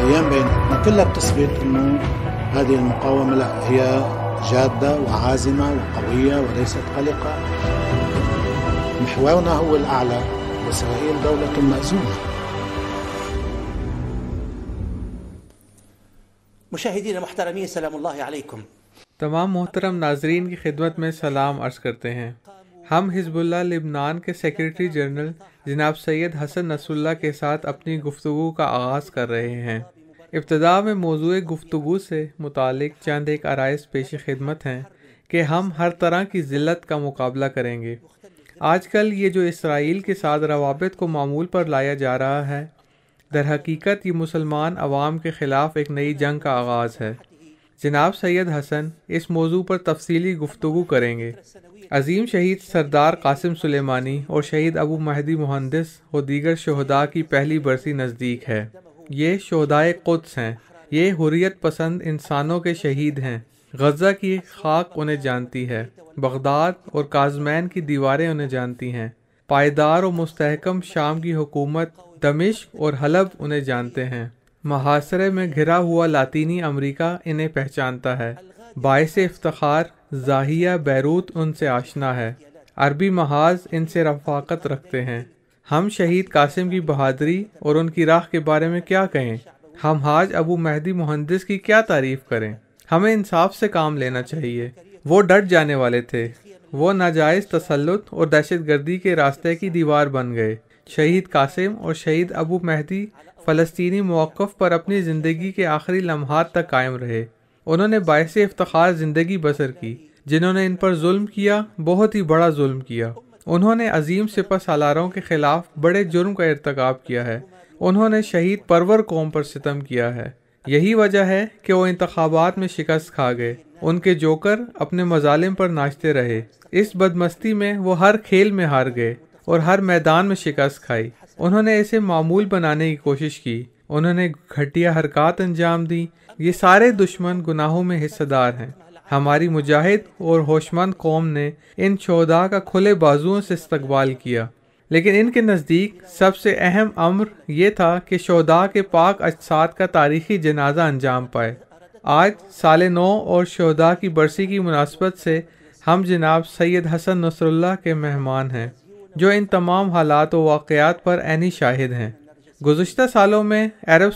الأيام بيناتنا كلها بتثبت إنه هذه المقاومة لا هي جادة وعازمة وقوية وليست قلقة. محورنا هو الأعلى، وإسرائيل دولة مأزومة. مشاہدین محترمین سلام اللہ علیکم. تمام محترم ناظرین کی خدمت میں سلام عرض کرتے ہیں. ہم حزب اللہ لبنان کے سیکریٹری جنرل جناب سید حسن نصر اللہ کے ساتھ اپنی گفتگو کا آغاز کر رہے ہیں. ابتدا میں موضوع گفتگو سے متعلق چند ایک آرائز پیش خدمت ہیں کہ ہم ہر طرح کی ذلت کا مقابلہ کریں گے. آج کل یہ جو اسرائیل کے ساتھ روابط کو معمول پر لایا جا رہا ہے، در حقیقت یہ مسلمان عوام کے خلاف ایک نئی جنگ کا آغاز ہے. جناب سید حسن اس موضوع پر تفصیلی گفتگو کریں گے. عظیم شہید سردار قاسم سلیمانی اور شہید ابو مہدی مہندس اور دیگر شہداء کی پہلی برسی نزدیک ہے. یہ شہدائے قدس ہیں، یہ حریت پسند انسانوں کے شہید ہیں. غزہ کی خاک انہیں جانتی ہے، بغداد اور کاظمین کی دیواریں انہیں جانتی ہیں، پائیدار اور مستحکم شام کی حکومت دمشق اور حلب انہیں جانتے ہیں، محاصرے میں گھرا ہوا لاطینی امریکہ انہیں پہچانتا ہے. باعث افتخار زاہیہ بیروت ان سے آشنا ہے، عربی محاذ ان سے رفاقت رکھتے ہیں. ہم شہید قاسم کی بہادری اور ان کی راہ کے بارے میں کیا کہیں؟ ہم حاج ابو مہدی مہندس کی کیا تعریف کریں؟ ہمیں انصاف سے کام لینا چاہیے. وہ ڈٹ جانے والے تھے، وہ ناجائز تسلط اور دہشت گردی کے راستے کی دیوار بن گئے. شہید قاسم اور شہید ابو مہدی فلسطینی موقف پر اپنی زندگی کے آخری لمحات تک قائم رہے. انہوں نے باعث افتخار زندگی بسر کی. جنہوں نے ان پر ظلم کیا، بہت ہی بڑا ظلم کیا. انہوں نے عظیم سپہ سالاروں کے خلاف بڑے جرم کا ارتکاب کیا ہے. انہوں نے شہید پرور قوم پر ستم کیا ہے. یہی وجہ ہے کہ وہ انتخابات میں شکست کھا گئے. ان کے جوکر اپنے مظالم پر ناچتے رہے. اس بدمستی میں وہ ہر کھیل میں ہار گئے اور ہر میدان میں شکست کھائی. انہوں نے اسے معمول بنانے کی کوشش کی. انہوں نے گھٹیا حرکات انجام دی. یہ سارے دشمن گناہوں میں حصہ دار ہیں. ہماری مجاہد اور ہوشمند قوم نے ان شہداء کا کھلے بازوؤں سے استقبال کیا، لیکن ان کے نزدیک سب سے اہم امر یہ تھا کہ شہداء کے پاک اجساد کا تاریخی جنازہ انجام پائے. آج سال نو اور شہداء کی برسی کی مناسبت سے ہم جناب سید حسن نصر اللہ کے مہمان ہیں، جو ان تمام حالات و واقعات پر عینی شاہد ہیں. گزشتہ سالوں میں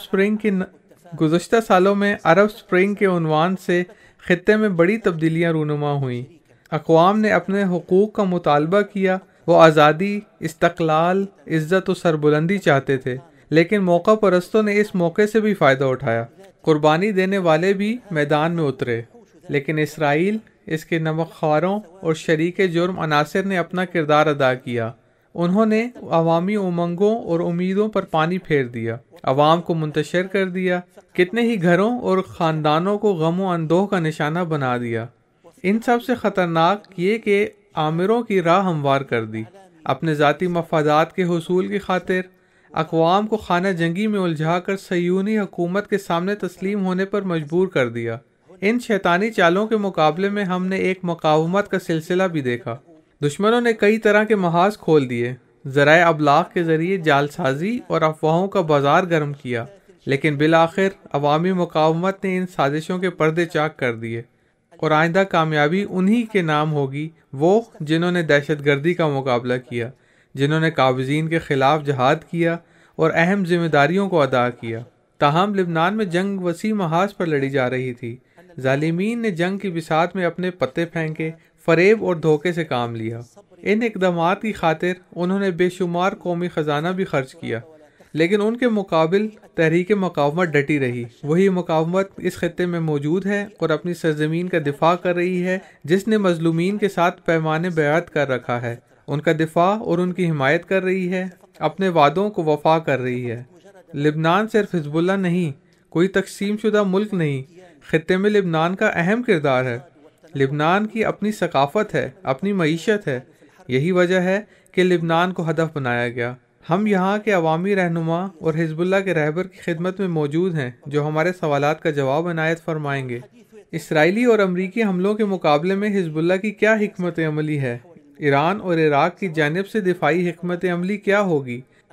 عرب سپرنگ کے عنوان سے خطے میں بڑی تبدیلیاں رونما ہوئیں. اقوام نے اپنے حقوق کا مطالبہ کیا. وہ آزادی، استقلال، عزت و سربلندی چاہتے تھے، لیکن موقع پرستوں نے اس موقع سے بھی فائدہ اٹھایا. قربانی دینے والے بھی میدان میں اترے، لیکن اسرائیل، اس کے نمک خواروں اور شریک جرم عناصر نے اپنا کردار ادا کیا. انہوں نے عوامی امنگوں اور امیدوں پر پانی پھیر دیا، عوام کو منتشر کر دیا، کتنے ہی گھروں اور خاندانوں کو غم و اندوہ کا نشانہ بنا دیا. ان سب سے خطرناک یہ کہ آمروں کی راہ ہموار کر دی. اپنے ذاتی مفادات کے حصول کی خاطر اقوام کو خانہ جنگی میں الجھا کر صہیونی حکومت کے سامنے تسلیم ہونے پر مجبور کر دیا. ان شیطانی چالوں کے مقابلے میں ہم نے ایک مقاومت کا سلسلہ بھی دیکھا. دشمنوں نے کئی طرح کے محاذ کھول دیے، ذرائع ابلاغ کے ذریعے جال سازی اور افواہوں کا بازار گرم کیا، لیکن بالآخر عوامی مقاومت نے ان سازشوں کے پردے چاک کر دیے. اور آئندہ کامیابی انہی کے نام ہوگی، وہ جنہوں نے دہشت گردی کا مقابلہ کیا، جنہوں نے قابضین کے خلاف جہاد کیا اور اہم ذمہ داریوں کو ادا کیا. تاہم لبنان میں جنگ وسیع محاذ پر لڑی جا رہی تھی. ظالمین نے جنگ کی بساط میں اپنے پتے پھینکے، فریب اور دھوکے سے کام لیا. ان اقدامات کی خاطر انہوں نے بے شمار قومی خزانہ بھی خرچ کیا، لیکن ان کے مقابل تحریک مقاومت ڈٹی رہی. وہی مقاومت اس خطے میں موجود ہے اور اپنی سرزمین کا دفاع کر رہی ہے، جس نے مظلومین کے ساتھ پیمان بیعت کر رکھا ہے. ان کا دفاع اور ان کی حمایت کر رہی ہے، اپنے وعدوں کو وفا کر رہی ہے. لبنان صرف حزب اللہ نہیں، کوئی تقسیم شدہ ملک نہیں. خطے میں لبنان کا اہم کردار ہے. لبنان کی اپنی ثقافت ہے، اپنی معیشت ہے. یہی وجہ ہے کہ لبنان کو ہدف بنایا گیا. ہم یہاں کے عوامی رہنما اور حزب اللہ کے رہبر کی خدمت میں موجود ہیں، جو ہمارے سوالات کا جواب عنایت فرمائیں گے. اسرائیلی اور امریکی حملوں کے مقابلے میں حزب اللہ کی کیا حکمت عملی ہے؟ ایران اور عراق کی جانب سے دفاعی حکمت عملی کیا ہوگی؟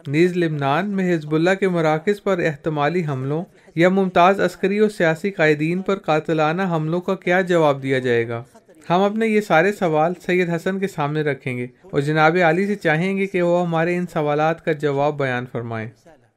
نیز لبنان میں حزب اللہ کے مراکز پر احتمالی حملوں یا ممتاز عسکری اور سیاسی قائدین پر قاتلانہ حملوں کا کیا جواب دیا جائے گا؟ ہم اپنے یہ سارے سوال سید حسن کے سامنے رکھیں گے اور جناب عالی سے چاہیں گے کہ وہ ہمارے ان سوالات کا جواب بیان فرمائیں۔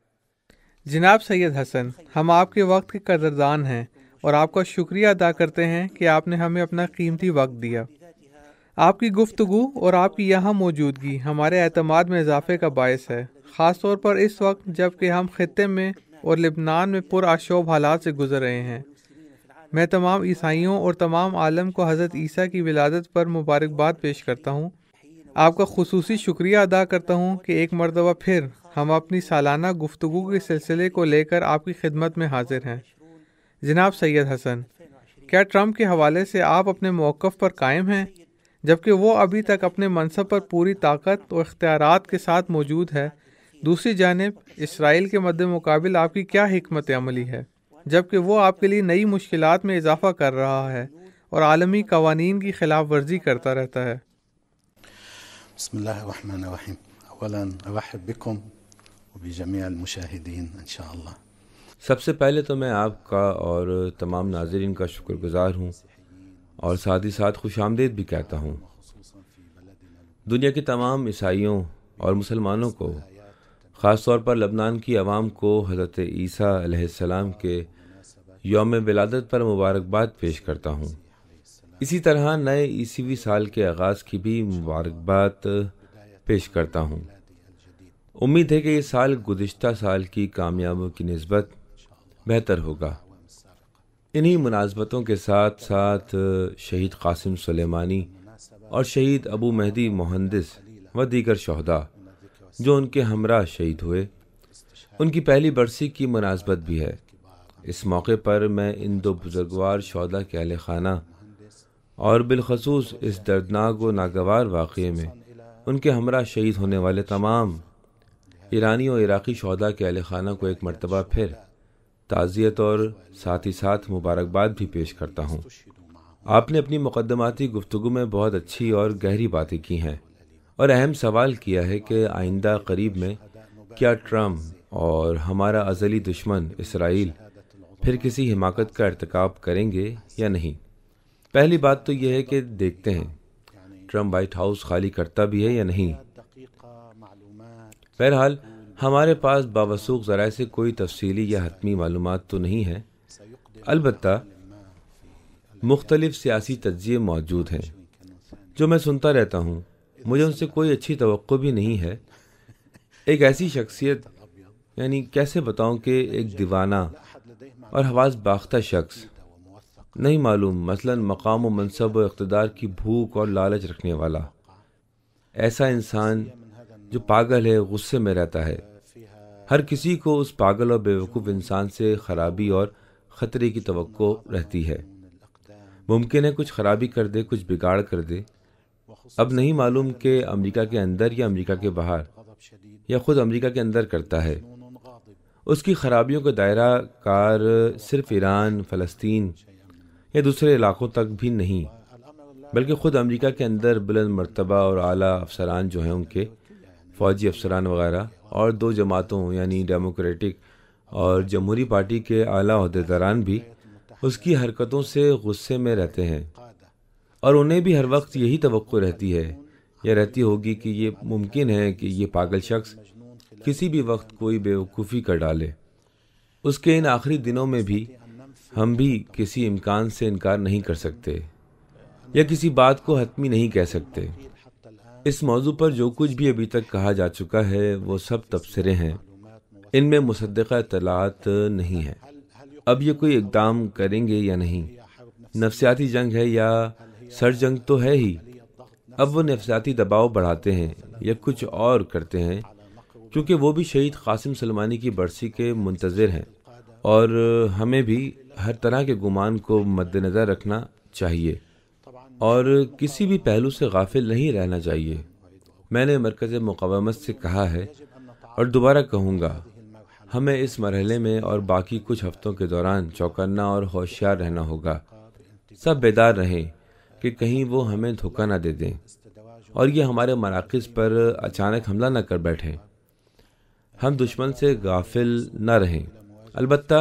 جناب سید حسن، ہم آپ کے وقت کے قدردان ہیں اور آپ کا شکریہ ادا کرتے ہیں کہ آپ نے ہمیں اپنا قیمتی وقت دیا۔ آپ کی گفتگو اور آپ کی یہاں موجودگی ہمارے اعتماد میں اضافے کا باعث ہے، خاص طور پر اس وقت جب کہ ہم خطے میں اور لبنان میں پرآشوب حالات سے گزر رہے ہیں۔ میں تمام عیسائیوں اور تمام عالم کو حضرت عیسیٰ کی ولادت پر مبارکباد پیش کرتا ہوں۔ آپ کا خصوصی شکریہ ادا کرتا ہوں کہ ایک مرتبہ پھر ہم اپنی سالانہ گفتگو کے سلسلے کو لے کر آپ کی خدمت میں حاضر ہیں۔ جناب سید حسن، کیا ٹرمپ کے حوالے سے آپ اپنے موقف پر قائم ہیں؟ جبکہ وہ ابھی تک اپنے منصب پر پوری طاقت اور اختیارات کے ساتھ موجود ہے، دوسری جانب اسرائیل کے مد مقابل آپ کی کیا حکمت عملی ہے، جبکہ وہ آپ کے لیے نئی مشکلات میں اضافہ کر رہا ہے اور عالمی قوانین کی خلاف ورزی کرتا رہتا ہے؟ بسم اللہ الرحمن الرحیم۔ اولا ارحب بکم وبجمیع المشاہدین انشاءاللہ۔ سب سے پہلے تو میں آپ کا اور تمام ناظرین کا شکر گزار ہوں اور ساتھ ہی ساتھ خوش آمدید بھی کہتا ہوں۔ دنیا کے تمام عیسائیوں اور مسلمانوں کو، خاص طور پر لبنان کی عوام کو حضرت عیسیٰ علیہ السلام کے یوم ولادت پر مبارکباد پیش کرتا ہوں۔ اسی طرح نئے عیسوی سال کے آغاز کی بھی مبارکباد پیش کرتا ہوں۔ امید ہے کہ یہ سال گزشتہ سال کی کامیابیوں کی نسبت بہتر ہوگا۔ انہی مناسبتوں کے ساتھ ساتھ شہید قاسم سلیمانی اور شہید ابو مہدی مہندس و دیگر شہداء جو ان کے ہمراہ شہید ہوئے، ان کی پہلی برسی کی مناسبت بھی ہے۔ اس موقع پر میں ان دو بزرگوار شہداء کے اہل خانہ اور بالخصوص اس دردناک و ناگوار واقعے میں ان کے ہمراہ شہید ہونے والے تمام ایرانی اور عراقی شہداء کے اہل خانہ کو ایک مرتبہ پھر تعزیت اور ساتھ ہی ساتھ مبارکباد بھی پیش کرتا ہوں۔ آپ نے اپنی مقدماتی گفتگو میں بہت اچھی اور گہری باتیں کی ہیں اور اہم سوال کیا ہے کہ آئندہ قریب میں کیا ٹرمپ اور ہمارا ازلی دشمن اسرائیل پھر کسی حماقت کا ارتکاب کریں گے یا نہیں۔ پہلی بات تو یہ ہے کہ دیکھتے ہیں ٹرمپ وائٹ ہاؤس خالی کرتا بھی ہے یا نہیں۔ بہرحال ہمارے پاس باوثوق ذرائع سے کوئی تفصیلی یا حتمی معلومات تو نہیں ہے، البتہ مختلف سیاسی تجزیے موجود ہیں جو میں سنتا رہتا ہوں۔ مجھے ان سے کوئی اچھی توقع بھی نہیں ہے۔ ایک ایسی شخصیت، یعنی کیسے بتاؤں کہ ایک دیوانہ اور حواس باختہ شخص، نہیں معلوم، مثلا مقام و منصب و اقتدار کی بھوک اور لالچ رکھنے والا، ایسا انسان جو پاگل ہے، غصے میں رہتا ہے۔ ہر کسی کو اس پاگل اور بیوقوف انسان سے خرابی اور خطرے کی توقع رہتی ہے۔ ممکن ہے کچھ خرابی کر دے، کچھ بگاڑ کر دے۔ اب نہیں معلوم کہ امریکہ کے اندر یا امریکہ کے باہر یا خود امریکہ کے اندر کرتا ہے۔ اس کی خرابیوں کا دائرہ کار صرف ایران، فلسطین یا دوسرے علاقوں تک بھی نہیں، بلکہ خود امریکہ کے اندر بلند مرتبہ اور اعلیٰ افسران جو ہیں، ان کے فوجی افسران وغیرہ، اور دو جماعتوں یعنی ڈیموکریٹک اور جمہوری پارٹی کے اعلیٰ عہدیداران بھی اس کی حرکتوں سے غصے میں رہتے ہیں، اور انہیں بھی ہر وقت یہی توقع رہتی ہے یا رہتی ہوگی کہ یہ ممکن ہے کہ یہ پاگل شخص کسی بھی وقت کوئی بیوقوفی کر ڈالے۔ اس کے ان آخری دنوں میں بھی ہم بھی کسی امکان سے انکار نہیں کر سکتے یا کسی بات کو حتمی نہیں کہہ سکتے۔ اس موضوع پر جو کچھ بھی ابھی تک کہا جا چکا ہے وہ سب تبصرے ہیں، ان میں مصدقہ اطلاعات نہیں ہیں۔ اب یہ کوئی اقدام کریں گے یا نہیں، نفسیاتی جنگ ہے یا سر جنگ تو ہے ہی۔ اب وہ نفسیاتی دباؤ بڑھاتے ہیں یا کچھ اور کرتے ہیں، کیونکہ وہ بھی شہید قاسم سلیمانی کی برسی کے منتظر ہیں، اور ہمیں بھی ہر طرح کے گمان کو مد نظر رکھنا چاہیے اور کسی بھی پہلو سے غافل نہیں رہنا چاہیے۔ میں نے مرکز مقاومت سے کہا ہے اور دوبارہ کہوں گا، ہمیں اس مرحلے میں اور باقی کچھ ہفتوں کے دوران چوکنا اور ہوشیار رہنا ہوگا۔ سب بیدار رہیں کہ کہیں وہ ہمیں دھوکہ نہ دے دیں اور یہ ہمارے مراکز پر اچانک حملہ نہ کر بیٹھیں۔ ہم دشمن سے غافل نہ رہیں۔ البتہ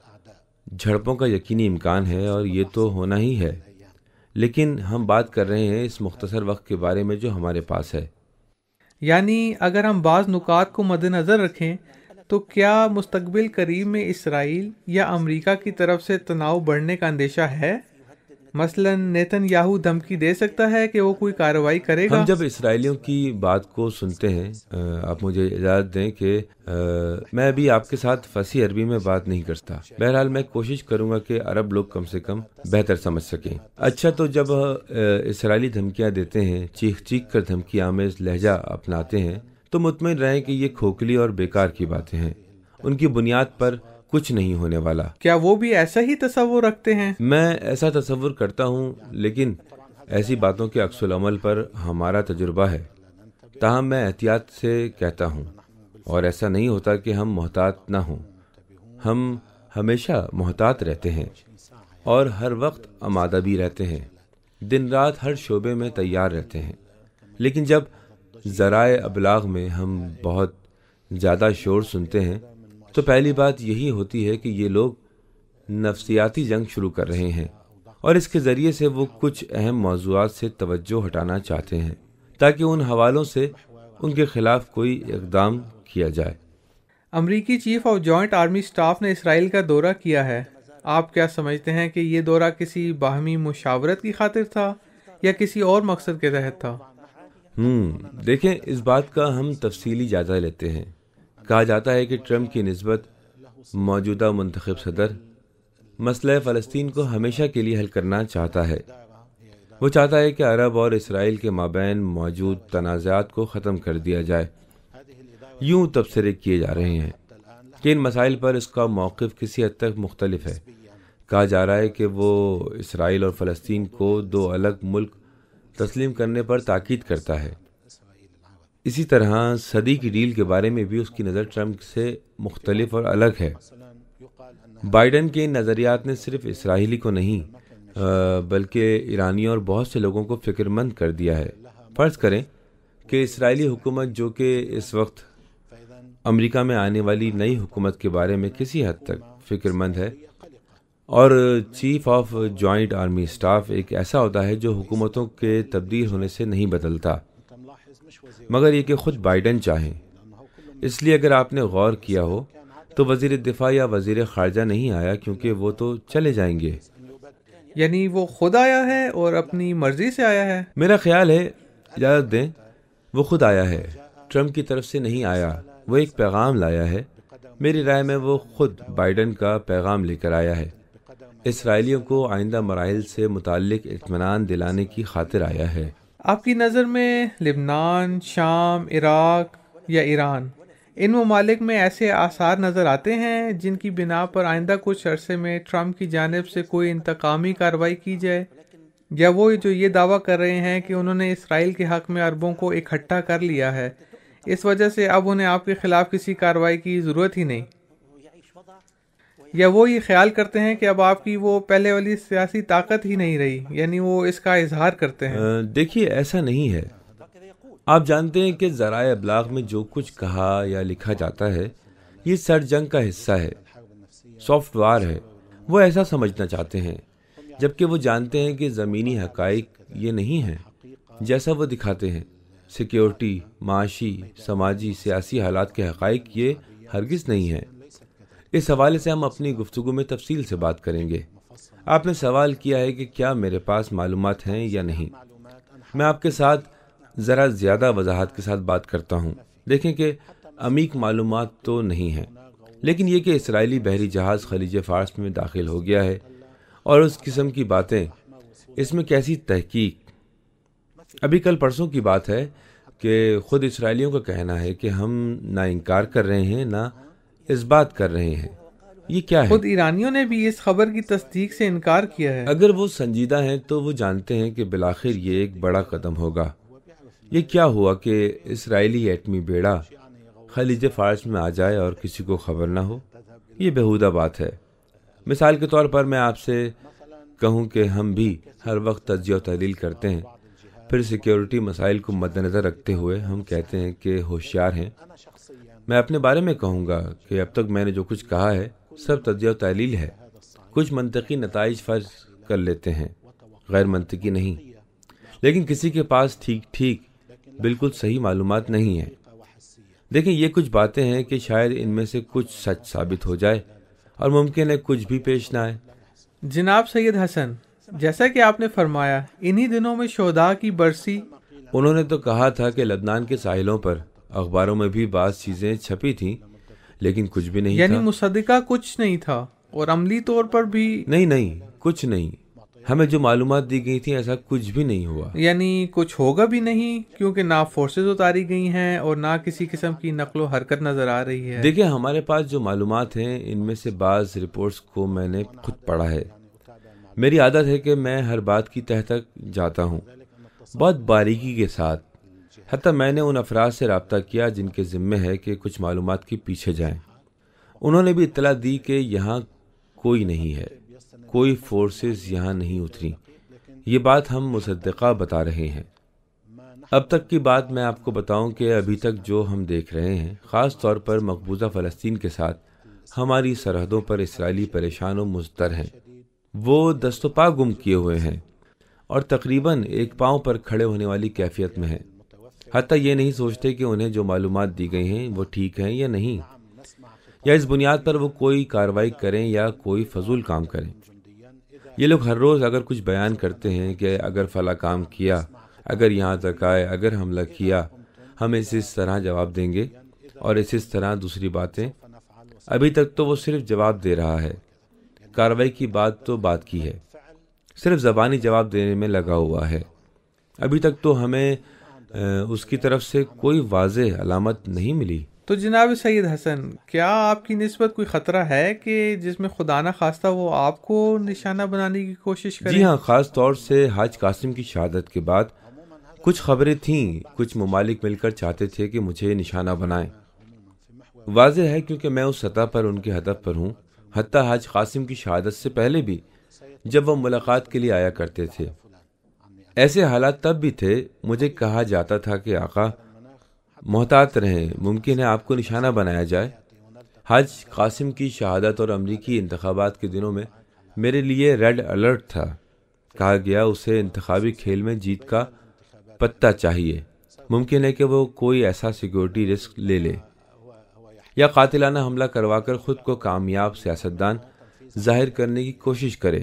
جھڑپوں کا یقینی امکان ہے اور یہ تو ہونا ہی ہے، لیکن ہم بات کر رہے ہیں اس مختصر وقت کے بارے میں جو ہمارے پاس ہے۔ یعنی اگر ہم بعض نکات کو مد نظر رکھیں تو کیا مستقبل قریب میں اسرائیل یا امریکہ کی طرف سے تناؤ بڑھنے کا اندیشہ ہے؟ مثلا نیتن یاہو دھمکی دے سکتا ہے کہ وہ کوئی کارروائی کرے گا؟ ہم جب اسرائیلیوں کی بات کو سنتے ہیں، آپ مجھے اجازت دیں کہ میں ابھی آپ کے ساتھ فصیح عربی میں بات نہیں کرتا۔ بہرحال میں کوشش کروں گا کہ عرب لوگ کم سے کم بہتر سمجھ سکیں۔ اچھا، تو جب اسرائیلی دھمکیاں دیتے ہیں، چیخ چیخ کر دھمکی آمیز لہجہ اپناتے ہیں، تو مطمئن رہیں کہ یہ کھوکھلی اور بیکار کی باتیں ہیں، ان کی بنیاد پر کچھ نہیں ہونے والا۔ کیا وہ بھی ایسا ہی تصور رکھتے ہیں؟ میں ایسا تصور کرتا ہوں، لیکن ایسی باتوں کے عکس العمل پر ہمارا تجربہ ہے۔ تاہم میں احتیاط سے کہتا ہوں، اور ایسا نہیں ہوتا کہ ہم محتاط نہ ہوں۔ ہم ہمیشہ محتاط رہتے ہیں اور ہر وقت آمادہ بھی رہتے ہیں، دن رات ہر شعبے میں تیار رہتے ہیں۔ لیکن جب ذرائع ابلاغ میں ہم بہت زیادہ شور سنتے ہیں تو پہلی بات یہی ہوتی ہے کہ یہ لوگ نفسیاتی جنگ شروع کر رہے ہیں، اور اس کے ذریعے سے وہ کچھ اہم موضوعات سے توجہ ہٹانا چاہتے ہیں تاکہ ان حوالوں سے ان کے خلاف کوئی اقدام کیا جائے۔ امریکی chief of joint army staff نے اسرائیل کا دورہ کیا ہے۔ آپ کیا سمجھتے ہیں کہ یہ دورہ کسی باہمی مشاورت کی خاطر تھا یا کسی اور مقصد کے تحت تھا؟ دیکھیں، اس بات کا ہم تفصیلی جائزہ لیتے ہیں۔ کہا جاتا ہے کہ ٹرمپ کی نسبت موجودہ منتخب صدر مسئلہ فلسطین کو ہمیشہ کے لیے حل کرنا چاہتا ہے۔ وہ چاہتا ہے کہ عرب اور اسرائیل کے مابین موجود تنازعات کو ختم کر دیا جائے۔ یوں تبصرے کیے جا رہے ہیں کہ ان مسائل پر اس کا موقف کسی حد تک مختلف ہے۔ کہا جا رہا ہے کہ وہ اسرائیل اور فلسطین کو دو الگ ملک تسلیم کرنے پر تاکید کرتا ہے۔ اسی طرح صدی کی ڈیل کے بارے میں بھی اس کی نظر ٹرمپ سے مختلف اور الگ ہے۔ بائیڈن کے ان نظریات نے صرف اسرائیلی کو نہیں بلکہ ایرانیوں اور بہت سے لوگوں کو فکر مند کر دیا ہے۔ فرض کریں کہ اسرائیلی حکومت، جو کہ اس وقت امریکہ میں آنے والی نئی حکومت کے بارے میں کسی حد تک فکر مند ہے، اور chief of joint army staff ایک ایسا ہوتا ہے جو حکومتوں کے تبدیل ہونے سے نہیں بدلتا، مگر یہ کہ خود بائیڈن چاہیں۔ اس لیے اگر آپ نے غور کیا ہو تو وزیر دفاع یا وزیر خارجہ نہیں آیا، کیونکہ وہ تو چلے جائیں گے۔ یعنی وہ خود آیا ہے اور اپنی مرضی سے آیا ہے؟ میرا خیال ہے، اجازت دیں، وہ خود آیا ہے، ٹرمپ کی طرف سے نہیں آیا۔ وہ ایک پیغام لایا ہے۔ میری رائے میں وہ خود بائیڈن کا پیغام لے کر آیا ہے، اسرائیلیوں کو آئندہ مراحل سے متعلق اطمینان دلانے کی خاطر آیا ہے۔ آپ کی نظر میں لبنان، شام، عراق یا ایران، ان ممالک میں ایسے آثار نظر آتے ہیں جن کی بنا پر آئندہ کچھ عرصے میں ٹرمپ کی جانب سے کوئی انتقامی کارروائی کی جائے، یا وہ جو یہ دعویٰ کر رہے ہیں کہ انہوں نے اسرائیل کے حق میں عربوں کو اکٹھا کر لیا ہے، اس وجہ سے اب انہیں آپ کے خلاف کسی کارروائی کی ضرورت ہی نہیں، یا وہ یہ خیال کرتے ہیں کہ اب آپ کی وہ پہلے والی سیاسی طاقت ہی نہیں رہی، یعنی وہ اس کا اظہار کرتے ہیں؟ دیکھیے، ایسا نہیں ہے۔ آپ جانتے ہیں کہ ذرائع ابلاغ میں جو کچھ کہا یا لکھا جاتا ہے یہ سر جنگ کا حصہ ہے، سافٹ وار ہے۔ وہ ایسا سمجھنا چاہتے ہیں، جبکہ وہ جانتے ہیں کہ زمینی حقائق یہ نہیں ہیں جیسا وہ دکھاتے ہیں۔ سیکیورٹی، معاشی، سماجی، سیاسی حالات کے حقائق یہ ہرگز نہیں ہیں۔ اس حوالے سے ہم اپنی گفتگو میں تفصیل سے بات کریں گے۔ آپ نے سوال کیا ہے کہ کیا میرے پاس معلومات ہیں یا نہیں۔ میں آپ کے ساتھ ذرا زیادہ وضاحت کے ساتھ بات کرتا ہوں۔ دیکھیں کہ عمیق معلومات تو نہیں ہیں، لیکن یہ کہ اسرائیلی بحری جہاز خلیج فارس میں داخل ہو گیا ہے اور اس قسم کی باتیں، اس میں کیسی تحقیق۔ ابھی کل پرسوں کی بات ہے کہ خود اسرائیلیوں کا کہنا ہے کہ ہم نہ انکار کر رہے ہیں نہ اس بات کر رہے ہیں۔ یہ کیا ہے؟ خود ایرانیوں نے بھی اس خبر کی تصدیق سے انکار کیا ہے۔ اگر وہ سنجیدہ ہیں تو وہ جانتے ہیں کہ بالآخر یہ ایک بڑا قدم ہوگا۔ یہ کیا ہوا کہ اسرائیلی ایٹمی بیڑا خلیج فارس میں آ جائے اور کسی کو خبر نہ ہو؟ یہ بیہودہ بات ہے۔ مثال کے طور پر میں آپ سے کہوں کہ ہم بھی ہر وقت تجزیہ و تحلیل کرتے ہیں، پھر سیکیورٹی مسائل کو مد نظر رکھتے ہوئے ہم کہتے ہیں کہ ہوشیار ہیں۔ میں اپنے بارے میں کہوں گا کہ اب تک میں نے جو کچھ کہا ہے سب تجزیہ و تحلیل ہے. کچھ منطقی نتائج فرض کر لیتے ہیں، غیر منطقی نہیں. لیکن کسی کے پاس ٹھیک بالکل صحیح معلومات نہیں ہیں. دیکھیں، یہ کچھ باتیں ہیں کہ شاید ان میں سے کچھ سچ ثابت ہو جائے اور ممکن ہے کچھ بھی پیش نہ آئے. جناب سید حسن، جیسا کہ آپ نے فرمایا انہی دنوں میں شہداء کی برسی. انہوں نے تو کہا تھا کہ لبنان کے ساحلوں پر اخباروں میں بھی بعض چیزیں چھپی تھیں، لیکن کچھ بھی نہیں یعنی تھا. مصدقہ کچھ نہیں تھا اور عملی طور پر بھی نہیں کچھ نہیں. ہمیں جو معلومات دی گئی تھیں ایسا کچھ بھی نہیں ہوا. یعنی کچھ ہوگا بھی نہیں، کیونکہ نہ فورسز اتاری گئی ہیں اور نہ کسی قسم کی نقل و حرکت نظر آ رہی ہے. دیکھیں، ہمارے پاس جو معلومات ہیں ان میں سے بعض رپورٹس کو میں نے خود پڑھا ہے. میری عادت ہے کہ میں ہر بات کی تہ تک جاتا ہوں، بہت باریکی کے ساتھ. حتیٰ میں نے ان افراد سے رابطہ کیا جن کے ذمہ ہے کہ کچھ معلومات کے پیچھے جائیں. انہوں نے بھی اطلاع دی کہ یہاں کوئی نہیں ہے، کوئی فورسز یہاں نہیں اتری. یہ بات ہم مصدقہ بتا رہے ہیں. اب تک کی بات میں آپ کو بتاؤں کہ ابھی تک جو ہم دیکھ رہے ہیں، خاص طور پر مقبوضہ فلسطین کے ساتھ ہماری سرحدوں پر اسرائیلی پریشان و مضطر ہیں. وہ دست و پا گم کیے ہوئے ہیں اور تقریباً ایک پاؤں پر کھڑے ہونے والی کیفیت میں ہیں. حتیٰ یہ نہیں سوچتے کہ انہیں جو معلومات دی گئی ہیں وہ ٹھیک ہیں یا نہیں، یا اس بنیاد پر وہ کوئی کارروائی کریں یا کوئی فضول کام کریں. یہ لوگ ہر روز اگر کچھ بیان کرتے ہیں کہ اگر فلاں کام کیا، اگر یہاں تک آئے، اگر حملہ کیا، ہم اس طرح جواب دیں گے اور اس طرح دوسری باتیں. ابھی تک تو وہ صرف جواب دے رہا ہے. کارروائی کی بات تو بات کی ہے، صرف زبانی جواب دینے میں لگا ہوا ہے. ابھی تک تو ہمیں اس کی طرف سے کوئی واضح علامت نہیں ملی. تو جناب سید حسن، کیا آپ کی نسبت کوئی خطرہ ہے کہ جس میں خدا نہ خواستہ وہ آپ کو نشانہ بنانے کی کوشش کریں؟ جی ہاں، خاص طور سے حاج قاسم کی شہادت کے بعد کچھ خبریں تھیں. کچھ ممالک مل کر چاہتے تھے کہ مجھے نشانہ بنائیں. واضح ہے کیونکہ میں اس سطح پر ان کے ہدف پر ہوں. حتیٰ حاج قاسم کی شہادت سے پہلے بھی جب وہ ملاقات کے لیے آیا کرتے تھے، ایسے حالات تب بھی تھے. مجھے کہا جاتا تھا کہ آقا محتاط رہیں، ممکن ہے آپ کو نشانہ بنایا جائے. حاج قاسم کی شہادت اور امریکی انتخابات کے دنوں میں میرے لیے ریڈ الرٹ تھا. کہا گیا اسے انتخابی کھیل میں جیت کا پتہ چاہیے. ممکن ہے کہ وہ کوئی ایسا سیکیورٹی رسک لے لے یا قاتلانہ حملہ کروا کر خود کو کامیاب سیاستدان ظاہر کرنے کی کوشش کرے.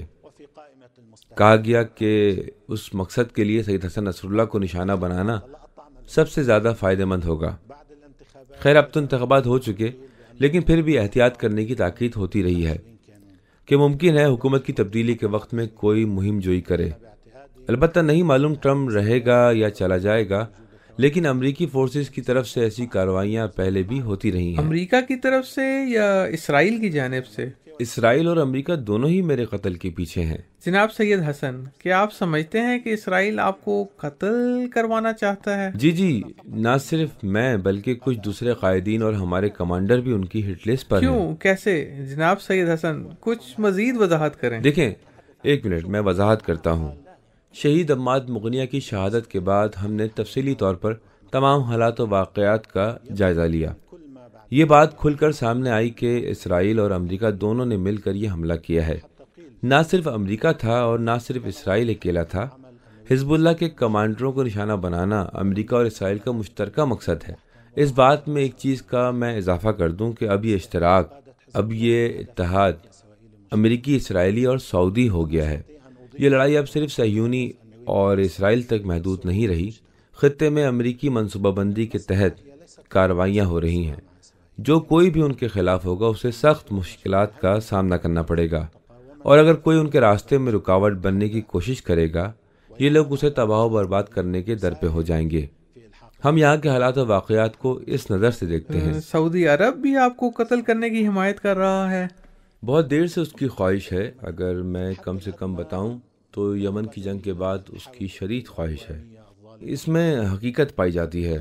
کہا گیا کہ اس مقصد کے لیے سید حسن نصر اللہ کو نشانہ بنانا سب سے زیادہ فائدہ مند ہوگا. خیر، اب تو انتخابات ہو چکے، لیکن پھر بھی احتیاط کرنے کی تاکید ہوتی رہی ہے کہ ممکن ہے حکومت کی تبدیلی کے وقت میں کوئی مہم جوئی کرے. البتہ نہیں معلوم ٹرمپ رہے گا یا چلا جائے گا، لیکن امریکی فورسز کی طرف سے ایسی کارروائیاں پہلے بھی ہوتی رہی ہیں. امریکہ کی طرف سے یا اسرائیل کی جانب سے؟ اسرائیل اور امریکہ دونوں ہی میرے قتل کے پیچھے ہیں. جناب سید حسن، کیا آپ سمجھتے ہیں کہ اسرائیل آپ کو قتل کروانا چاہتا ہے؟ جی، نہ صرف میں بلکہ کچھ دوسرے قائدین اور ہمارے کمانڈر بھی ان کی ہٹ لسٹ پر ہیں. کیوں؟ کیسے؟ جناب سید حسن، کچھ مزید وضاحت کریں. دیکھیں، ایک منٹ میں وضاحت کرتا ہوں. شہید عماد مغنیہ کی شہادت کے بعد ہم نے تفصیلی طور پر تمام حالات و واقعات کا جائزہ لیا. یہ بات کھل کر سامنے آئی کہ اسرائیل اور امریکہ دونوں نے مل کر یہ حملہ کیا ہے. نہ صرف امریکہ تھا اور نہ صرف اسرائیل اکیلا تھا. حزب اللہ کے کمانڈروں کو نشانہ بنانا امریکہ اور اسرائیل کا مشترکہ مقصد ہے. اس بات میں ایک چیز کا میں اضافہ کر دوں کہ اب یہ اشتراک، اب یہ اتحاد امریکی، اسرائیلی اور سعودی ہو گیا ہے. یہ لڑائی اب صرف صہیونی اور اسرائیل تک محدود نہیں رہی. خطے میں امریکی منصوبہ بندی کے تحت کارروائیاں ہو رہی ہیں. جو کوئی بھی ان کے خلاف ہوگا اسے سخت مشکلات کا سامنا کرنا پڑے گا، اور اگر کوئی ان کے راستے میں رکاوٹ بننے کی کوشش کرے گا، یہ لوگ اسے تباہ و برباد کرنے کے در پہ ہو جائیں گے. ہم یہاں کے حالات و واقعات کو اس نظر سے دیکھتے ہیں. سعودی عرب بھی آپ کو قتل کرنے کی حمایت کر رہا ہے؟ بہت دیر سے اس کی خواہش ہے. اگر میں کم سے کم بتاؤں تو یمن کی جنگ کے بعد اس کی شدید خواہش ہے. اس میں حقیقت پائی جاتی ہے.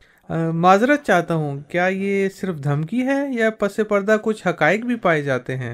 معذرت چاہتا ہوں، کیا یہ صرف دھمکی ہے یا پس پردہ کچھ حقائق بھی پائے جاتے ہیں؟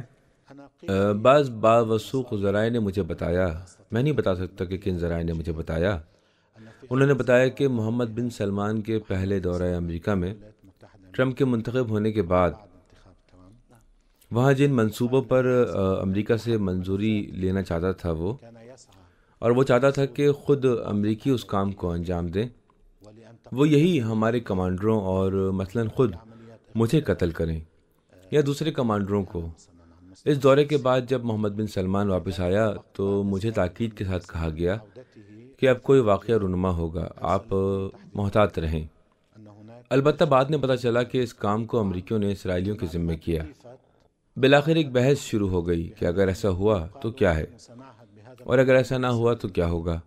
بعض باوثوق ذرائع نے مجھے بتایا، میں نہیں بتا سکتا کہ کن ذرائع نے مجھے بتایا. انہوں نے بتایا کہ محمد بن سلمان کے پہلے دورہ امریکہ میں ٹرمپ کے منتخب ہونے کے بعد وہاں جن منصوبوں پر امریکہ سے منظوری لینا چاہتا تھا وہ چاہتا تھا کہ خود امریکی اس کام کو انجام دیں، وہ یہی ہمارے کمانڈروں اور مثلاً خود مجھے قتل کریں یا دوسرے کمانڈروں کو۔ اس دورے کے بعد جب محمد بن سلمان واپس آیا تو مجھے تاکید کے ساتھ کہا گیا کہ اب کوئی واقعہ رونما ہوگا، آپ محتاط رہیں۔ البتہ بعد میں پتہ چلا کہ اس کام کو امریکیوں نے اسرائیلیوں کے ذمہ کیا۔ بالآخر ایک بحث شروع ہو گئی کہ اگر ایسا ہوا تو کیا ہے، اور اگر ایسا نہ ہوا تو کیا ہوگا۔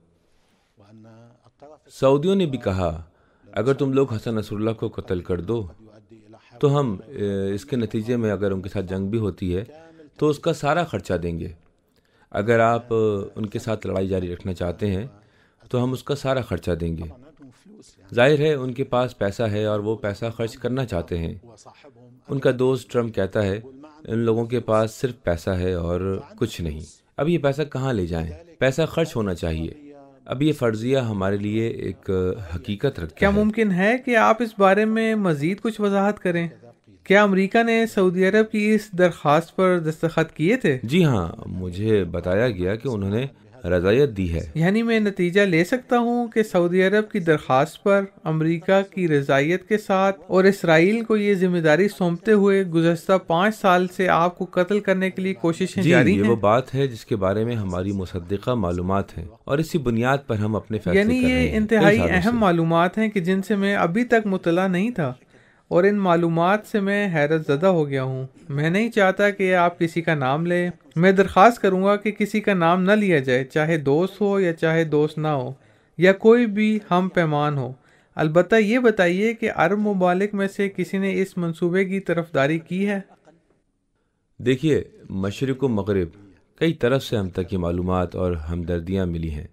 سعودیوں نے بھی کہا اگر تم لوگ حسن نصر اللہ کو قتل کر دو تو ہم اس کے نتیجے میں اگر ان کے ساتھ جنگ بھی ہوتی ہے تو اس کا سارا خرچہ دیں گے، اگر آپ ان کے ساتھ لڑائی جاری رکھنا چاہتے ہیں تو ہم اس کا سارا خرچہ دیں گے۔ ظاہر ہے ان کے پاس پیسہ ہے اور وہ پیسہ خرچ کرنا چاہتے ہیں۔ ان کا دوست ٹرمپ کہتا ہے ان لوگوں کے پاس صرف پیسہ ہے اور کچھ نہیں، اب یہ پیسہ کہاں لے جائیں؟ پیسہ خرچ ہونا چاہیے۔ اب یہ فرضیہ ہمارے لیے ایک حقیقت رکھتا ہے۔ کیا ممکن ہے کہ آپ اس بارے میں مزید کچھ وضاحت کریں؟ کیا امریکہ نے سعودی عرب کی اس درخواست پر دستخط کیے تھے؟ جی ہاں، مجھے بتایا گیا کہ انہوں نے رضایت دی ہے۔ یعنی میں نتیجہ لے سکتا ہوں کہ سعودی عرب کی درخواست پر امریکہ کی رضایت کے ساتھ اور اسرائیل کو یہ ذمہ داری سونپتے ہوئے گزشتہ 5 سال سے آپ کو قتل کرنے کے لیے کوششیں جاری ہیں؟ یہ وہ بات ہے جس کے بارے میں ہماری مصدقہ معلومات ہیں اور اسی بنیاد پر ہم اپنے فیصلے یعنی کر رہے ہیں۔ یہ انتہائی اہم معلومات ہیں کہ جن سے میں ابھی تک مطلع نہیں تھا، اور ان معلومات سے میں حیرت زدہ ہو گیا ہوں۔ میں نہیں چاہتا کہ آپ کسی کا نام لیں۔ میں درخواست کروں گا کہ کسی کا نام نہ لیا جائے، چاہے دوست ہو یا چاہے دوست نہ ہو، یا کوئی بھی ہم پیمان ہو۔ البتہ یہ بتائیے کہ عرب ممالک میں سے کسی نے اس منصوبے کی طرفداری کی ہے؟ دیکھیے، مشرق و مغرب کئی طرف سے ہم تک یہ معلومات اور ہمدردیاں ملی ہیں۔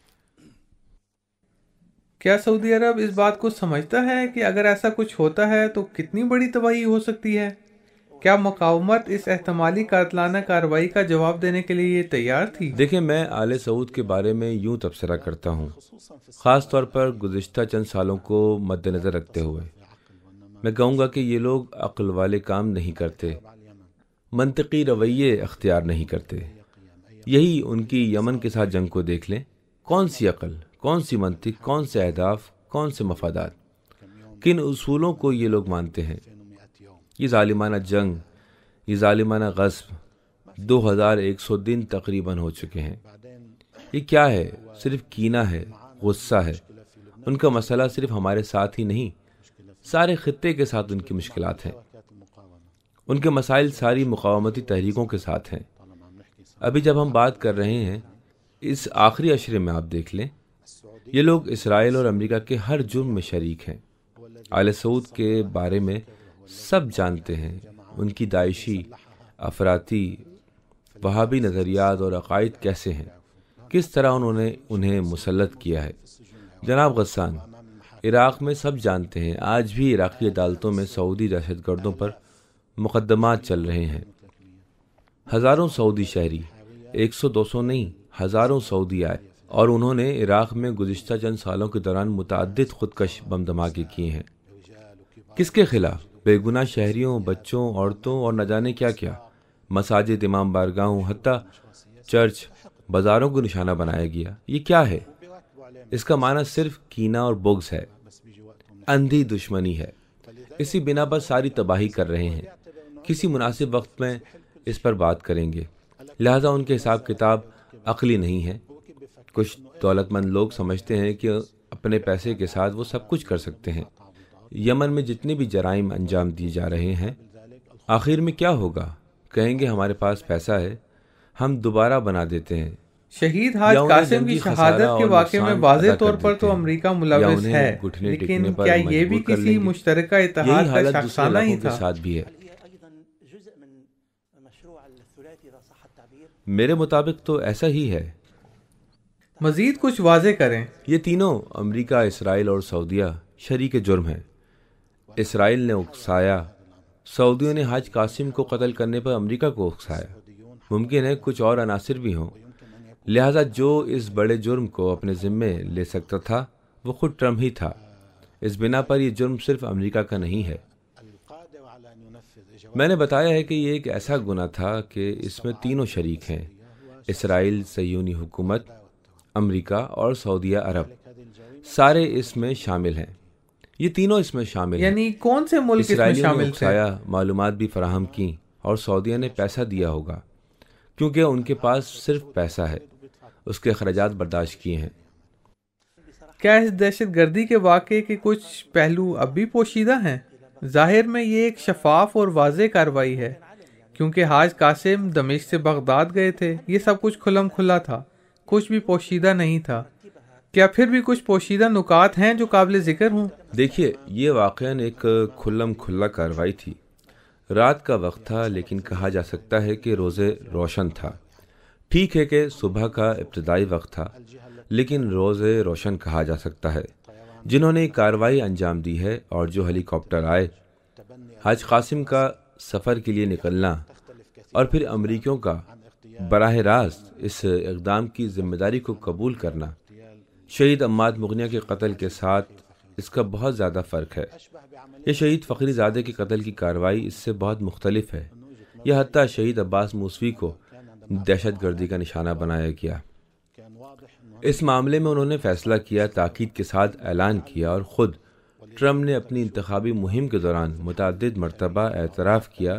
کیا سعودی عرب اس بات کو سمجھتا ہے کہ اگر ایسا کچھ ہوتا ہے تو کتنی بڑی تباہی ہو سکتی ہے؟ کیا مقاومت اس احتمالی قاتلانہ کارروائی کا جواب دینے کے لیے تیار تھی؟ دیکھیں، میں آل سعود کے بارے میں یوں تبصرہ کرتا ہوں، خاص طور پر گزشتہ چند سالوں کو مد نظر رکھتے ہوئے۔ میں کہوں گا کہ یہ لوگ عقل والے کام نہیں کرتے، منطقی رویے اختیار نہیں کرتے۔ یہی ان کی یمن کے ساتھ جنگ کو دیکھ لیں۔ کون سی عقل، کون سی منطق، کون سے اہداف، کون سے مفادات، کن اصولوں کو یہ لوگ مانتے ہیں؟ یہ ظالمانہ جنگ، یہ ظالمانہ غصب 2100 دن تقریباً ہو چکے ہیں۔ یہ کیا ہے؟ صرف کینہ ہے، غصہ ہے۔ ان کا مسئلہ صرف ہمارے ساتھ ہی نہیں، سارے خطے کے ساتھ ان کی مشکلات ہیں۔ ان کے مسائل ساری مقاومتی تحریکوں کے ساتھ ہیں۔ ابھی جب ہم بات کر رہے ہیں، اس آخری عشرے میں آپ دیکھ لیں، یہ لوگ اسرائیل اور امریکہ کے ہر جرم میں شریک ہیں۔ آل سعود کے بارے میں سب جانتے ہیں، ان کی داعشی، افراطی، وہابی نظریات اور عقائد کیسے ہیں، کس طرح انہوں نے انہیں مسلط کیا ہے۔ جناب غسان، عراق میں سب جانتے ہیں، آج بھی عراقی عدالتوں میں سعودی دہشت گردوں پر مقدمات چل رہے ہیں۔ ہزاروں سعودی شہری، 100-200 نہیں، ہزاروں سعودی آئے اور انہوں نے عراق میں گزشتہ چند سالوں کے دوران متعدد خودکش بم دھماکے کیے ہیں۔ کس کے خلاف؟ بے گناہ شہریوں، بچوں، عورتوں اور نہ جانے کیا کیا۔ مساجد، امام بارگاہوں، حتیٰ چرچ، بازاروں کو نشانہ بنایا گیا۔ یہ کیا ہے؟ اس کا معنی صرف کینہ اور بغض ہے، اندھی دشمنی ہے۔ اسی بنا پر ساری تباہی کر رہے ہیں۔ کسی مناسب وقت میں اس پر بات کریں گے۔ لہذا ان کے حساب کتاب عقلی نہیں ہے۔ کچھ دولت مند لوگ سمجھتے ہیں کہ اپنے پیسے کے ساتھ وہ سب کچھ کر سکتے ہیں۔ یمن میں جتنے بھی جرائم انجام دیے جا رہے ہیں، آخر میں کیا ہوگا؟ کہیں گے ہمارے پاس پیسہ ہے، ہم دوبارہ بنا دیتے ہیں۔ شہید حاج قاسم کی شہادت کے واقعے میں واضح طور پر تو امریکہ ملوث ہے، لیکن کیا یہ بھی کسی مشترکہ اتحاد کا شاخسانہ ہی تھا؟ ساتھ بھی ہے۔ میرے مطابق تو ایسا ہی ہے۔ مزید کچھ واضح کریں۔ یہ تینوں، امریکہ، اسرائیل اور سعودیہ، شریک جرم ہیں۔ اسرائیل نے اکسایا، سعودیوں نے حاج قاسم کو قتل کرنے پر امریکہ کو اکسایا۔ ممکن ہے کچھ اور عناصر بھی ہوں، لہذا جو اس بڑے جرم کو اپنے ذمے لے سکتا تھا وہ خود ٹرمپ ہی تھا۔ اس بنا پر یہ جرم صرف امریکہ کا نہیں ہے، میں نے بتایا ہے کہ یہ ایک ایسا گناہ تھا کہ اس میں تینوں شریک ہیں، اسرائیل، صہیونی حکومت، امریکہ اور سعودیہ عرب، سارے اس میں شامل ہیں۔ یہ تینوں اس میں شامل ہیں۔ یعنی کون سے ملک اس میں اسرائیلیوں نے شامل تھے؟ اکسایا، معلومات بھی فراہم کی، اور سعودیہ نے پیسہ دیا ہوگا کیونکہ ان کے پاس صرف پیسہ ہے، اس کے اخراجات برداشت کیے ہیں۔ کیا اس دہشت گردی کے واقعے کے کچھ پہلو اب بھی پوشیدہ ہیں؟ ظاہر میں یہ ایک شفاف اور واضح کارروائی ہے، کیونکہ حاج قاسم دمشق سے بغداد گئے تھے۔ یہ سب کچھ کھلم کھلا تھا، کچھ بھی پوشیدہ نہیں تھا۔ کیا پھر بھی کچھ پوشیدہ نکات ہیں جو قابل ذکر ہوں؟ دیکھیے، یہ واقعاً ایک کھلم کھلا کارروائی تھی۔ رات کا وقت تھا، لیکن کہا جا سکتا ہے کہ روز روشن تھا۔ ٹھیک ہے کہ صبح کا ابتدائی وقت تھا، لیکن روز روشن کہا جا سکتا ہے۔ جنہوں نے کارروائی انجام دی ہے اور جو ہیلی کاپٹر آئے، حاج قاسم کا سفر کے لیے نکلنا اور پھر امریکیوں کا براہ راست اس اقدام کی ذمہ داری کو قبول کرنا، شہید عماد مغنیہ کے قتل کے ساتھ اس کا بہت زیادہ فرق ہے۔ یہ شہید فخری زادے کے قتل کی کارروائی اس سے بہت مختلف ہے۔ یہ حتیٰ شہید عباس موسوی کو دہشت گردی کا نشانہ بنایا گیا۔ اس معاملے میں انہوں نے فیصلہ کیا، تاکید کے ساتھ اعلان کیا، اور خود ٹرمپ نے اپنی انتخابی مہم کے دوران متعدد مرتبہ اعتراف کیا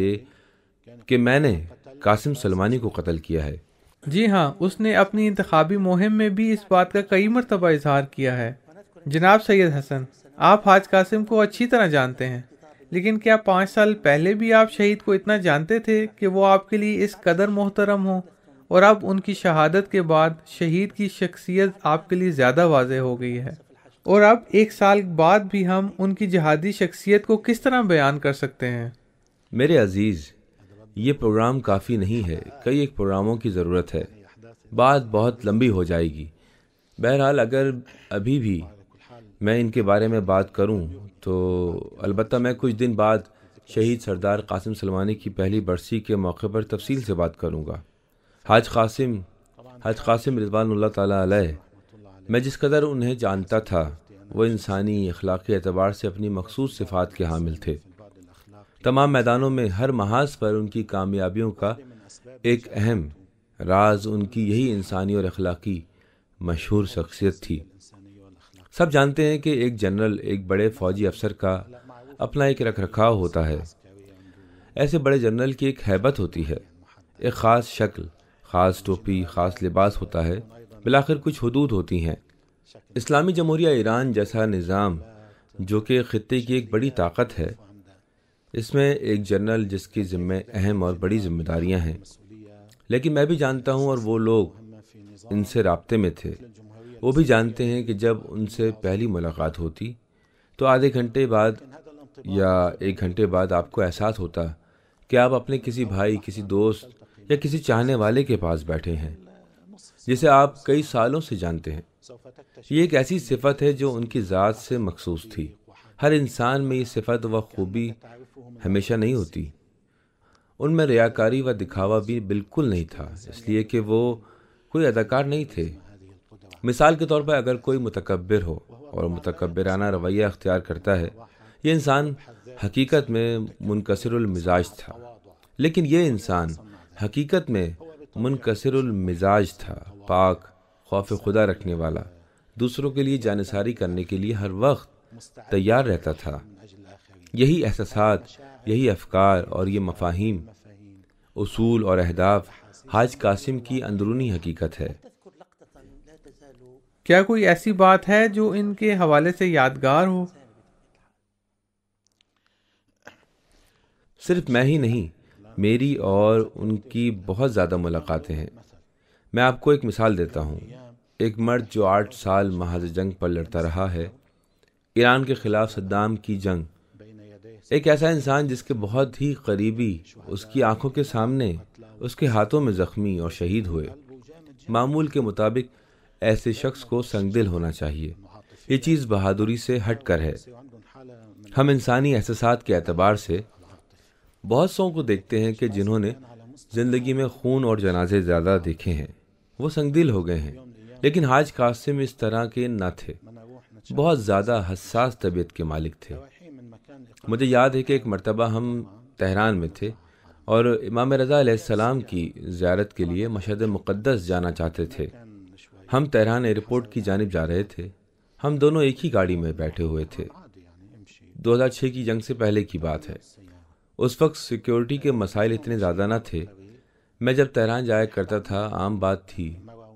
کہ میں نے قاسم سلمانی کو قتل کیا ہے۔ جی ہاں، اس نے اپنی انتخابی مہم میں بھی اس بات کا کئی مرتبہ اظہار کیا ہے۔ جناب سید حسن، آپ حاج قاسم کو اچھی طرح جانتے ہیں، لیکن کیا 5 سال پہلے بھی آپ شہید کو اتنا جانتے تھے کہ وہ آپ کے لیے اس قدر محترم ہوں، اور اب ان کی شہادت کے بعد شہید کی شخصیت آپ کے لیے زیادہ واضح ہو گئی ہے، اور اب 1 سال بعد بھی ہم ان کی جہادی شخصیت کو کس طرح بیان کر سکتے ہیں؟ میرے عزیز، یہ پروگرام کافی نہیں ہے، کئی ایک پروگراموں کی ضرورت ہے، بات بہت لمبی ہو جائے گی۔ بہرحال اگر ابھی بھی میں ان کے بارے میں بات کروں تو البتہ میں کچھ دن بعد شہید سردار قاسم سلمانی کی پہلی برسی کے موقع پر تفصیل سے بات کروں گا۔ حاج قاسم رضوان اللہ تعالیٰ علیہ، میں جس قدر انہیں جانتا تھا، وہ انسانی اخلاقی اعتبار سے اپنی مخصوص صفات کے حامل تھے۔ تمام میدانوں میں ہر محاذ پر ان کی کامیابیوں کا ایک اہم راز ان کی یہی انسانی اور اخلاقی مشہور شخصیت تھی۔ سب جانتے ہیں کہ ایک جنرل، ایک بڑے فوجی افسر کا اپنا ایک رکھ رکھاؤ ہوتا ہے۔ ایسے بڑے جنرل کی ایک ہیبت ہوتی ہے، ایک خاص شکل، خاص ٹوپی، خاص لباس ہوتا ہے، بالآخر کچھ حدود ہوتی ہیں۔ اسلامی جمہوریہ ایران جیسا نظام، جو کہ خطے کی ایک بڑی طاقت ہے، اس میں ایک جنرل جس کی ذمہ اہم اور بڑی ذمہ داریاں ہیں۔ لیکن میں بھی جانتا ہوں، اور وہ لوگ ان سے رابطے میں تھے، وہ بھی جانتے ہیں کہ جب ان سے پہلی ملاقات ہوتی تو آدھے گھنٹے بعد یا 1 گھنٹے بعد آپ کو احساس ہوتا کہ آپ اپنے کسی بھائی، کسی دوست یا کسی چاہنے والے کے پاس بیٹھے ہیں جسے آپ کئی سالوں سے جانتے ہیں۔ یہ ایک ایسی صفت ہے جو ان کی ذات سے مخصوص تھی۔ ہر انسان میں یہ صفت و خوبی ہمیشہ نہیں ہوتی۔ ان میں ریاکاری و دکھاوا بھی بالکل نہیں تھا، اس لیے کہ وہ کوئی اداکار نہیں تھے۔ مثال کے طور پر اگر کوئی متکبر ہو اور متکبرانہ رویہ اختیار کرتا ہے، یہ انسان حقیقت میں منکسر المزاج تھا، لیکن یہ انسان حقیقت میں منکسر المزاج تھا، پاک، خوف خدا رکھنے والا، دوسروں کے لیے جانثاری کرنے کے لیے ہر وقت تیار رہتا تھا۔ یہی احساسات، یہی افکار اور یہ مفاہیم، اصول اور اہداف حاج قاسم کی اندرونی حقیقت ہے۔ کیا کوئی ایسی بات ہے جو ان کے حوالے سے یادگار ہو؟ صرف میں ہی نہیں، میری اور ان کی بہت زیادہ ملاقاتیں ہیں۔ میں آپ کو ایک مثال دیتا ہوں۔ ایک مرد جو 8 سال محاذ جنگ پر لڑتا رہا ہے، ایران کے خلاف صدام کی جنگ، ایک ایسا انسان جس کے بہت ہی قریبی اس کی آنکھوں کے سامنے اس کے ہاتھوں میں زخمی اور شہید ہوئے۔ معمول کے مطابق ایسے شخص کو سنگ دل ہونا چاہیے۔ یہ چیز بہادری سے ہٹ کر ہے۔ ہم انسانی احساسات کے اعتبار سے بہت سو کو دیکھتے ہیں کہ جنہوں نے زندگی میں خون اور جنازے زیادہ دیکھے ہیں، وہ سنگ دل ہو گئے ہیں، لیکن حاج قاسم اس طرح کے نہ تھے، بہت زیادہ حساس طبیعت کے مالک تھے۔ مجھے یاد ہے کہ ایک مرتبہ ہم تہران میں تھے اور امام رضا علیہ السلام کی زیارت کے لیے مشہد مقدس جانا چاہتے تھے۔ ہم تہران ایئرپورٹ کی جانب جا رہے تھے۔ ہم دونوں ایک ہی گاڑی میں بیٹھے ہوئے تھے۔ 2006 کی جنگ سے پہلے کی بات ہے۔ اس وقت سیکیورٹی کے مسائل اتنے زیادہ نہ تھے۔ میں جب تہران جایا کرتا تھا عام بات تھی،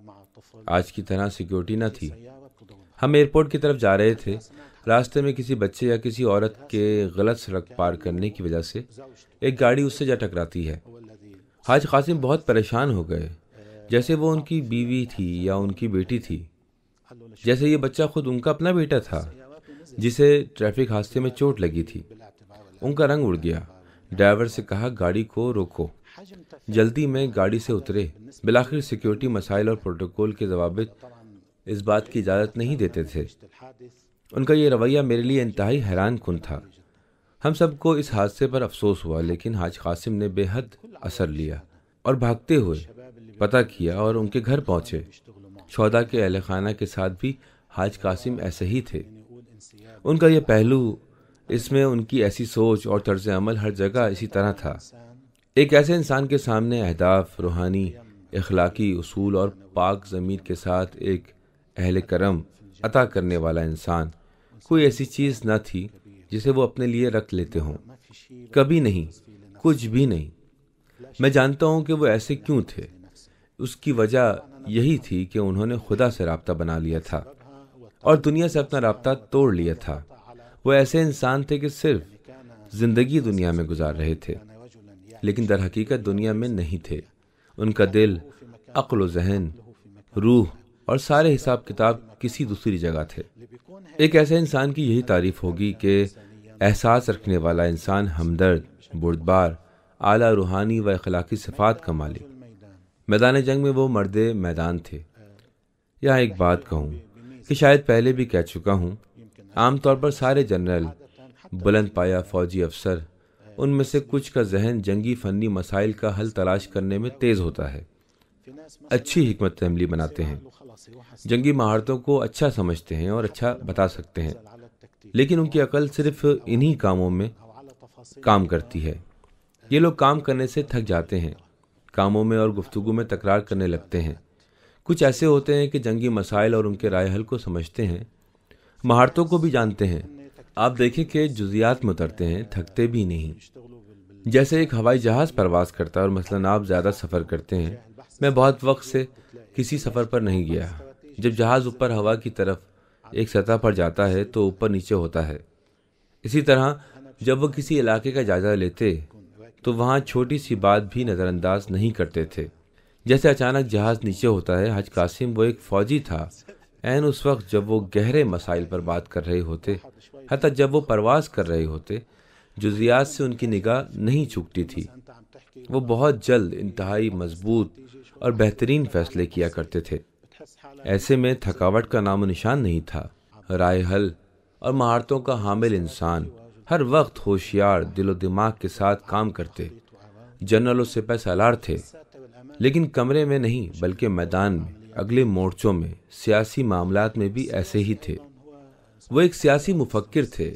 آج کی طرح سیکیورٹی نہ تھی۔ ہم ایئرپورٹ کی طرف جا رہے تھے، راستے میں کسی بچے یا کسی عورت کے غلط سڑک پار کرنے کی وجہ سے ایک گاڑی اس سے جا ٹکراتی ہے۔ حاج قاسم بہت پریشان ہو گئے، جیسے وہ ان کی بیوی تھی یا ان کی بیٹی تھی، جیسے یہ بچہ خود ان کا اپنا بیٹا تھا جسے ٹریفک حادثے میں چوٹ لگی تھی۔ ان کا رنگ اڑ گیا۔ ڈرائیور سے کہا گاڑی کو روکو۔ جلدی میں گاڑی سے اترے۔ بالآخر سیکیورٹی مسائل اور پروٹوکول کے ضوابط اس بات کی اجازت نہیں دیتے تھے۔ ان کا یہ رویہ میرے لیے انتہائی حیران کن تھا۔ ہم سب کو اس حادثے پر افسوس ہوا، لیکن حاج قاسم نے بے حد اثر لیا اور بھاگتے ہوئے پتہ کیا اور ان کے گھر پہنچے۔ شہداء کے اہل خانہ کے ساتھ بھی حاج قاسم ایسے ہی تھے۔ ان کا یہ پہلو، اس میں ان کی ایسی سوچ اور طرز عمل ہر جگہ اسی طرح تھا۔ ایک ایسے انسان کے سامنے اہداف، روحانی، اخلاقی اصول اور پاک ضمیر کے ساتھ ایک اہل کرم عطا کرنے والا انسان، کوئی ایسی چیز نہ تھی جسے وہ اپنے لیے رکھ لیتے ہوں۔ کبھی نہیں، کچھ بھی نہیں۔ میں جانتا ہوں کہ وہ ایسے کیوں تھے۔ اس کی وجہ یہی تھی کہ انہوں نے خدا سے رابطہ بنا لیا تھا اور دنیا سے اپنا رابطہ توڑ لیا تھا۔ وہ ایسے انسان تھے کہ صرف زندگی دنیا میں گزار رہے تھے، لیکن در حقیقت دنیا میں نہیں تھے۔ ان کا دل، عقل و ذہن، روح اور سارے حساب کتاب کسی دوسری جگہ تھے۔ ایک ایسے انسان کی یہی تعریف ہوگی کہ احساس رکھنے والا انسان، ہمدرد، بردبار، اعلیٰ روحانی و اخلاقی صفات کا مالک۔ میدان جنگ میں وہ مرد میدان تھے۔ یہاں ایک بات کہوں کہ شاید پہلے بھی کہہ چکا ہوں، عام طور پر سارے جنرل، بلند پایا فوجی افسر، ان میں سے کچھ کا ذہن جنگی فنی مسائل کا حل تلاش کرنے میں تیز ہوتا ہے، اچھی حکمت عملی بناتے ہیں، جنگی مہارتوں کو اچھا سمجھتے ہیں اور اچھا بتا سکتے ہیں، لیکن ان کی عقل صرف انہی کاموں میں کام کرتی ہے۔ یہ لوگ کام کرنے سے تھک جاتے ہیں، کاموں میں اور گفتگو میں تکرار کرنے لگتے ہیں۔ کچھ ایسے ہوتے ہیں کہ جنگی مسائل اور ان کے رائے حل کو سمجھتے ہیں، مہارتوں کو بھی جانتے ہیں۔ آپ دیکھیں کہ جزیات میں اترتے ہیں، تھکتے بھی نہیں۔ جیسے ایک ہوائی جہاز پرواز کرتا ہے اور مثلاً آپ زیادہ سفر کرتے ہیں۔ میں بہت وقت سے کسی سفر پر نہیں گیا۔ جب جہاز اوپر ہوا کی طرف ایک سطح پر جاتا ہے تو اوپر نیچے ہوتا ہے۔ اسی طرح جب وہ کسی علاقے کا جائزہ لیتے تو وہاں چھوٹی سی بات بھی نظر انداز نہیں کرتے تھے۔ جیسے اچانک جہاز نیچے ہوتا ہے۔ حاج قاسم وہ ایک فوجی تھا، عین اس وقت جب وہ گہرے مسائل پر بات کر رہے ہوتے، حتیٰ جب وہ پرواز کر رہے ہوتے، جزیات سے ان کی نگاہ نہیں چوکتی تھی۔ وہ بہت جلد انتہائی مضبوط اور بہترین فیصلے کیا کرتے تھے۔ ایسے میں تھکاوٹ کا نام و نشان نہیں تھا۔ رائے حل اور مہارتوں کا حامل انسان، ہر وقت ہوشیار دل و دماغ کے ساتھ کام کرتے۔ جنرل و سپہ سالار تھے، لیکن کمرے میں نہیں بلکہ میدان میں، اگلے مورچوں میں، سیاسی معاملات میں بھی ایسے ہی تھے۔ وہ ایک سیاسی مفکر تھے،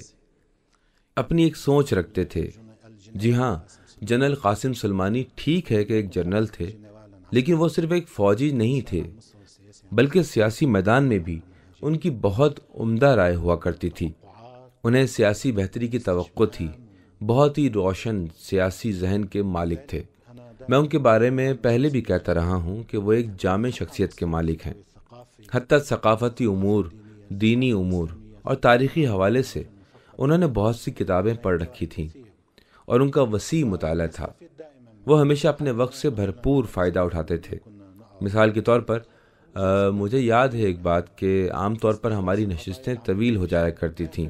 اپنی ایک سوچ رکھتے تھے۔ جی ہاں، جنرل قاسم سلمانی ٹھیک ہے کہ ایک جنرل تھے، لیکن وہ صرف ایک فوجی نہیں تھے، بلکہ سیاسی میدان میں بھی ان کی بہت عمدہ رائے ہوا کرتی تھی۔ انہیں سیاسی بہتری کی توقع تھی، بہت ہی روشن سیاسی ذہن کے مالک تھے۔ میں ان کے بارے میں پہلے بھی کہتا رہا ہوں کہ وہ ایک جامع شخصیت کے مالک ہیں۔ حتیٰ ثقافتی امور، دینی امور اور تاریخی حوالے سے انہوں نے بہت سی کتابیں پڑھ رکھی تھیں اور ان کا وسیع مطالعہ تھا۔ وہ ہمیشہ اپنے وقت سے بھرپور فائدہ اٹھاتے تھے۔ مثال کے طور پر مجھے یاد ہے ایک بات کہ عام طور پر ہماری نشستیں طویل ہو جایا کرتی تھیں۔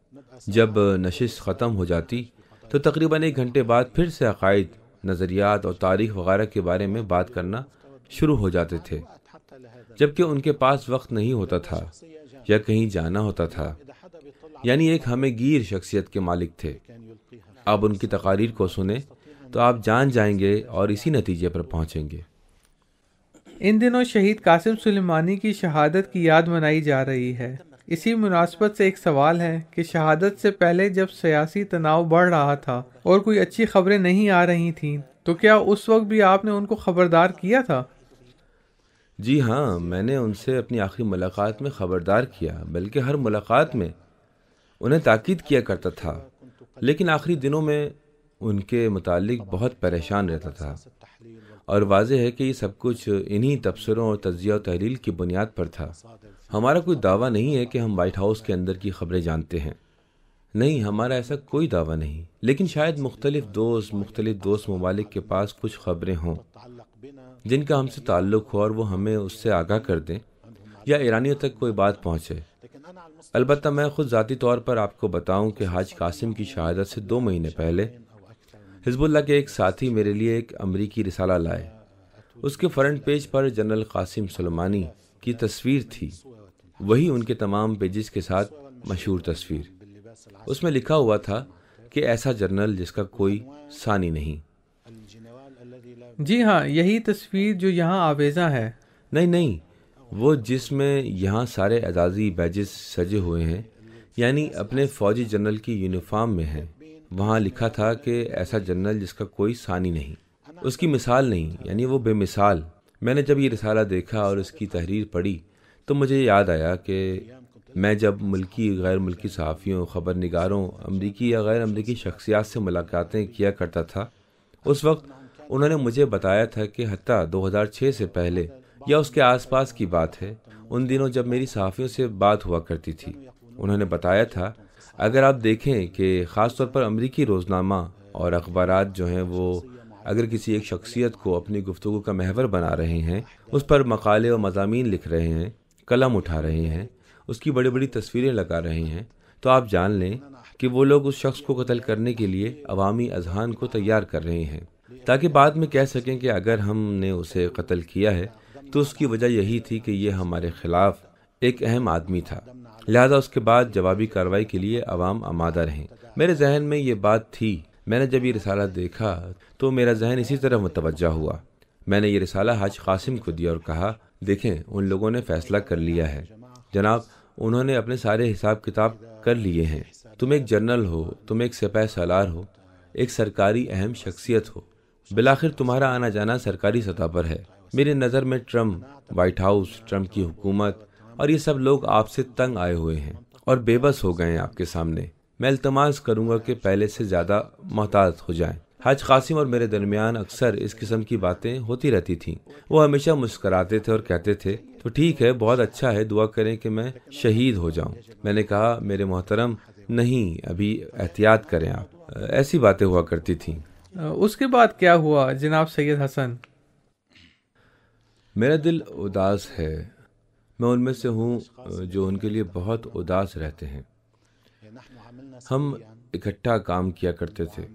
جب نشست ختم ہو جاتی تو تقریباً 1 گھنٹے بعد پھر سے عقائد، نظریات اور تاریخ وغیرہ کے بارے میں بات کرنا شروع ہو جاتے تھے، جبکہ ان کے پاس وقت نہیں ہوتا تھا یا کہیں جانا ہوتا تھا۔ یعنی ایک ہمہ گیر شخصیت کے مالک تھے۔ آپ ان کی تقاریر کو سنیں تو آپ جان جائیں گے اور اسی نتیجے پر پہنچیں گے۔ ان دنوں شہید قاسم سلیمانی کی شہادت کی یاد منائی جا رہی ہے۔ اسی مناسبت سے ایک سوال ہے کہ شہادت سے پہلے جب سیاسی تناؤ بڑھ رہا تھا اور کوئی اچھی خبریں نہیں آ رہی تھیں تو کیا اس وقت بھی آپ نے ان کو خبردار کیا تھا؟ جی ہاں، میں نے ان سے اپنی آخری ملاقات میں خبردار کیا، بلکہ ہر ملاقات میں انہیں تاکید کیا کرتا تھا، لیکن آخری دنوں میں ان کے متعلق بہت پریشان رہتا تھا، اور واضح ہے کہ یہ سب کچھ انہی تبصروں اور تجزیہ و تحلیل کی بنیاد پر تھا۔ ہمارا کوئی دعویٰ نہیں ہے کہ ہم وائٹ ہاؤس کے اندر کی خبریں جانتے ہیں، نہیں، ہمارا ایسا کوئی دعویٰ نہیں، لیکن شاید مختلف دوست ممالک کے پاس کچھ خبریں ہوں جن کا ہم سے تعلق ہو اور وہ ہمیں اس سے آگاہ کر دیں، یا ایرانیوں تک کوئی بات پہنچے۔ البتہ میں خود ذاتی طور پر آپ کو بتاؤں کہ حاج قاسم کی شہادت سے 2 مہینے پہلے حزب اللہ کے ایک ساتھی میرے لیے ایک امریکی رسالہ لائے۔ اس کے فرنٹ پیج پر جنرل قاسم سلیمانی کی تصویر تھی، وہی ان کے تمام پیجز کے ساتھ مشہور تصویر۔ اس میں لکھا ہوا تھا کہ ایسا جنرل جس کا کوئی ثانی نہیں۔ جی ہاں، یہی تصویر جو یہاں آویزاں ہے۔ نہیں، وہ جس میں یہاں سارے اعزازی بیجز سجے ہوئے ہیں، یعنی اپنے فوجی جنرل کی یونیفارم میں ہیں۔ وہاں لکھا تھا کہ ایسا جنرل جس کا کوئی ثانی نہیں، اس کی مثال نہیں، یعنی وہ بے مثال۔ میں نے جب یہ رسالہ دیکھا اور اس کی تحریر پڑھی تو مجھے یاد آیا کہ میں جب ملکی غیر ملکی صحافیوں، خبر نگاروں، امریکی یا غیر امریکی شخصیات سے ملاقاتیں کیا کرتا تھا، اس وقت انہوں نے مجھے بتایا تھا کہ حتیٰ 2006 سے پہلے یا اس کے آس پاس کی بات ہے، ان دنوں جب میری صحافیوں سے بات ہوا کرتی تھی، انہوں نے بتایا تھا اگر آپ دیکھیں کہ خاص طور پر امریکی روزنامہ اور اخبارات جو ہیں وہ اگر کسی ایک شخصیت کو اپنی گفتگو کا محور بنا رہے ہیں، اس پر مقالے اور مضامین لکھ رہے ہیں، قلم اٹھا رہے ہیں، اس کی بڑی بڑی تصویریں لگا رہے ہیں، تو آپ جان لیں کہ وہ لوگ اس شخص کو قتل کرنے کے لیے عوامی اذہان کو تیار کر رہے ہیں، تاکہ بعد میں کہہ سکیں کہ اگر ہم نے اسے قتل کیا ہے تو اس کی وجہ یہی تھی کہ یہ ہمارے خلاف ایک اہم آدمی تھا، لہذا اس کے بعد جوابی کارروائی کے لیے عوام آمادہ رہیں۔ میرے ذہن میں یہ بات تھی۔ میں نے جب یہ رسالہ دیکھا تو میرا ذہن اسی طرف متوجہ ہوا۔ میں نے یہ رسالہ حاج قاسم کو دیا اور کہا، دیکھیں ان لوگوں نے فیصلہ کر لیا ہے جناب، انہوں نے اپنے سارے حساب کتاب کر لیے ہیں۔ تم ایک جنرل ہو، تم ایک سپہ سالار ہو، ایک سرکاری اہم شخصیت ہو، بالآخر تمہارا آنا جانا سرکاری سطح پر ہے۔ میری نظر میں ٹرمپ، وائٹ ہاؤس، ٹرمپ کی حکومت اور یہ سب لوگ آپ سے تنگ آئے ہوئے ہیں اور بے بس ہو گئے ہیں آپ کے سامنے۔ میں التماس کروں گا کہ پہلے سے زیادہ محتاط ہو جائیں۔ حاج قاسم اور میرے درمیان اکثر اس قسم کی باتیں ہوتی رہتی تھیں۔ وہ ہمیشہ مسکراتے تھے اور کہتے تھے، تو ٹھیک ہے، بہت اچھا ہے، دعا کریں کہ میں شہید ہو جاؤں۔ میں نے کہا، میرے محترم، نہیں، ابھی احتیاط کریں آپ۔ ایسی باتیں ہوا کرتی تھیں۔ اس کے بعد کیا ہوا جناب سید حسن؟ میرا دل اداس ہے۔ میں ان میں سے ہوں جو ان کے لیے بہت اداس رہتے ہیں۔ ہم اکٹھا کام کیا کرتے تھے۔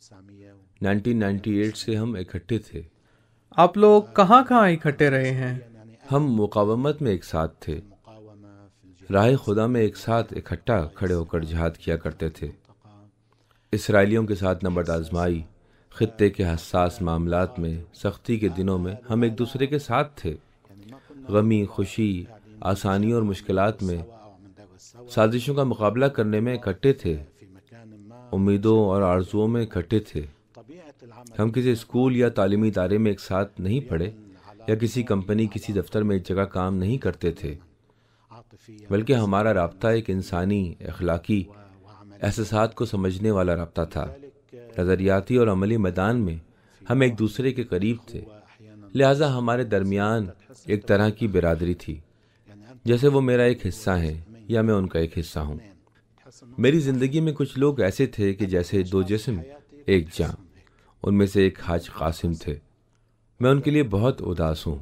1998 سے ہم اکٹھے تھے۔ آپ لوگ کہاں اکٹھے رہے ہیں؟ ہم مقاومت میں ایک ساتھ تھے، راہ خدا میں ایک ساتھ اکٹھا کھڑے ہو کر جہاد کیا کرتے تھے۔ اسرائیلیوں کے ساتھ نبرد آزمائی، خطے کے حساس معاملات میں، سختی کے دنوں میں ہم ایک دوسرے کے ساتھ تھے۔ غمی، خوشی، آسانیوں اور مشکلات میں، سازشوں کا مقابلہ کرنے میں اکٹھے تھے، امیدوں اور آرزوؤں میں اکٹھے تھے۔ ہم کسی اسکول یا تعلیمی ادارے میں ایک ساتھ نہیں پڑھے یا کسی کمپنی، کسی دفتر میں ایک جگہ کام نہیں کرتے تھے، بلکہ ہمارا رابطہ ایک انسانی، اخلاقی، احساسات کو سمجھنے والا رابطہ تھا۔ نظریاتی اور عملی میدان میں ہم ایک دوسرے کے قریب تھے، لہٰذا ہمارے درمیان ایک طرح کی برادری تھی، جیسے وہ میرا ایک حصہ ہیں یا میں ان کا ایک حصہ ہوں۔ میری زندگی میں کچھ لوگ ایسے تھے کہ جیسے 2 جسم ایک جاں، ان میں سے ایک حاج قاسم تھے۔ میں ان کے لیے بہت اداس ہوں۔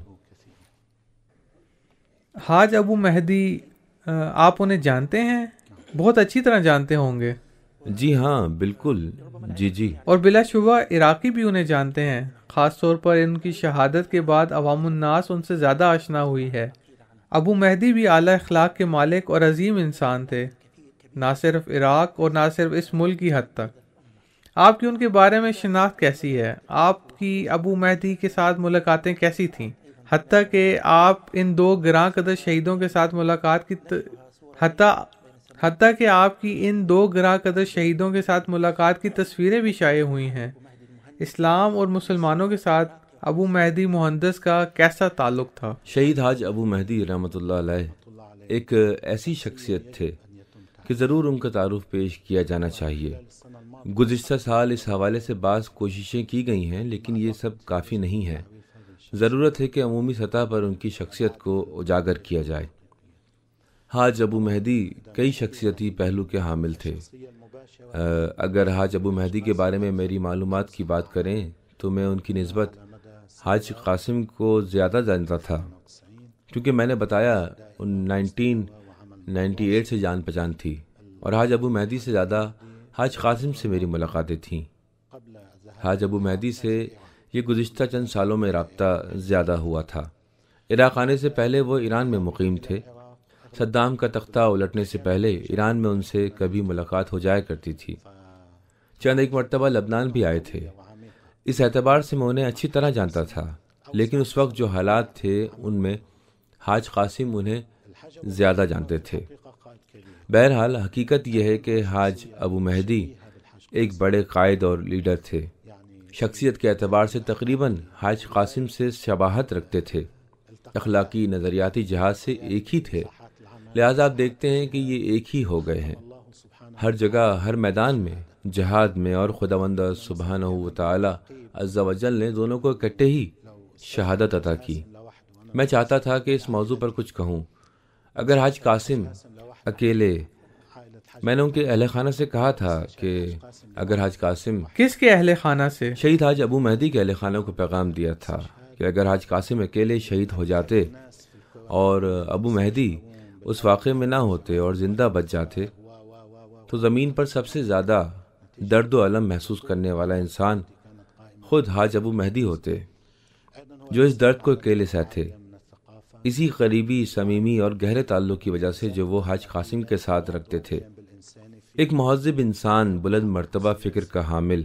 حاج ابو مہدی، آپ انہیں جانتے ہیں؟ بہت اچھی طرح جانتے ہوں گے۔ جی ہاں، بالکل، جی۔ اور بلا شبہ عراقی بھی انہیں جانتے ہیں، خاص طور پر ان کی شہادت کے بعد عوام الناس ان سے زیادہ آشنا ہوئی ہے۔ ابو مہدی بھی اعلیٰ اخلاق کے مالک اور عظیم انسان تھے، نہ صرف عراق اور نہ صرف اس ملک کی حد تک۔ آپ کی ان کے بارے میں شناخت کیسی ہے؟ آپ کی ابو مہدی کے ساتھ ملاقاتیں کیسی تھیں؟ حتیٰ کہ آپ ان 2 گراں قدر شہیدوں کے ساتھ ملاقات کی حتیٰ کہ آپ کی ان 2 گراں قدر شہیدوں کے ساتھ ملاقات کی تصویریں بھی شائع ہوئی ہیں۔ اسلام اور مسلمانوں کے ساتھ ابو مہدی مہندس کا کیسا تعلق تھا؟ شہید حاج ابو مہدی رحمۃ اللہ علیہ ایک ایسی شخصیت تھے کہ ضرور ان کا تعارف پیش کیا جانا چاہیے۔ گزشتہ سال اس حوالے سے بعض کوششیں کی گئی ہیں، لیکن یہ سب کافی نہیں ہے۔ ضرورت ہے کہ عمومی سطح پر ان کی شخصیت کو اجاگر کیا جائے۔ حاج ابو مہدی کئی شخصیتی پہلو کے حامل تھے۔ اگر حاج ابو مہدی کے بارے میں میری معلومات کی بات کریں تو میں ان کی نسبت حاج قاسم کو زیادہ جانتا تھا، کیونکہ میں نے بتایا 1998 سے جان پہچان تھی، اور حاج ابو مہدی سے زیادہ حاج قاسم سے میری ملاقاتیں تھیں۔ حاج ابو مہدی سے یہ گزشتہ چند سالوں میں رابطہ زیادہ ہوا تھا۔ عراق آنے سے پہلے وہ ایران میں مقیم تھے۔ صدام کا تختہ الٹنے سے پہلے ایران میں ان سے کبھی ملاقات ہو جایا کرتی تھی۔ چند ایک مرتبہ لبنان بھی آئے تھے۔ اس اعتبار سے میں انہیں اچھی طرح جانتا تھا، لیکن اس وقت جو حالات تھے ان میں حاج قاسم انہیں زیادہ جانتے تھے۔ بہرحال حقیقت یہ ہے کہ حاج ابو مہدی ایک بڑے قائد اور لیڈر تھے۔ شخصیت کے اعتبار سے تقریباً حاج قاسم سے شباہت رکھتے تھے۔ اخلاقی نظریاتی جہاز سے ایک ہی تھے، لہٰذا آپ دیکھتے ہیں کہ یہ ایک ہی ہو گئے ہیں۔ ہر جگہ، ہر میدان میں، جہاد میں، اور خداوند سبحانہ و تعالی عز و جل نے دونوں کو اکٹھے ہی شہادت عطا کی۔ میں چاہتا تھا کہ اس موضوع پر کچھ کہوں۔ اگر حاج قاسم اکیلے، میں نے ان کے اہل خانہ سے کہا تھا کہ اگر حاج قاسم، کس کے اہل خانہ سے؟ شہید حاج ابو مہدی کے اہل خانہ کو پیغام دیا تھا کہ اگر حاج قاسم اکیلے شہید ہو جاتے اور ابو مہدی اس واقعے میں نہ ہوتے اور زندہ بچ جاتے تو زمین پر سب سے زیادہ درد و الم محسوس کرنے والا انسان خود حاج ابو مہدی ہوتے، جو اس درد کو اکیلے سہتے۔ اسی قریبی، صمیمی اور گہرے تعلق کی وجہ سے جو وہ حاج قاسم کے ساتھ رکھتے تھے۔ ایک مہذب انسان، بلند مرتبہ فکر کا حامل،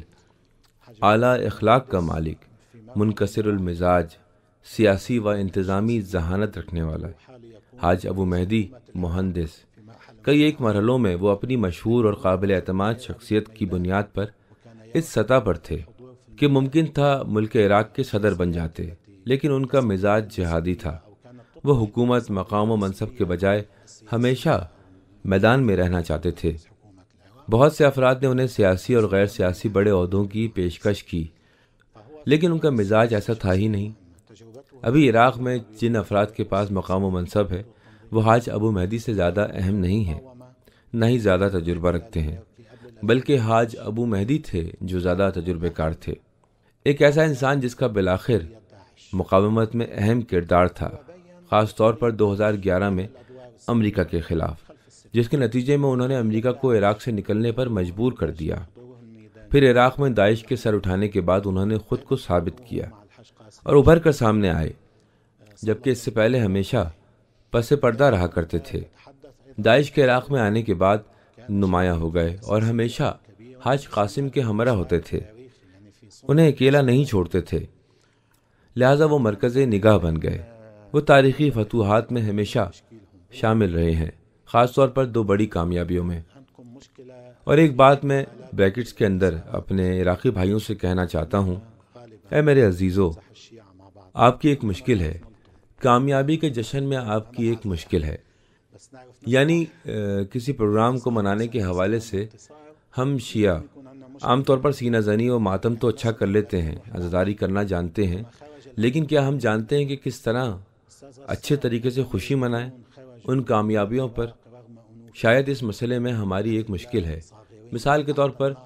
اعلیٰ اخلاق کا مالک، منکسر المزاج، سیاسی و انتظامی ذہانت رکھنے والا حاج ابو مہدی مہندس کئی ایک مرحلوں میں وہ اپنی مشہور اور قابل اعتماد شخصیت کی بنیاد پر اس سطح پر تھے کہ ممکن تھا ملک عراق کے صدر بن جاتے، لیکن ان کا مزاج جہادی تھا۔ وہ حکومت، مقام و منصب کے بجائے ہمیشہ میدان میں رہنا چاہتے تھے۔ بہت سے افراد نے انہیں سیاسی اور غیر سیاسی بڑے عہدوں کی پیشکش کی، لیکن ان کا مزاج ایسا تھا ہی نہیں۔ ابھی عراق میں جن افراد کے پاس مقام و منصب ہے وہ حاج ابو مہدی سے زیادہ اہم نہیں ہیں، نہ ہی زیادہ تجربہ رکھتے ہیں، بلکہ حاج ابو مہدی تھے جو زیادہ تجربے کار تھے۔ ایک ایسا انسان جس کا بالآخر مقاومت میں اہم کردار تھا، خاص طور پر 2011 میں امریکہ کے خلاف، جس کے نتیجے میں انہوں نے امریکہ کو عراق سے نکلنے پر مجبور کر دیا۔ پھر عراق میں داعش کے سر اٹھانے کے بعد انہوں نے خود کو ثابت کیا اور ابھر کر سامنے آئے، جبکہ اس سے پہلے ہمیشہ پس پردہ رہا کرتے تھے۔ داعش کے عراق میں آنے کے بعد نمایاں ہو گئے اور ہمیشہ حاج قاسم کے ہمراہ ہوتے تھے، انہیں اکیلا نہیں چھوڑتے تھے، لہٰذا وہ مرکز نگاہ بن گئے۔ وہ تاریخی فتوحات میں ہمیشہ شامل رہے ہیں، خاص طور پر 2 بڑی کامیابیوں میں۔ اور ایک بات میں بریکٹس کے اندر اپنے عراقی بھائیوں سے کہنا چاہتا ہوں، اے میرے عزیزو، آپ کی ایک مشکل ہے، کامیابی کے جشن میں آپ کی ایک مشکل ہے۔ یعنی کسی پروگرام کو منانے کے حوالے سے ہم شیعہ عام طور پر سینہ زنی و ماتم تو اچھا کر لیتے ہیں، عزاداری کرنا جانتے ہیں، لیکن کیا ہم جانتے ہیں کہ کس طرح اچھے طریقے سے خوشی منائیں ان کامیابیوں پر؟ شاید اس مسئلے میں ہماری ایک مشکل ہے۔ مثال کے طور پر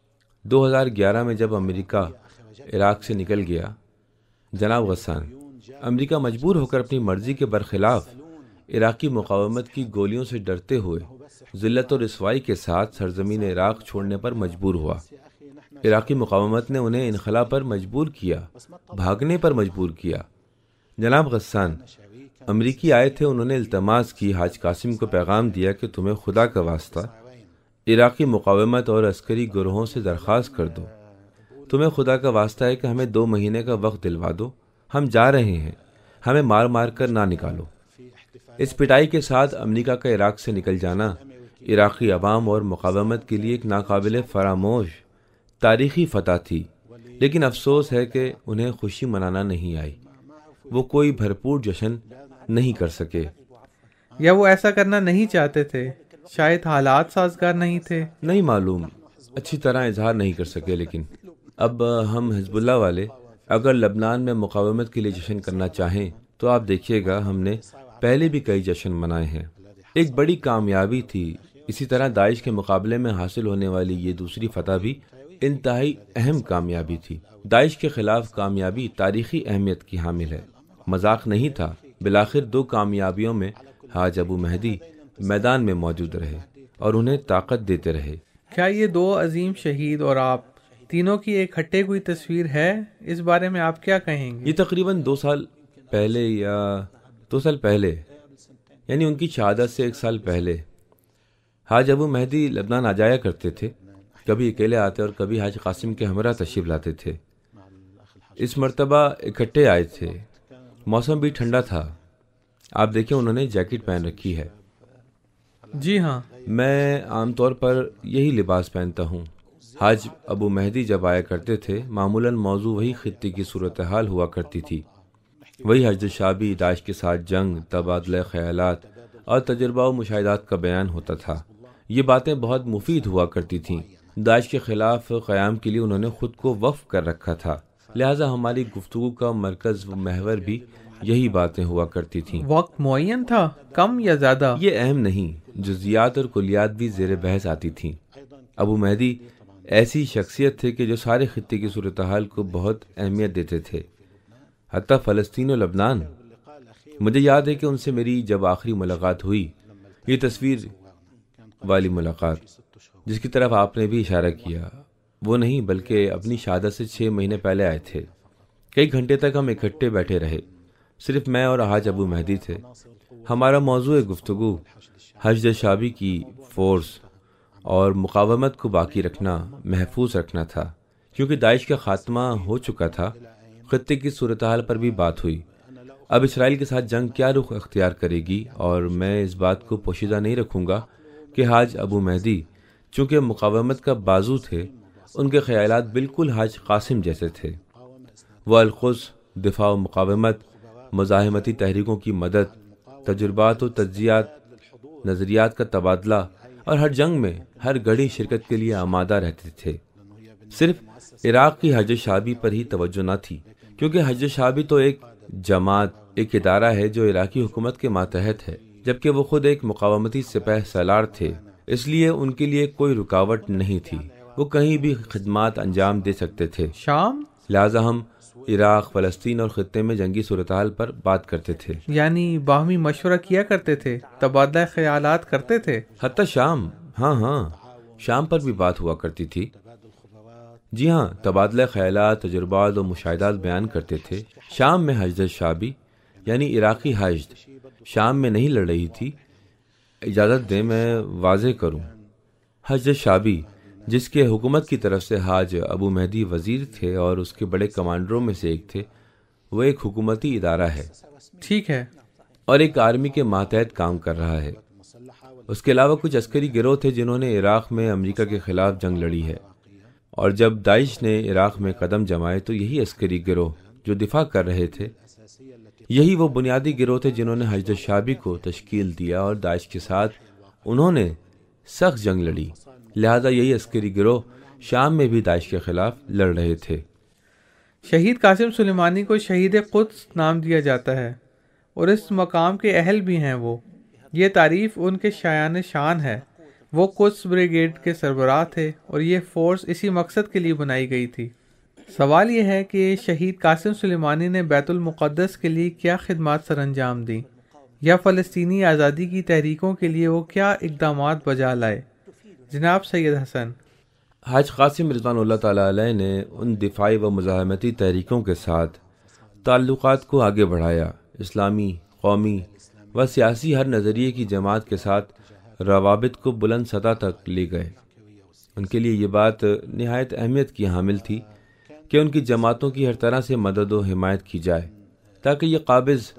2011 میں جب امریکہ عراق سے نکل گیا، جناب غسان، امریکہ مجبور ہو کر اپنی مرضی کے برخلاف عراقی مقاومت کی گولیوں سے ڈرتے ہوئے ذلت و رسوائی کے ساتھ سرزمین عراق چھوڑنے پر مجبور ہوا۔ عراقی مقاومت نے انہیں انخلا پر مجبور کیا، بھاگنے پر مجبور کیا۔ جناب غسان امریکی آئے تھے، انہوں نے التماس کی، حاج قاسم کو پیغام دیا کہ تمہیں خدا کا واسطہ عراقی مقاومت اور عسکری گروہوں سے درخواست کر دو، تمہیں خدا کا واسطہ ہے کہ ہمیں 2 مہینے کا وقت دلوا دو، ہم جا رہے ہیں، ہمیں مار مار کر نہ نکالو۔ اس پٹائی کے ساتھ امریکہ کا عراق سے نکل جانا عراقی عوام اور مقاومت کے لیے ایک ناقابل فراموش تاریخی فتح تھی، لیکن افسوس ہے کہ انہیں خوشی منانا نہیں آئی، وہ کوئی بھرپور جشن نہیں کر سکے۔ یا وہ ایسا کرنا نہیں چاہتے تھے؟ شاید حالات سازگار نہیں تھے؟ نہیں معلوم، اچھی طرح اظہار نہیں کر سکے۔ لیکن اب ہم حزب اللہ والے اگر لبنان میں مقاومت کے لیے جشن کرنا چاہیں تو آپ دیکھیے گا ہم نے پہلے بھی کئی جشن منائے ہیں، ایک بڑی کامیابی تھی۔ اسی طرح داعش کے مقابلے میں حاصل ہونے والی یہ دوسری فتح بھی انتہائی اہم کامیابی تھی۔ داعش کے خلاف کامیابی تاریخی اہمیت کی حامل ہے، مذاق نہیں تھا۔ بالآخر 2 کامیابیوں میں حاج ابو مہدی میدان میں موجود رہے اور انہیں طاقت دیتے رہے۔ کیا یہ 2 عظیم شہید اور آپ تینوں کی ایک ہٹے ہوئی تصویر ہے؟ اس بارے میں آپ کیا کہیں گے؟ یہ تقریباً 2 سال پہلے یا 2 سال پہلے، یعنی ان کی شہادت سے 1 سال پہلے، حاج ابو مہدی لبنان آ جایا کرتے تھے، کبھی اکیلے آتے اور کبھی حاج قاسم کے ہمراہ تشریف لاتے تھے۔ اس مرتبہ اکٹھے آئے تھے، موسم بھی ٹھنڈا تھا۔ آپ دیکھیں انہوں نے جیکٹ پہن رکھی ہے۔ جی ہاں، میں عام طور پر یہی لباس پہنتا ہوں۔ حاج ابو مہدی جب آیا کرتے تھے معمولاً موضوع وہی خطے کی صورتحال ہوا کرتی تھی، وہی حشد شعبی، داعش کے ساتھ جنگ، تبادلہ خیالات اور تجربہ و مشاہدات کا بیان ہوتا تھا۔ یہ باتیں بہت مفید ہوا کرتی تھیں۔ داعش کے خلاف قیام کے لیے انہوں نے خود کو وقف کر رکھا تھا، لہٰذا ہماری گفتگو کا مرکز و محور بھی یہی باتیں ہوا کرتی تھیں۔ وقت معین تھا، کم یا زیادہ؟ یہ اہم نہیں، جزیات اور کلیات بھی زیر بحث آتی تھیں۔ ابو مہدی ایسی شخصیت تھے کہ جو سارے خطے کی صورتحال کو بہت اہمیت دیتے تھے، حتیٰ فلسطین و لبنان۔ مجھے یاد ہے کہ ان سے میری جب آخری ملاقات ہوئی، یہ تصویر والی ملاقات جس کی طرف آپ نے بھی اشارہ کیا، وہ نہیں بلکہ اپنی شہادت سے 6 مہینے پہلے آئے تھے۔ کئی گھنٹے تک ہم اکٹھے بیٹھے رہے، صرف میں اور حاج ابو مہدی تھے۔ ہمارا موضوع گفتگو حشد شعبی کی فورس اور مقاومت کو باقی رکھنا، محفوظ رکھنا تھا، کیونکہ داعش کا خاتمہ ہو چکا تھا۔ خطے کی صورتحال پر بھی بات ہوئی، اب اسرائیل کے ساتھ جنگ کیا رخ اختیار کرے گی، اور میں اس بات کو پوشیدہ نہیں رکھوں گا کہ حاج ابو مہدی چونکہ مقاومت کا بازو تھے، ان کے خیالات بالکل حاج قاسم جیسے تھے۔ وہ القدس، دفاع و مقاومت، مزاحمتی تحریکوں کی مدد، تجربات و تجزیات، نظریات کا تبادلہ، اور ہر جنگ میں ہر گھڑی شرکت کے لیے آمادہ رہتے تھے۔ صرف عراق کی حشد شعبی پر ہی توجہ نہ تھی، کیونکہ حشد شعبی تو ایک جماعت، ایک ادارہ ہے جو عراقی حکومت کے ماتحت ہے، جبکہ وہ خود ایک مقاومتی سپہ سالار تھے، اس لیے ان کے لیے کوئی رکاوٹ نہیں تھی، وہ کہیں بھی خدمات انجام دے سکتے تھے۔ شام؟ لہٰذا ہم عراق، فلسطین اور خطے میں جنگی صورتحال پر بات کرتے تھے، یعنی باہمی مشورہ کیا کرتے تھے، تبادلہ خیالات کرتے تھے؟ حتیٰ شام، ہاں شام پر بھی بات ہوا کرتی تھی۔ جی ہاں، تبادلہ خیالات، تجربات و مشاہدات بیان کرتے تھے۔ شام میں حشد شعبی یعنی عراقی حشد شام میں نہیں لڑ رہی تھی۔ اجازت دیں میں واضح کروں، حشد شعبی جس کے حکومت کی طرف سے حاج ابو مہدی وزیر تھے اور اس کے بڑے کمانڈروں میں سے ایک تھے، وہ ایک حکومتی ادارہ ہے، ٹھیک ہے، اور ایک آرمی کے ماتحت کام کر رہا ہے۔ اس کے علاوہ کچھ عسکری گروہ تھے جنہوں نے عراق میں امریکہ کے خلاف جنگ لڑی ہے، اور جب داعش نے عراق میں قدم جمائے تو یہی عسکری گروہ جو دفاع کر رہے تھے، یہی وہ بنیادی گروہ تھے جنہوں نے حشد شعبی کو تشکیل دیا، اور داعش کے ساتھ انہوں نے سخت جنگ لڑی۔ لہذا یہی عسکری گروہ شام میں بھی داعش کے خلاف لڑ رہے تھے۔ شہید قاسم سلیمانی کو شہید قدس نام دیا جاتا ہے، اور اس مقام کے اہل بھی ہیں وہ، یہ تعریف ان کے شایان شان ہے۔ وہ قدس بریگیڈ کے سربراہ تھے، اور یہ فورس اسی مقصد کے لیے بنائی گئی تھی۔ سوال یہ ہے کہ شہید قاسم سلیمانی نے بیت المقدس کے لیے کیا خدمات سر انجام دیں، یا فلسطینی آزادی کی تحریکوں کے لیے وہ کیا اقدامات بجا لائے؟ جناب سید حسن۔ حاج قاسم رضوان اللہ تعالیٰ علیہ نے ان دفاعی و مزاحمتی تحریکوں کے ساتھ تعلقات کو آگے بڑھایا، اسلامی، قومی و سیاسی ہر نظریے کی جماعت کے ساتھ روابط کو بلند سطح تک لے گئے۔ ان کے لیے یہ بات نہایت اہمیت کی حامل تھی کہ ان کی جماعتوں کی ہر طرح سے مدد و حمایت کی جائے، تاکہ یہ قابض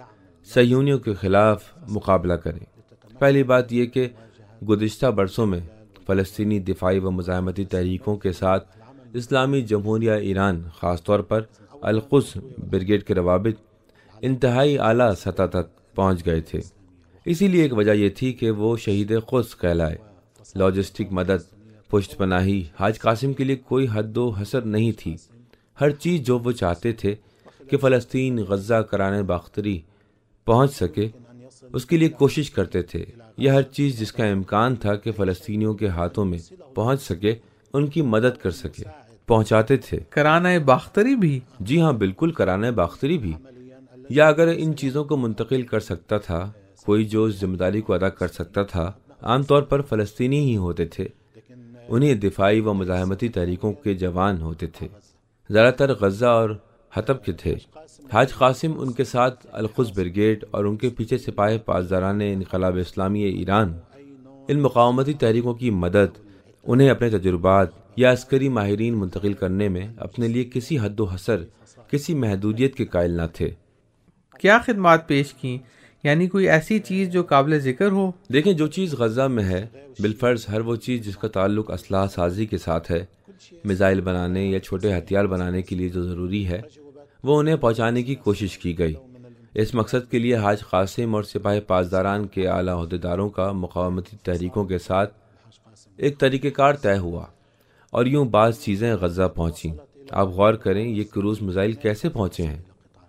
صہیونیوں کے خلاف مقابلہ کریں۔ پہلی بات یہ کہ گزشتہ برسوں میں فلسطینی دفاعی و مزاحمتی تحریکوں کے ساتھ اسلامی جمہوریہ ایران، خاص طور پر القدس بریگیڈ کے روابط انتہائی اعلیٰ سطح تک پہنچ گئے تھے۔ اسی لیے ایک وجہ یہ تھی کہ وہ شہید قدس کہلائے۔ لاجسٹک مدد، پشت پناہی حاج قاسم کے لیے کوئی حد و حصر نہیں تھی۔ ہر چیز جو وہ چاہتے تھے کہ فلسطین، غزہ، کرانہ باختری پہنچ سکے، اس کے لیے کوشش کرتے تھے۔ یہ ہر چیز جس کا امکان تھا کہ فلسطینیوں کے ہاتھوں میں پہنچ سکے، ان کی مدد کر سکے، پہنچاتے تھے۔ کرانہ باختری بھی؟ جی ہاں، بالکل، کرانہ باختری بھی۔ یا اگر ان چیزوں کو منتقل کر سکتا تھا کوئی جو اس ذمہ داری کو ادا کر سکتا تھا، عام طور پر فلسطینی ہی ہوتے تھے۔ انہیں دفاعی و مزاحمتی تحریکوں کے جوان ہوتے تھے، زیادہ تر غزہ اور حطب کے تھے۔ حاج قاسم، ان کے ساتھ القدس بریگیڈ اور ان کے پیچھے سپاہ پاسداران انقلاب اسلامی ایران، ان مقاومتی تحریکوں کی مدد انہیں اپنے تجربات یا عسکری ماہرین منتقل کرنے میں اپنے لیے کسی حد و حصر، کسی محدودیت کے قائل نہ تھے۔ کیا خدمات پیش کی؟ یعنی کوئی ایسی چیز جو قابل ذکر ہو؟ دیکھیں، جو چیز غزہ میں ہے، بالفرض ہر وہ چیز جس کا تعلق اسلحہ سازی کے ساتھ ہے، میزائل بنانے یا چھوٹے ہتھیار بنانے کے لیے جو ضروری ہے، وہ انہیں پہنچانے کی کوشش کی گئی۔ اس مقصد کے لیے حاج قاسم اور سپاہ پاسداران کے اعلیٰ عہدیداروں کا مقاومتی تحریکوں کے ساتھ ایک طریقہ کار طے ہوا، اور یوں بعض چیزیں غزہ پہنچیں۔ آپ غور کریں، یہ کروز میزائل کیسے پہنچے ہیں؟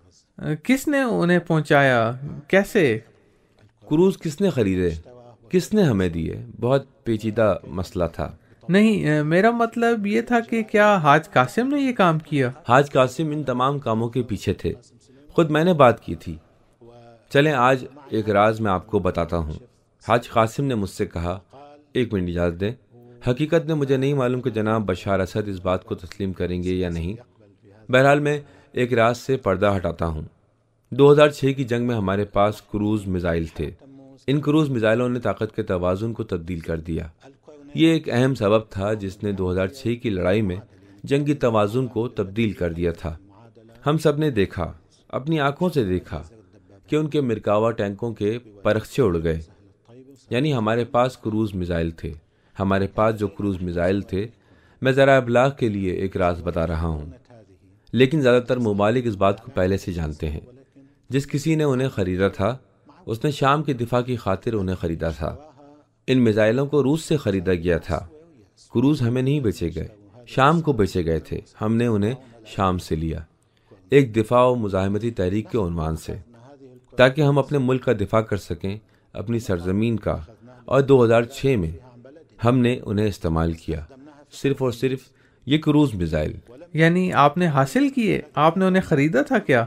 کس نے انہیں پہنچایا؟ کیسے؟ کروز کس نے خریدے؟ کس نے ہمیں دیے؟ بہت پیچیدہ مسئلہ تھا۔ نہیں، میرا مطلب یہ تھا کہ کیا حاج قاسم نے یہ کام کیا؟ حاج قاسم ان تمام کاموں کے پیچھے تھے، خود میں نے بات کی تھی۔ چلیں آج ایک راز میں آپ کو بتاتا ہوں۔ حاج قاسم نے مجھ سے کہا، ایک منٹ اجازت دیں، حقیقت میں مجھے نہیں معلوم کہ جناب بشار اسد اس بات کو تسلیم کریں گے یا نہیں۔ بہرحال میں ایک راز سے پردہ ہٹاتا ہوں۔ 2006 کی جنگ میں ہمارے پاس کروز میزائل تھے۔ ان کروز میزائلوں نے طاقت کے توازن کو تبدیل کر دیا۔ یہ ایک اہم سبب تھا جس نے 2006 کی لڑائی میں جنگی توازن کو تبدیل کر دیا تھا۔ ہم سب نے دیکھا، اپنی آنکھوں سے دیکھا کہ ان کے مرکاوا ٹینکوں کے پرخچے اڑ گئے۔ یعنی ہمارے پاس کروز میزائل تھے۔ ہمارے پاس جو کروز میزائل تھے، میں ذرا ابلاغ کے لیے ایک راز بتا رہا ہوں، لیکن زیادہ تر ممالک اس بات کو پہلے سے جانتے ہیں۔ جس کسی نے انہیں خریدا تھا، اس نے شام کے دفاع کی خاطر انہیں خریدا تھا۔ ان میزائلوں کو روس سے خریدا گیا تھا۔ کروز ہمیں نہیں بیچے گئے، شام کو بیچے گئے تھے۔ ہم نے انہیں شام سے لیا، ایک دفاع و مزاحمتی تحریک کے عنوان سے، تاکہ ہم اپنے ملک کا دفاع کر سکیں، اپنی سرزمین کا۔ اور 2006 میں ہم نے انہیں استعمال کیا، صرف اور صرف یہ کروز میزائل۔ یعنی آپ نے حاصل کیے؟ آپ نے انہیں خریدا تھا کیا؟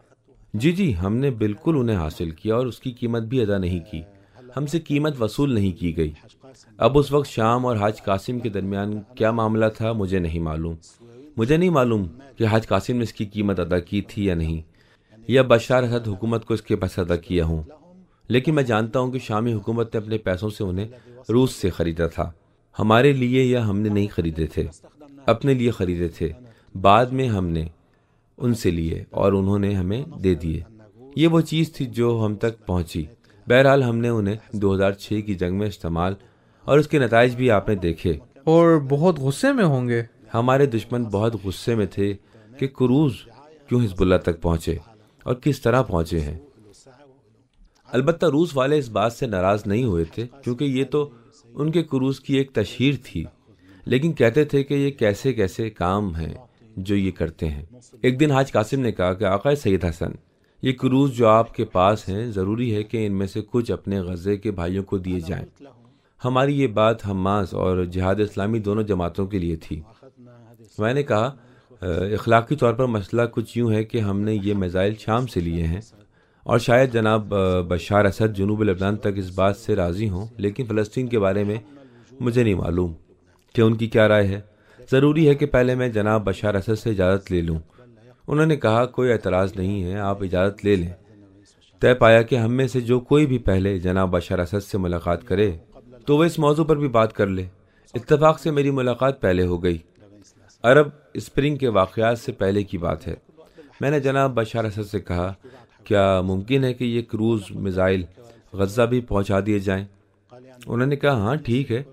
جی، ہم نے بالکل انہیں حاصل کیا، اور اس کی قیمت بھی ادا نہیں کی۔ ہم سے قیمت وصول نہیں کی گئی۔ اب اس وقت شام اور حاج قاسم کے درمیان کیا معاملہ تھا مجھے نہیں معلوم۔ مجھے نہیں معلوم کہ حاج قاسم نے اس کی قیمت ادا کی تھی یا نہیں، یا بشار اسد حکومت کو اس کے پیسے ادا کیا ہوں، لیکن میں جانتا ہوں کہ شامی حکومت نے اپنے پیسوں سے انہیں روس سے خریدا تھا۔ ہمارے لیے یا ہم نے نہیں خریدے تھے، اپنے لیے خریدے تھے۔ بعد میں ہم نے ان سے لیے اور انہوں نے ہمیں دے دیے۔ یہ وہ چیز تھی جو ہم تک پہنچی۔ بہرحال ہم نے انہیں 2006 کی جنگ میں استعمال، اور اس کے نتائج بھی آپ نے دیکھے۔ اور بہت غصے میں ہوں گے۔ ہمارے دشمن بہت غصے میں تھے کہ کروز کیوں حزب اللہ تک پہنچے اور کس طرح پہنچے ہیں۔ البتہ روس والے اس بات سے ناراض نہیں ہوئے تھے، کیونکہ یہ تو ان کے کروز کی ایک تشہیر تھی، لیکن کہتے تھے کہ یہ کیسے کیسے کام ہیں جو یہ کرتے ہیں۔ ایک دن حاج قاسم نے کہا کہ آقا سید حسن، یہ کروز جو آپ کے پاس ہیں، ضروری ہے کہ ان میں سے کچھ اپنے غزے کے بھائیوں کو دیے جائیں۔ ہماری یہ بات حماس اور جہاد اسلامی دونوں جماعتوں کے لیے تھی۔ میں نے کہا، اخلاقی طور پر مسئلہ کچھ یوں ہے کہ ہم نے یہ میزائل شام سے لیے ہیں، اور شاید جناب بشار اسد جنوب لبنان تک اس بات سے راضی ہوں، لیکن فلسطین کے بارے میں مجھے نہیں معلوم کہ ان کی کیا رائے ہے۔ ضروری ہے کہ پہلے میں جناب بشار اسد سے اجازت لے لوں۔ انہوں نے کہا، کوئی اعتراض نہیں ہے، آپ اجازت لے لیں۔ طے پایا کہ ہم میں سے جو کوئی بھی پہلے جناب بشار اسد سے ملاقات کرے تو وہ اس موضوع پر بھی بات کر لے۔ اتفاق سے میری ملاقات پہلے ہو گئی۔ عرب اسپرنگ کے واقعات سے پہلے کی بات ہے۔ میں نے جناب بشار اسد سے کہا، کیا ممکن ہے کہ یہ کروز میزائل غزہ بھی پہنچا دیے جائیں؟ انہوں نے کہا ہاں ٹھیک ہے۔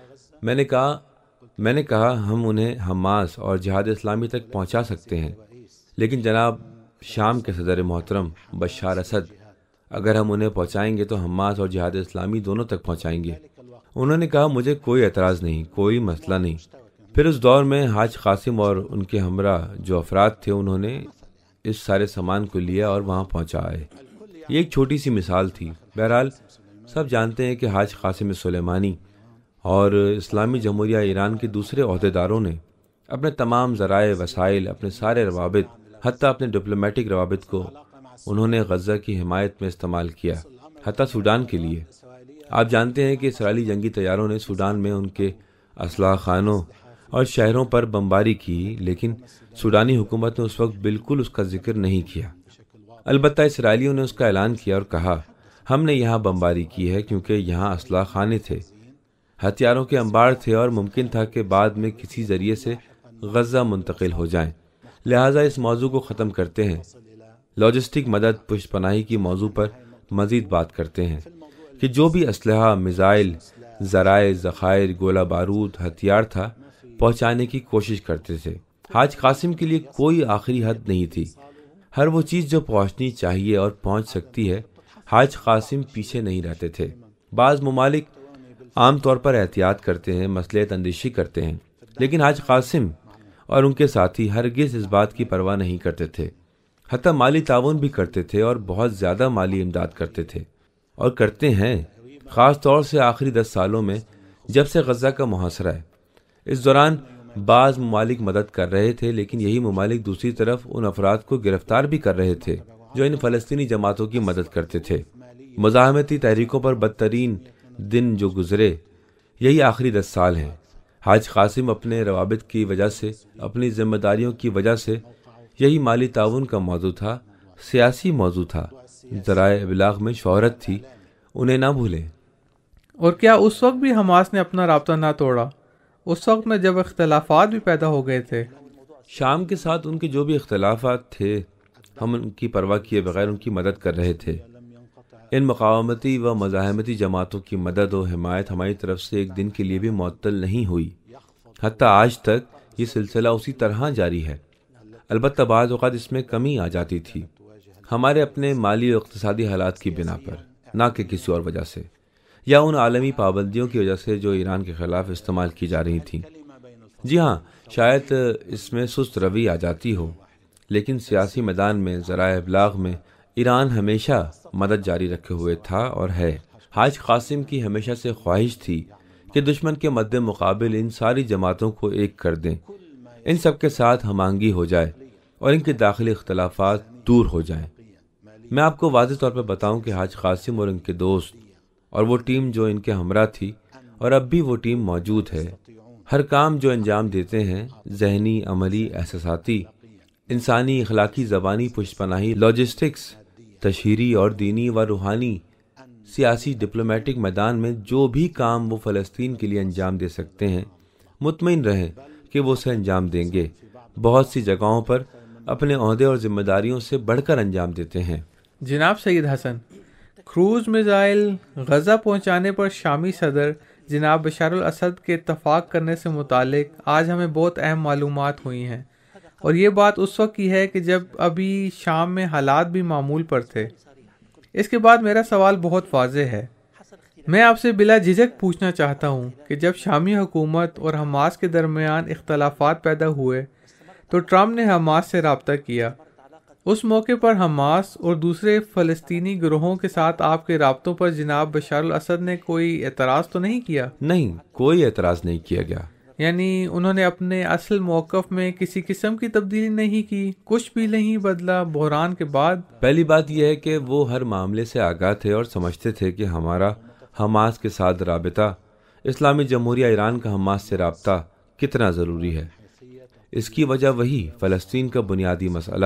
میں نے کہا ہم انہیں حماس اور جہاد اسلامی تک پہنچا سکتے ہیں، لیکن جناب شام کے صدر محترم بشار اسد، اگر ہم انہیں پہنچائیں گے تو حماس اور جہاد اسلامی دونوں تک پہنچائیں گے۔ انہوں نے کہا مجھے کوئی اعتراض نہیں، کوئی مسئلہ نہیں۔ پھر اس دور میں حاج قاسم اور ان کے ہمراہ جو افراد تھے انہوں نے اس سارے سامان کو لیا اور وہاں پہنچائے۔ یہ ایک چھوٹی سی مثال تھی۔ بہرحال سب جانتے ہیں کہ حاج قاسم سلیمانی اور اسلامی جمہوریہ ایران کے دوسرے عہدیداروں نے اپنے تمام ذرائع وسائل، اپنے سارے روابط، حتیٰ اپنے ڈپلومیٹک روابط کو انہوں نے غزہ کی حمایت میں استعمال کیا، حتیٰ سوڈان کے لیے۔ آپ جانتے ہیں کہ اسرائیلی جنگی طیاروں نے سوڈان میں ان کے اسلحہ خانوں اور شہروں پر بمباری کی، لیکن سوڈانی حکومت نے اس وقت بالکل اس کا ذکر نہیں کیا۔ البتہ اسرائیلیوں نے اس کا اعلان کیا اور کہا ہم نے یہاں بمباری کی ہے کیونکہ یہاں اسلحہ خانے تھے، ہتھیاروں کے انبار تھے اور ممکن تھا کہ بعد میں کسی ذریعے سے غزہ منتقل ہو جائیں۔ لہٰذا اس موضوع کو ختم کرتے ہیں، لاجسٹک مدد پشت پناہی کی موضوع پر مزید بات کرتے ہیں کہ جو بھی اسلحہ، میزائل، ذرائع، ذخائر، گولہ بارود، ہتھیار تھا پہنچانے کی کوشش کرتے تھے۔ حاج قاسم کے لیے کوئی آخری حد نہیں تھی۔ ہر وہ چیز جو پہنچنی چاہیے اور پہنچ سکتی ہے، حاج قاسم پیچھے نہیں رہتے تھے۔ بعض ممالک عام طور پر احتیاط کرتے ہیں، مصلحت اندیشی کرتے ہیں، لیکن حاج قاسم اور ان کے ساتھی ہرگز اس بات کی پرواہ نہیں کرتے تھے، حتیٰ مالی تعاون بھی کرتے تھے اور بہت زیادہ مالی امداد کرتے تھے اور کرتے ہیں، خاص طور سے آخری 10 سالوں میں جب سے غزہ کا محاصرہ ہے۔ اس دوران بعض ممالک مدد کر رہے تھے، لیکن یہی ممالک دوسری طرف ان افراد کو گرفتار بھی کر رہے تھے جو ان فلسطینی جماعتوں کی مدد کرتے تھے۔ مزاحمتی تحریکوں پر بدترین دن جو گزرے، یہی آخری 10 سال ہیں۔ حاج قاسم اپنے روابط کی وجہ سے، اپنی ذمہ داریوں کی وجہ سے، یہی مالی تعاون کا موضوع تھا، سیاسی موضوع تھا، ذرائع ابلاغ میں شہرت تھی، انہیں نہ بھولیں۔ اور کیا اس وقت بھی حماس نے اپنا رابطہ نہ توڑا، اس وقت میں جب اختلافات بھی پیدا ہو گئے تھے؟ شام کے ساتھ ان کے جو بھی اختلافات تھے، ہم ان کی پرواہ کیے بغیر ان کی مدد کر رہے تھے۔ ان مقاومتی و مزاحمتی جماعتوں کی مدد و حمایت ہماری طرف سے ایک دن کے لیے بھی معطل نہیں ہوئی، حتیٰ آج تک یہ سلسلہ اسی طرح جاری ہے۔ البتہ بعض اوقات اس میں کمی آ جاتی تھی، ہمارے اپنے مالی و اقتصادی حالات کی بنا پر، نہ کہ کسی اور وجہ سے، یا ان عالمی پابندیوں کی وجہ سے جو ایران کے خلاف استعمال کی جا رہی تھیں۔ جی ہاں، شاید اس میں سست روی آ جاتی ہو، لیکن سیاسی میدان میں، ذرائع ابلاغ میں ایران ہمیشہ مدد جاری رکھے ہوئے تھا اور ہے۔ حاج قاسم کی ہمیشہ سے خواہش تھی کہ دشمن کے مد مقابل ان ساری جماعتوں کو ایک کر دیں، ان سب کے ساتھ ہم آہنگی ہو جائے اور ان کے داخلی اختلافات دور ہو جائیں۔ میں آپ کو واضح طور پر بتاؤں کہ حاج قاسم اور ان کے دوست اور وہ ٹیم جو ان کے ہمراہ تھی، اور اب بھی وہ ٹیم موجود ہے، ہر کام جو انجام دیتے ہیں، ذہنی، عملی، احساساتی، انسانی، اخلاقی، زبانی پشت پناہی، لاجسٹکس، تشہیری اور دینی و روحانی، سیاسی، ڈپلومیٹک میدان میں جو بھی کام وہ فلسطین کے لیے انجام دے سکتے ہیں، مطمئن رہیں کہ وہ اسے انجام دیں گے۔ بہت سی جگہوں پر اپنے عہدے اور ذمہ داریوں سے بڑھ کر انجام دیتے ہیں۔ جناب Sayyed Hassan, cruise missile Gaza پہنچانے پر شامی صدر جناب بشار الاسد کے اتفاق کرنے سے متعلق آج ہمیں بہت اہم معلومات ہوئی ہیں، اور یہ بات اس وقت کی ہے کہ جب ابھی شام میں حالات بھی معمول پر تھے۔ اس کے بعد میرا سوال بہت واضح ہے، میں آپ سے بلا جھجک پوچھنا چاہتا ہوں کہ جب شامی حکومت اور حماس کے درمیان اختلافات پیدا ہوئے تو ٹرمپ نے حماس سے رابطہ کیا۔ اس موقع پر حماس اور دوسرے فلسطینی گروہوں کے ساتھ آپ کے رابطوں پر جناب بشار الاسد نے کوئی اعتراض تو نہیں کیا؟ نہیں، کوئی اعتراض نہیں کیا گیا۔ یعنی انہوں نے اپنے اصل موقف میں کسی قسم کی تبدیلی نہیں کی، کچھ بھی نہیں بدلا بحران کے بعد؟ پہلی بات یہ ہے کہ وہ ہر معاملے سے آگاہ تھے اور سمجھتے تھے کہ ہمارا حماس کے ساتھ رابطہ، اسلامی جمہوریہ ایران کا حماس سے رابطہ کتنا ضروری ہے۔ اس کی وجہ وہی فلسطین کا بنیادی مسئلہ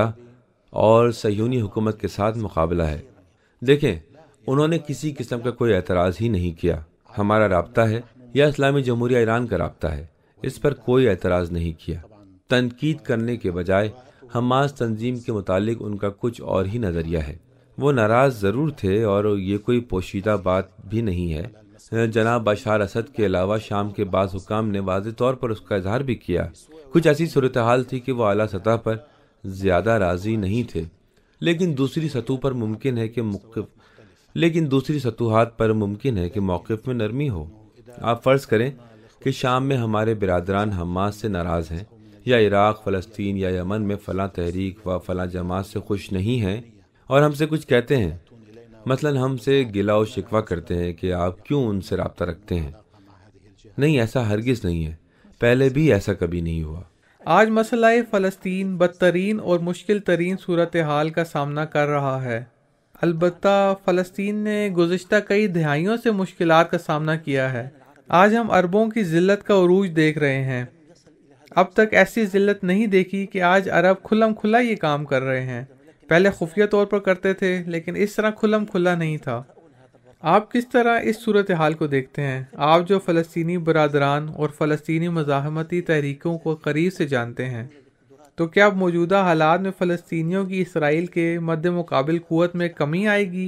اور صہیونی حکومت کے ساتھ مقابلہ ہے۔ دیکھیں، انہوں نے کسی قسم کا کوئی اعتراض ہی نہیں کیا۔ ہمارا رابطہ ہے یا اسلامی جمہوریہ ایران کا رابطہ ہے، اس پر کوئی اعتراض نہیں کیا۔ تنقید کرنے کے بجائے حماس تنظیم کے متعلق ان کا کچھ اور ہی نظریہ ہے۔ وہ ناراض ضرور تھے اور یہ کوئی پوشیدہ بات بھی نہیں ہے۔ جناب بشار اسد کے علاوہ شام کے بعض حکام نے واضح طور پر اس کا اظہار بھی کیا۔ کچھ ایسی صورتحال تھی کہ وہ اعلیٰ سطح پر زیادہ راضی نہیں تھے، لیکن دوسری سطحات پر ممکن ہے کہ موقف میں نرمی ہو۔ آپ فرض کریں کہ شام میں ہمارے برادران حماس سے ناراض ہیں، یا عراق، فلسطین یا یمن میں فلاں تحریک و فلاں جماعت سے خوش نہیں ہیں اور ہم سے کچھ کہتے ہیں، مثلا ہم سے گلہ و شکوہ کرتے ہیں کہ آپ کیوں ان سے رابطہ رکھتے ہیں۔ نہیں، ایسا ہرگز نہیں ہے، پہلے بھی ایسا کبھی نہیں ہوا۔ آج مسئلہ فلسطین بدترین اور مشکل ترین صورتحال کا سامنا کر رہا ہے۔ البتہ فلسطین نے گزشتہ کئی دہائیوں سے مشکلات کا سامنا کیا ہے۔ آج ہم عربوں کی ذلت کا عروج دیکھ رہے ہیں۔ اب تک ایسی ذلت نہیں دیکھی کہ آج عرب کھلم کھلا یہ کام کر رہے ہیں۔ پہلے خفیہ طور پر کرتے تھے، لیکن اس طرح کھلم کھلا نہیں تھا۔ آپ کس طرح اس صورتحال کو دیکھتے ہیں؟ آپ جو فلسطینی برادران اور فلسطینی مزاحمتی تحریکوں کو قریب سے جانتے ہیں، تو کیا اب موجودہ حالات میں فلسطینیوں کی اسرائیل کے مد مقابل قوت میں کمی آئے گی؟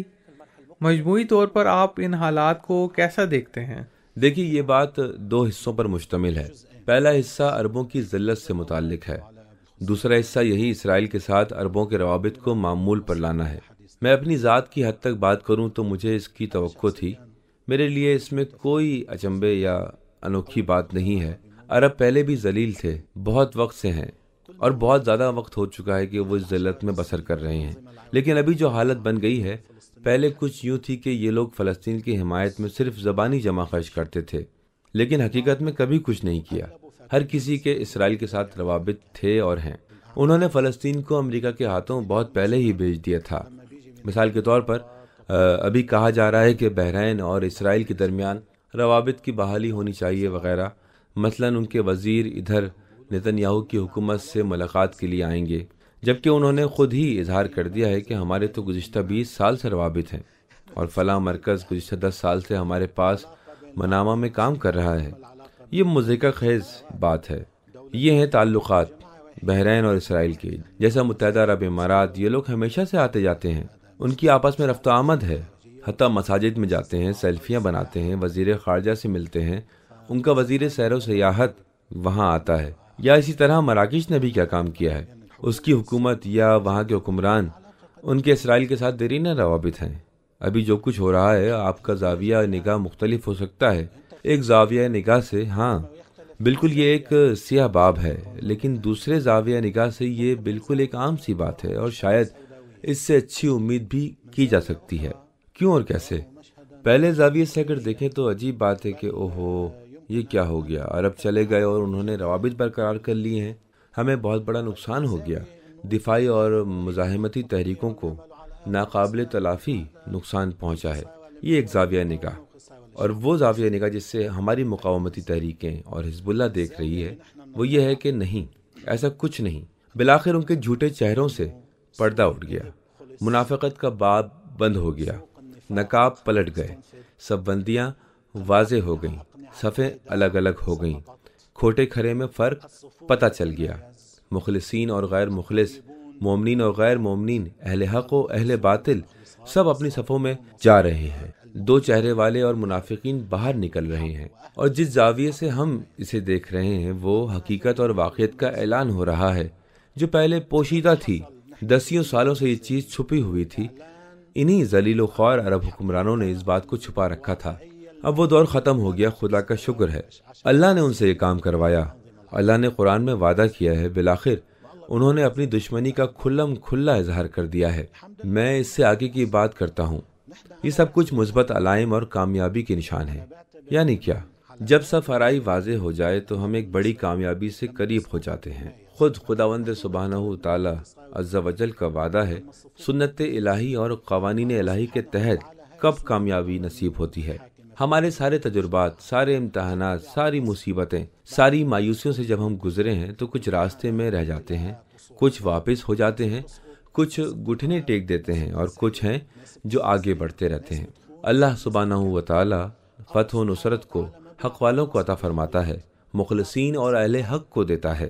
مجموعی طور پر آپ ان حالات کو کیسا دیکھتے ہیں؟ دیکھیے، یہ بات دو حصوں پر مشتمل ہے۔ پہلا حصہ عربوں کی ذلت سے متعلق ہے، دوسرا حصہ یہی اسرائیل کے ساتھ عربوں کے روابط کو معمول پر لانا ہے۔ میں اپنی ذات کی حد تک بات کروں تو مجھے اس کی توقع تھی۔ میرے لیے اس میں کوئی اچنبے یا انوکھی بات نہیں ہے۔ عرب پہلے بھی ذلیل تھے، بہت وقت سے ہیں، اور بہت زیادہ وقت ہو چکا ہے کہ وہ اس ذلت میں بسر کر رہے ہیں۔ لیکن ابھی جو حالت بن گئی ہے، پہلے کچھ یوں تھی کہ یہ لوگ فلسطین کی حمایت میں صرف زبانی جمع خرچ کرتے تھے، لیکن حقیقت میں کبھی کچھ نہیں کیا۔ ہر کسی کے اسرائیل کے ساتھ روابط تھے اور ہیں۔ انہوں نے فلسطین کو امریکہ کے ہاتھوں بہت پہلے ہی بھیج دیا تھا۔ مثال کے طور پر ابھی کہا جا رہا ہے کہ بحرین اور اسرائیل کے درمیان روابط کی بحالی ہونی چاہیے وغیرہ۔ مثلا ان کے وزیر ادھر نتن یاہو کی حکومت سے ملاقات کے لیے آئیں گے، جبکہ انہوں نے خود ہی اظہار کر دیا ہے کہ ہمارے تو گزشتہ 20 سال سے روابط ہیں، اور فلاں مرکز گزشتہ 10 سال سے ہمارے پاس منامہ میں کام کر رہا ہے۔ یہ مضحکہ خیز بات ہے۔ یہ ہیں تعلقات بحرین اور اسرائیل کے۔ جیسا متحدہ عرب امارات، یہ لوگ ہمیشہ سے آتے جاتے ہیں، ان کی آپس میں رفت آمد ہے، حتیٰ مساجد میں جاتے ہیں، سیلفیاں بناتے ہیں، وزیر خارجہ سے ملتے ہیں، ان کا وزیر سیر و سیاحت وہاں آتا ہے۔ یا اسی طرح مراکش نے بھی کیا کام کیا ہے، اس کی حکومت یا وہاں کے حکمران، ان کے اسرائیل کے ساتھ دیرینہ روابط ہیں۔ ابھی جو کچھ ہو رہا ہے، آپ کا زاویہ نگاہ مختلف ہو سکتا ہے۔ ایک زاویہ نگاہ سے ہاں بالکل یہ ایک سیاہ باب ہے، لیکن دوسرے زاویہ نگاہ سے یہ بالکل ایک عام سی بات ہے، اور شاید اس سے اچھی امید بھی کی جا سکتی ہے۔ کیوں اور کیسے؟ پہلے زاویے سے اگر دیکھیں تو عجیب بات ہے کہ اوہو یہ کیا ہو گیا، عرب چلے گئے اور انہوں نے روابط برقرار کر لیے ہیں، ہمیں بہت بڑا نقصان ہو گیا۔ دفاعی اور مزاحمتی تحریکوں کو ناقابل تلافی نقصان پہنچا ہے۔ یہ ایک زاویہ نگاہ، اور وہ زاویہ نگاہ جس سے ہماری مقاومتی تحریکیں اور حزب اللہ دیکھ رہی ہے وہ یہ ہے کہ نہیں، ایسا کچھ نہیں۔ بالآخر ان کے جھوٹے چہروں سے پردہ اٹھ گیا، منافقت کا باب بند ہو گیا، نقاب پلٹ گئے، سب بندیاں واضح ہو گئیں، صفیں الگ الگ ہو گئیں، کھوٹے کھرے میں فرق پتہ چل گیا۔ مخلصین اور غیر مخلص، مومنین اور غیر مومنین، اہل حق و اہل باطل سب اپنی صفوں میں جا رہے ہیں، دو چہرے والے اور منافقین باہر نکل رہے ہیں، اور جس زاویے سے ہم اسے دیکھ رہے ہیں وہ حقیقت اور واقعیت کا اعلان ہو رہا ہے جو پہلے پوشیدہ تھی۔ دسیوں سالوں سے یہ چیز چھپی ہوئی تھی، انہی ذلیل و خوار عرب حکمرانوں نے اس بات کو چھپا رکھا تھا۔ اب وہ دور ختم ہو گیا، خدا کا شکر ہے، اللہ نے ان سے یہ کام کروایا۔ اللہ نے قرآن میں وعدہ کیا ہے، بالآخر انہوں نے اپنی دشمنی کا کھلم کھلا اظہار کر دیا ہے۔ میں اس سے آگے کی بات کرتا ہوں۔ یہ سب کچھ مثبت علائم اور کامیابی کے نشان ہے۔ یعنی کیا؟ جب صف آرائی واضح ہو جائے تو ہم ایک بڑی کامیابی سے قریب ہو جاتے ہیں۔ خود خداوند سبحانہ تعالی عز و جل کا وعدہ ہے، سنت الہی اور قوانین الہی کے تحت کب کامیابی نصیب ہوتی ہے۔ ہمارے سارے تجربات، سارے امتحانات، ساری مصیبتیں، ساری مایوسیوں سے جب ہم گزرے ہیں تو کچھ راستے میں رہ جاتے ہیں، کچھ واپس ہو جاتے ہیں، کچھ گھٹنے ٹیک دیتے ہیں، اور کچھ ہیں جو آگے بڑھتے رہتے ہیں۔ اللہ سبحانہ و تعالی فتح و نصرت کو حق والوں کو عطا فرماتا ہے، مخلصین اور اہل حق کو دیتا ہے۔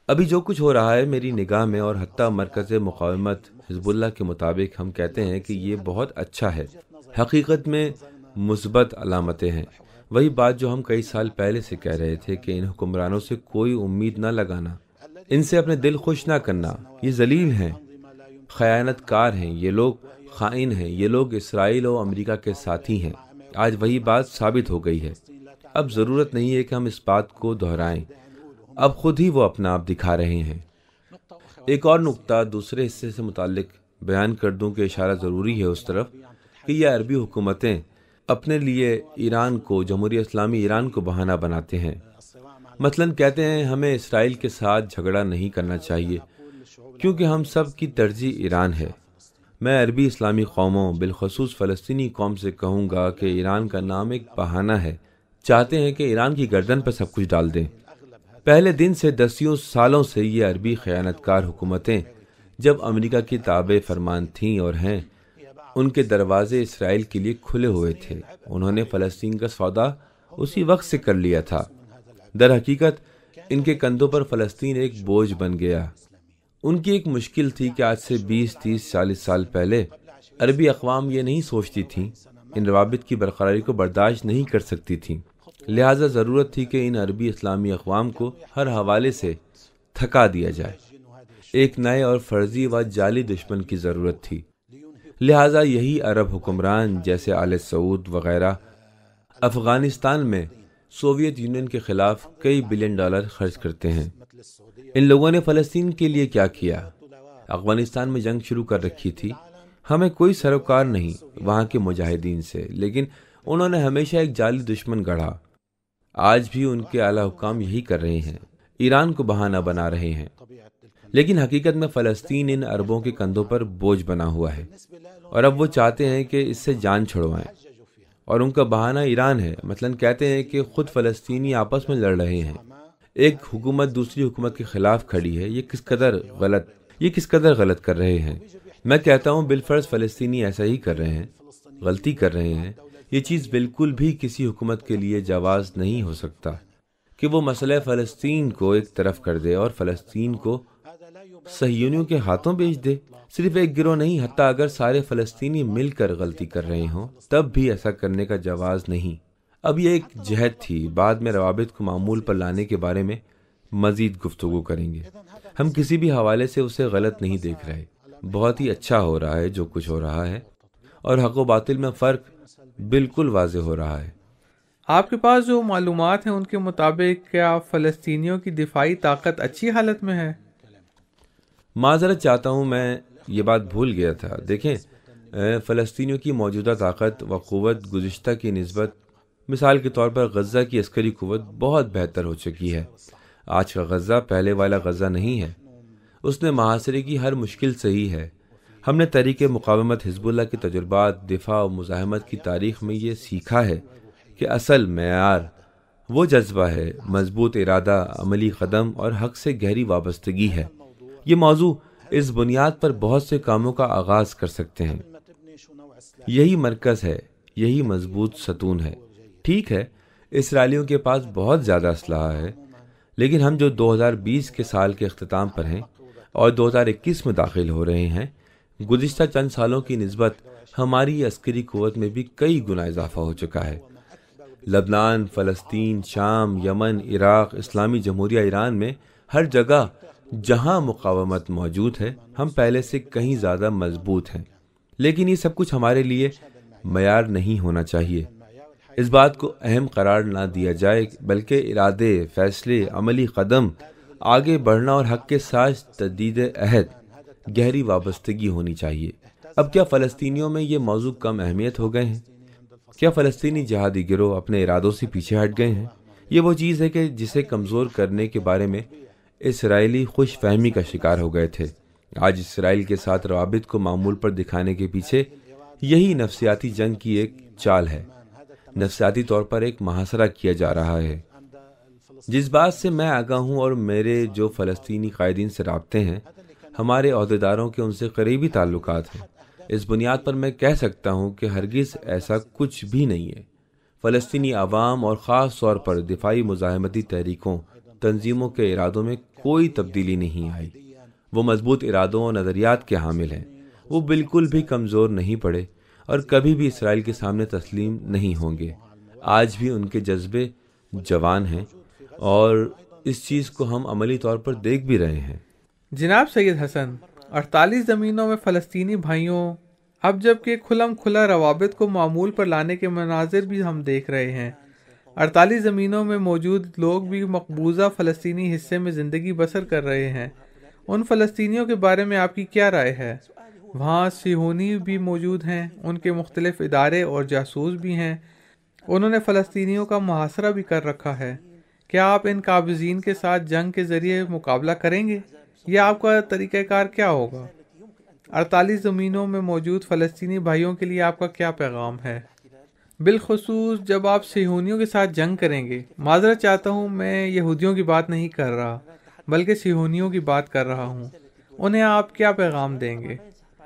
ابھی جو کچھ ہو رہا ہے میری نگاہ میں اور حتیٰ مرکز مقاومت حزب اللہ کے مطابق ہم کہتے ہیں کہ یہ بہت اچھا ہے، حقیقت میں مثبت علامتیں ہیں۔ وہی بات جو ہم کئی سال پہلے سے کہہ رہے تھے کہ ان حکمرانوں سے کوئی امید نہ لگانا، ان سے اپنے دل خوش نہ کرنا، یہ ذلیل ہیں، خیانت کار ہیں، یہ لوگ خائن ہیں، یہ لوگ اسرائیل اور امریکہ کے ساتھی ہیں۔ آج وہی بات ثابت ہو گئی ہے۔ اب ضرورت نہیں ہے کہ ہم اس بات کو دہرائیں، اب خود ہی وہ اپنا آپ دکھا رہے ہیں۔ ایک اور نقطہ دوسرے حصے سے متعلق بیان کر دوں کہ اشارہ ضروری ہے اس طرف کہ یہ عربی حکومتیں اپنے لیے ایران کو، جمہوریہ اسلامی ایران کو بہانہ بناتے ہیں۔ مثلاً کہتے ہیں ہمیں اسرائیل کے ساتھ جھگڑا نہیں کرنا چاہیے کیونکہ ہم سب کی ترجیح ایران ہے۔ میں عربی اسلامی قوموں بالخصوص فلسطینی قوم سے کہوں گا کہ ایران کا نام ایک بہانہ ہے، چاہتے ہیں کہ ایران کی گردن پر سب کچھ ڈال دیں۔ پہلے دن سے دسیوں سالوں سے یہ عربی خیانت کار حکومتیں جب امریکہ کی تابع فرمان تھیں اور ہیں، ان کے دروازے اسرائیل کے لیے کھلے ہوئے تھے۔ انہوں نے فلسطین کا سودا اسی وقت سے کر لیا تھا۔ در حقیقت ان کے کندھوں پر فلسطین ایک بوجھ بن گیا۔ ان کی ایک مشکل تھی کہ آج سے 20، 30، 40 سال پہلے عربی اقوام یہ نہیں سوچتی تھیں، ان روابط کی برقراری کو برداشت نہیں کر سکتی تھیں، لہٰذا ضرورت تھی کہ ان عربی اسلامی اقوام کو ہر حوالے سے تھکا دیا جائے۔ ایک نئے اور فرضی و جعلی دشمن کی ضرورت تھی، لہٰذا یہی عرب حکمران جیسے آل سعود وغیرہ افغانستان میں سوویت یونین کے خلاف کئی بلین ڈالر خرچ کرتے ہیں۔ ان لوگوں نے فلسطین کے لیے کیا کیا؟ افغانستان میں جنگ شروع کر رکھی تھی، ہمیں کوئی سروکار نہیں وہاں کے مجاہدین سے، لیکن انہوں نے ہمیشہ ایک جعلی دشمن گڑھا۔ آج بھی ان کے اعلیٰ حکام یہی کر رہے ہیں، ایران کو بہانہ بنا رہے ہیں، لیکن حقیقت میں فلسطین ان عربوں کے کندھوں پر بوجھ بنا ہوا ہے، اور اب وہ چاہتے ہیں کہ اس سے جان چھڑوائیں، اور ان کا بہانہ ایران ہے۔ مثلاً کہتے ہیں کہ خود فلسطینی آپس میں لڑ رہے ہیں، ایک حکومت دوسری حکومت کے خلاف کھڑی ہے، یہ کس قدر غلط کر رہے ہیں۔ میں کہتا ہوں بالفرض فلسطینی ایسا ہی کر رہے ہیں، غلطی کر رہے ہیں۔ یہ چیز بالکل بھی کسی حکومت کے لیے جواز نہیں ہو سکتا کہ وہ مسئلہ فلسطین کو ایک طرف کر دے اور فلسطین کو صہیونیوں کے ہاتھوں بیچ دے۔ صرف ایک گروہ نہیں، حتیٰ اگر سارے فلسطینی مل کر غلطی کر رہے ہوں تب بھی ایسا کرنے کا جواز نہیں۔ اب یہ ایک جہد تھی، بعد میں روابط کو معمول پر لانے کے بارے میں مزید گفتگو کریں گے۔ ہم کسی بھی حوالے سے اسے غلط نہیں دیکھ رہے، بہت ہی اچھا ہو رہا ہے جو کچھ ہو رہا ہے، اور حق و باطل میں فرق بالکل واضح ہو رہا ہے۔ آپ کے پاس جو معلومات ہیں ان کے مطابق کیا فلسطینیوں کی دفاعی طاقت اچھی حالت میں ہے؟ معذرت چاہتا ہوں، میں یہ بات بھول گیا تھا۔ دیکھیں، فلسطینیوں کی موجودہ طاقت و قوت گزشتہ کی نسبت، مثال کے طور پر غزہ کی عسکری قوت بہت بہتر ہو چکی ہے۔ آج کا غزہ پہلے والا غزہ نہیں ہے، اس نے محاصرے کی ہر مشکل سہی ہے۔ ہم نے تحریک مقاومت حزب اللہ کے تجربات، دفاع و مزاحمت کی تاریخ میں یہ سیکھا ہے کہ اصل معیار وہ جذبہ ہے، مضبوط ارادہ، عملی قدم اور حق سے گہری وابستگی ہے۔ یہ موضوع اس بنیاد پر بہت سے کاموں کا آغاز کر سکتے ہیں۔ یہی مرکز ہے، یہی مضبوط ستون ہے۔ ٹھیک ہے، اسرائیلیوں کے پاس بہت زیادہ اسلحہ ہے، لیکن ہم جو 2020 کے سال کے اختتام پر ہیں اور 2021 میں داخل ہو رہے ہیں، گزشتہ چند سالوں کی نسبت ہماری عسکری قوت میں بھی کئی گنا اضافہ ہو چکا ہے۔ لبنان، فلسطین، شام، یمن، عراق، اسلامی جمہوریہ ایران میں ہر جگہ جہاں مقاومت موجود ہے، ہم پہلے سے کہیں زیادہ مضبوط ہیں۔ لیکن یہ سب کچھ ہمارے لیے معیار نہیں ہونا چاہیے۔ اس بات کو اہم قرار نہ دیا جائے، بلکہ ارادے، فیصلے، عملی قدم، آگے بڑھنا اور حق کے ساتھ تجدید عہد، گہری وابستگی ہونی چاہیے۔ اب کیا فلسطینیوں میں یہ موضوع کم اہمیت ہو گئے ہیں؟ کیا فلسطینی جہادی گروہ اپنے ارادوں سے پیچھے ہٹ گئے ہیں؟ یہ وہ چیز ہے کہ جسے کمزور کرنے کے بارے میں اسرائیلی خوش فہمی کا شکار ہو گئے تھے۔ آج اسرائیل کے ساتھ روابط کو معمول پر دکھانے کے پیچھے یہی نفسیاتی جنگ کی ایک چال ہے۔ نفسیاتی طور پر ایک محاصرہ کیا جا رہا ہے۔ جس بات سے میں آگاہ ہوں اور میرے جو فلسطینی قائدین سے رابطے ہیں، ہمارے عہدیداروں کے ان سے قریبی تعلقات ہیں، اس بنیاد پر میں کہہ سکتا ہوں کہ ہرگز ایسا کچھ بھی نہیں ہے۔ فلسطینی عوام اور خاص طور پر دفاعی مزاحمتی تحریکوں، تنظیموں کے ارادوں میں کوئی تبدیلی نہیں آئی۔ وہ مضبوط ارادوں اور نظریات کے حامل ہیں۔ وہ بالکل بھی کمزور نہیں پڑے اور کبھی بھی اسرائیل کے سامنے تسلیم نہیں ہوں گے۔ آج بھی ان کے جذبے جوان ہیں اور اس چیز کو ہم عملی طور پر دیکھ بھی رہے ہیں۔ جناب سید حسن، 48 زمینوں میں فلسطینی بھائیوں، اب جب کہ کھلم کھلا روابط کو معمول پر لانے کے مناظر بھی ہم دیکھ رہے ہیں، 48 زمینوں میں موجود لوگ بھی مقبوضہ فلسطینی حصے میں زندگی بسر کر رہے ہیں، ان فلسطینیوں کے بارے میں آپ کی کیا رائے ہے؟ وہاں صہیونی بھی موجود ہیں، ان کے مختلف ادارے اور جاسوس بھی ہیں، انہوں نے فلسطینیوں کا محاصرہ بھی کر رکھا ہے۔ کیا آپ ان قابضین کے ساتھ جنگ کے ذریعے مقابلہ کریں گے یا آپ کا طریقہ کار کیا ہوگا؟ 48 زمینوں میں موجود فلسطینی بھائیوں کے لیے آپ کا کیا پیغام ہے، بالخصوص جب آپ صہیونیوں کے ساتھ جنگ کریں گے؟ معذرت چاہتا ہوں، میں یہودیوں کی بات نہیں کر رہا بلکہ صہیونیوں کی بات کر رہا ہوں۔ انہیں آپ کیا پیغام دیں گے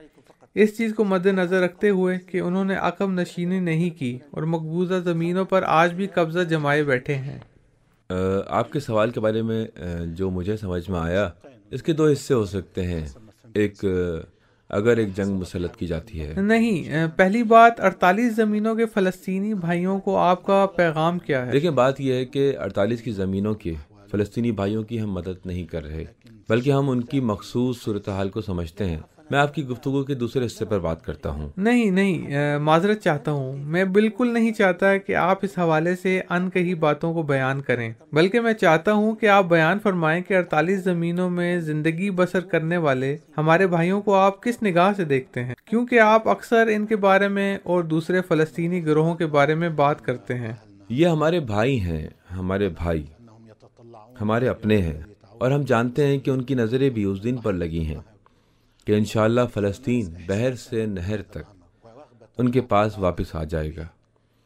اس چیز کو مد نظر رکھتے ہوئے کہ انہوں نے عقب نشینی نہیں کی اور مقبوضہ زمینوں پر آج بھی قبضہ جمائے بیٹھے ہیں؟ آپ کے سوال کے بارے میں جو مجھے سمجھ میں آیا، اس کے دو حصے ہو سکتے ہیں۔ ایک، اگر ایک جنگ مسلط کی جاتی ہے۔ نہیں، پہلی بات 48 زمینوں کے فلسطینی بھائیوں کو آپ کا پیغام کیا ہے؟ دیکھیں، بات یہ ہے کہ 48 کی زمینوں کے فلسطینی بھائیوں کی ہم مدد نہیں کر رہے، بلکہ ہم ان کی مخصوص صورتحال کو سمجھتے ہیں۔ میں آپ کی گفتگو کے دوسرے حصے پر بات کرتا ہوں۔ نہیں، معذرت چاہتا ہوں، میں بالکل نہیں چاہتا کہ آپ اس حوالے سے ان کہی باتوں کو بیان کریں، بلکہ میں چاہتا ہوں کہ آپ بیان فرمائیں کہ 48 زمینوں میں زندگی بسر کرنے والے ہمارے بھائیوں کو آپ کس نگاہ سے دیکھتے ہیں، کیونکہ آپ اکثر ان کے بارے میں اور دوسرے فلسطینی گروہوں کے بارے میں بات کرتے ہیں۔ یہ ہمارے بھائی ہیں، ہمارے بھائی، ہمارے اپنے ہیں، اور ہم جانتے ہیں کہ ان کی نظریں بھی اس دن پر لگی ہیں کہ انشاءاللہ فلسطین بحر سے نہر تک ان کے پاس واپس آ جائے گا۔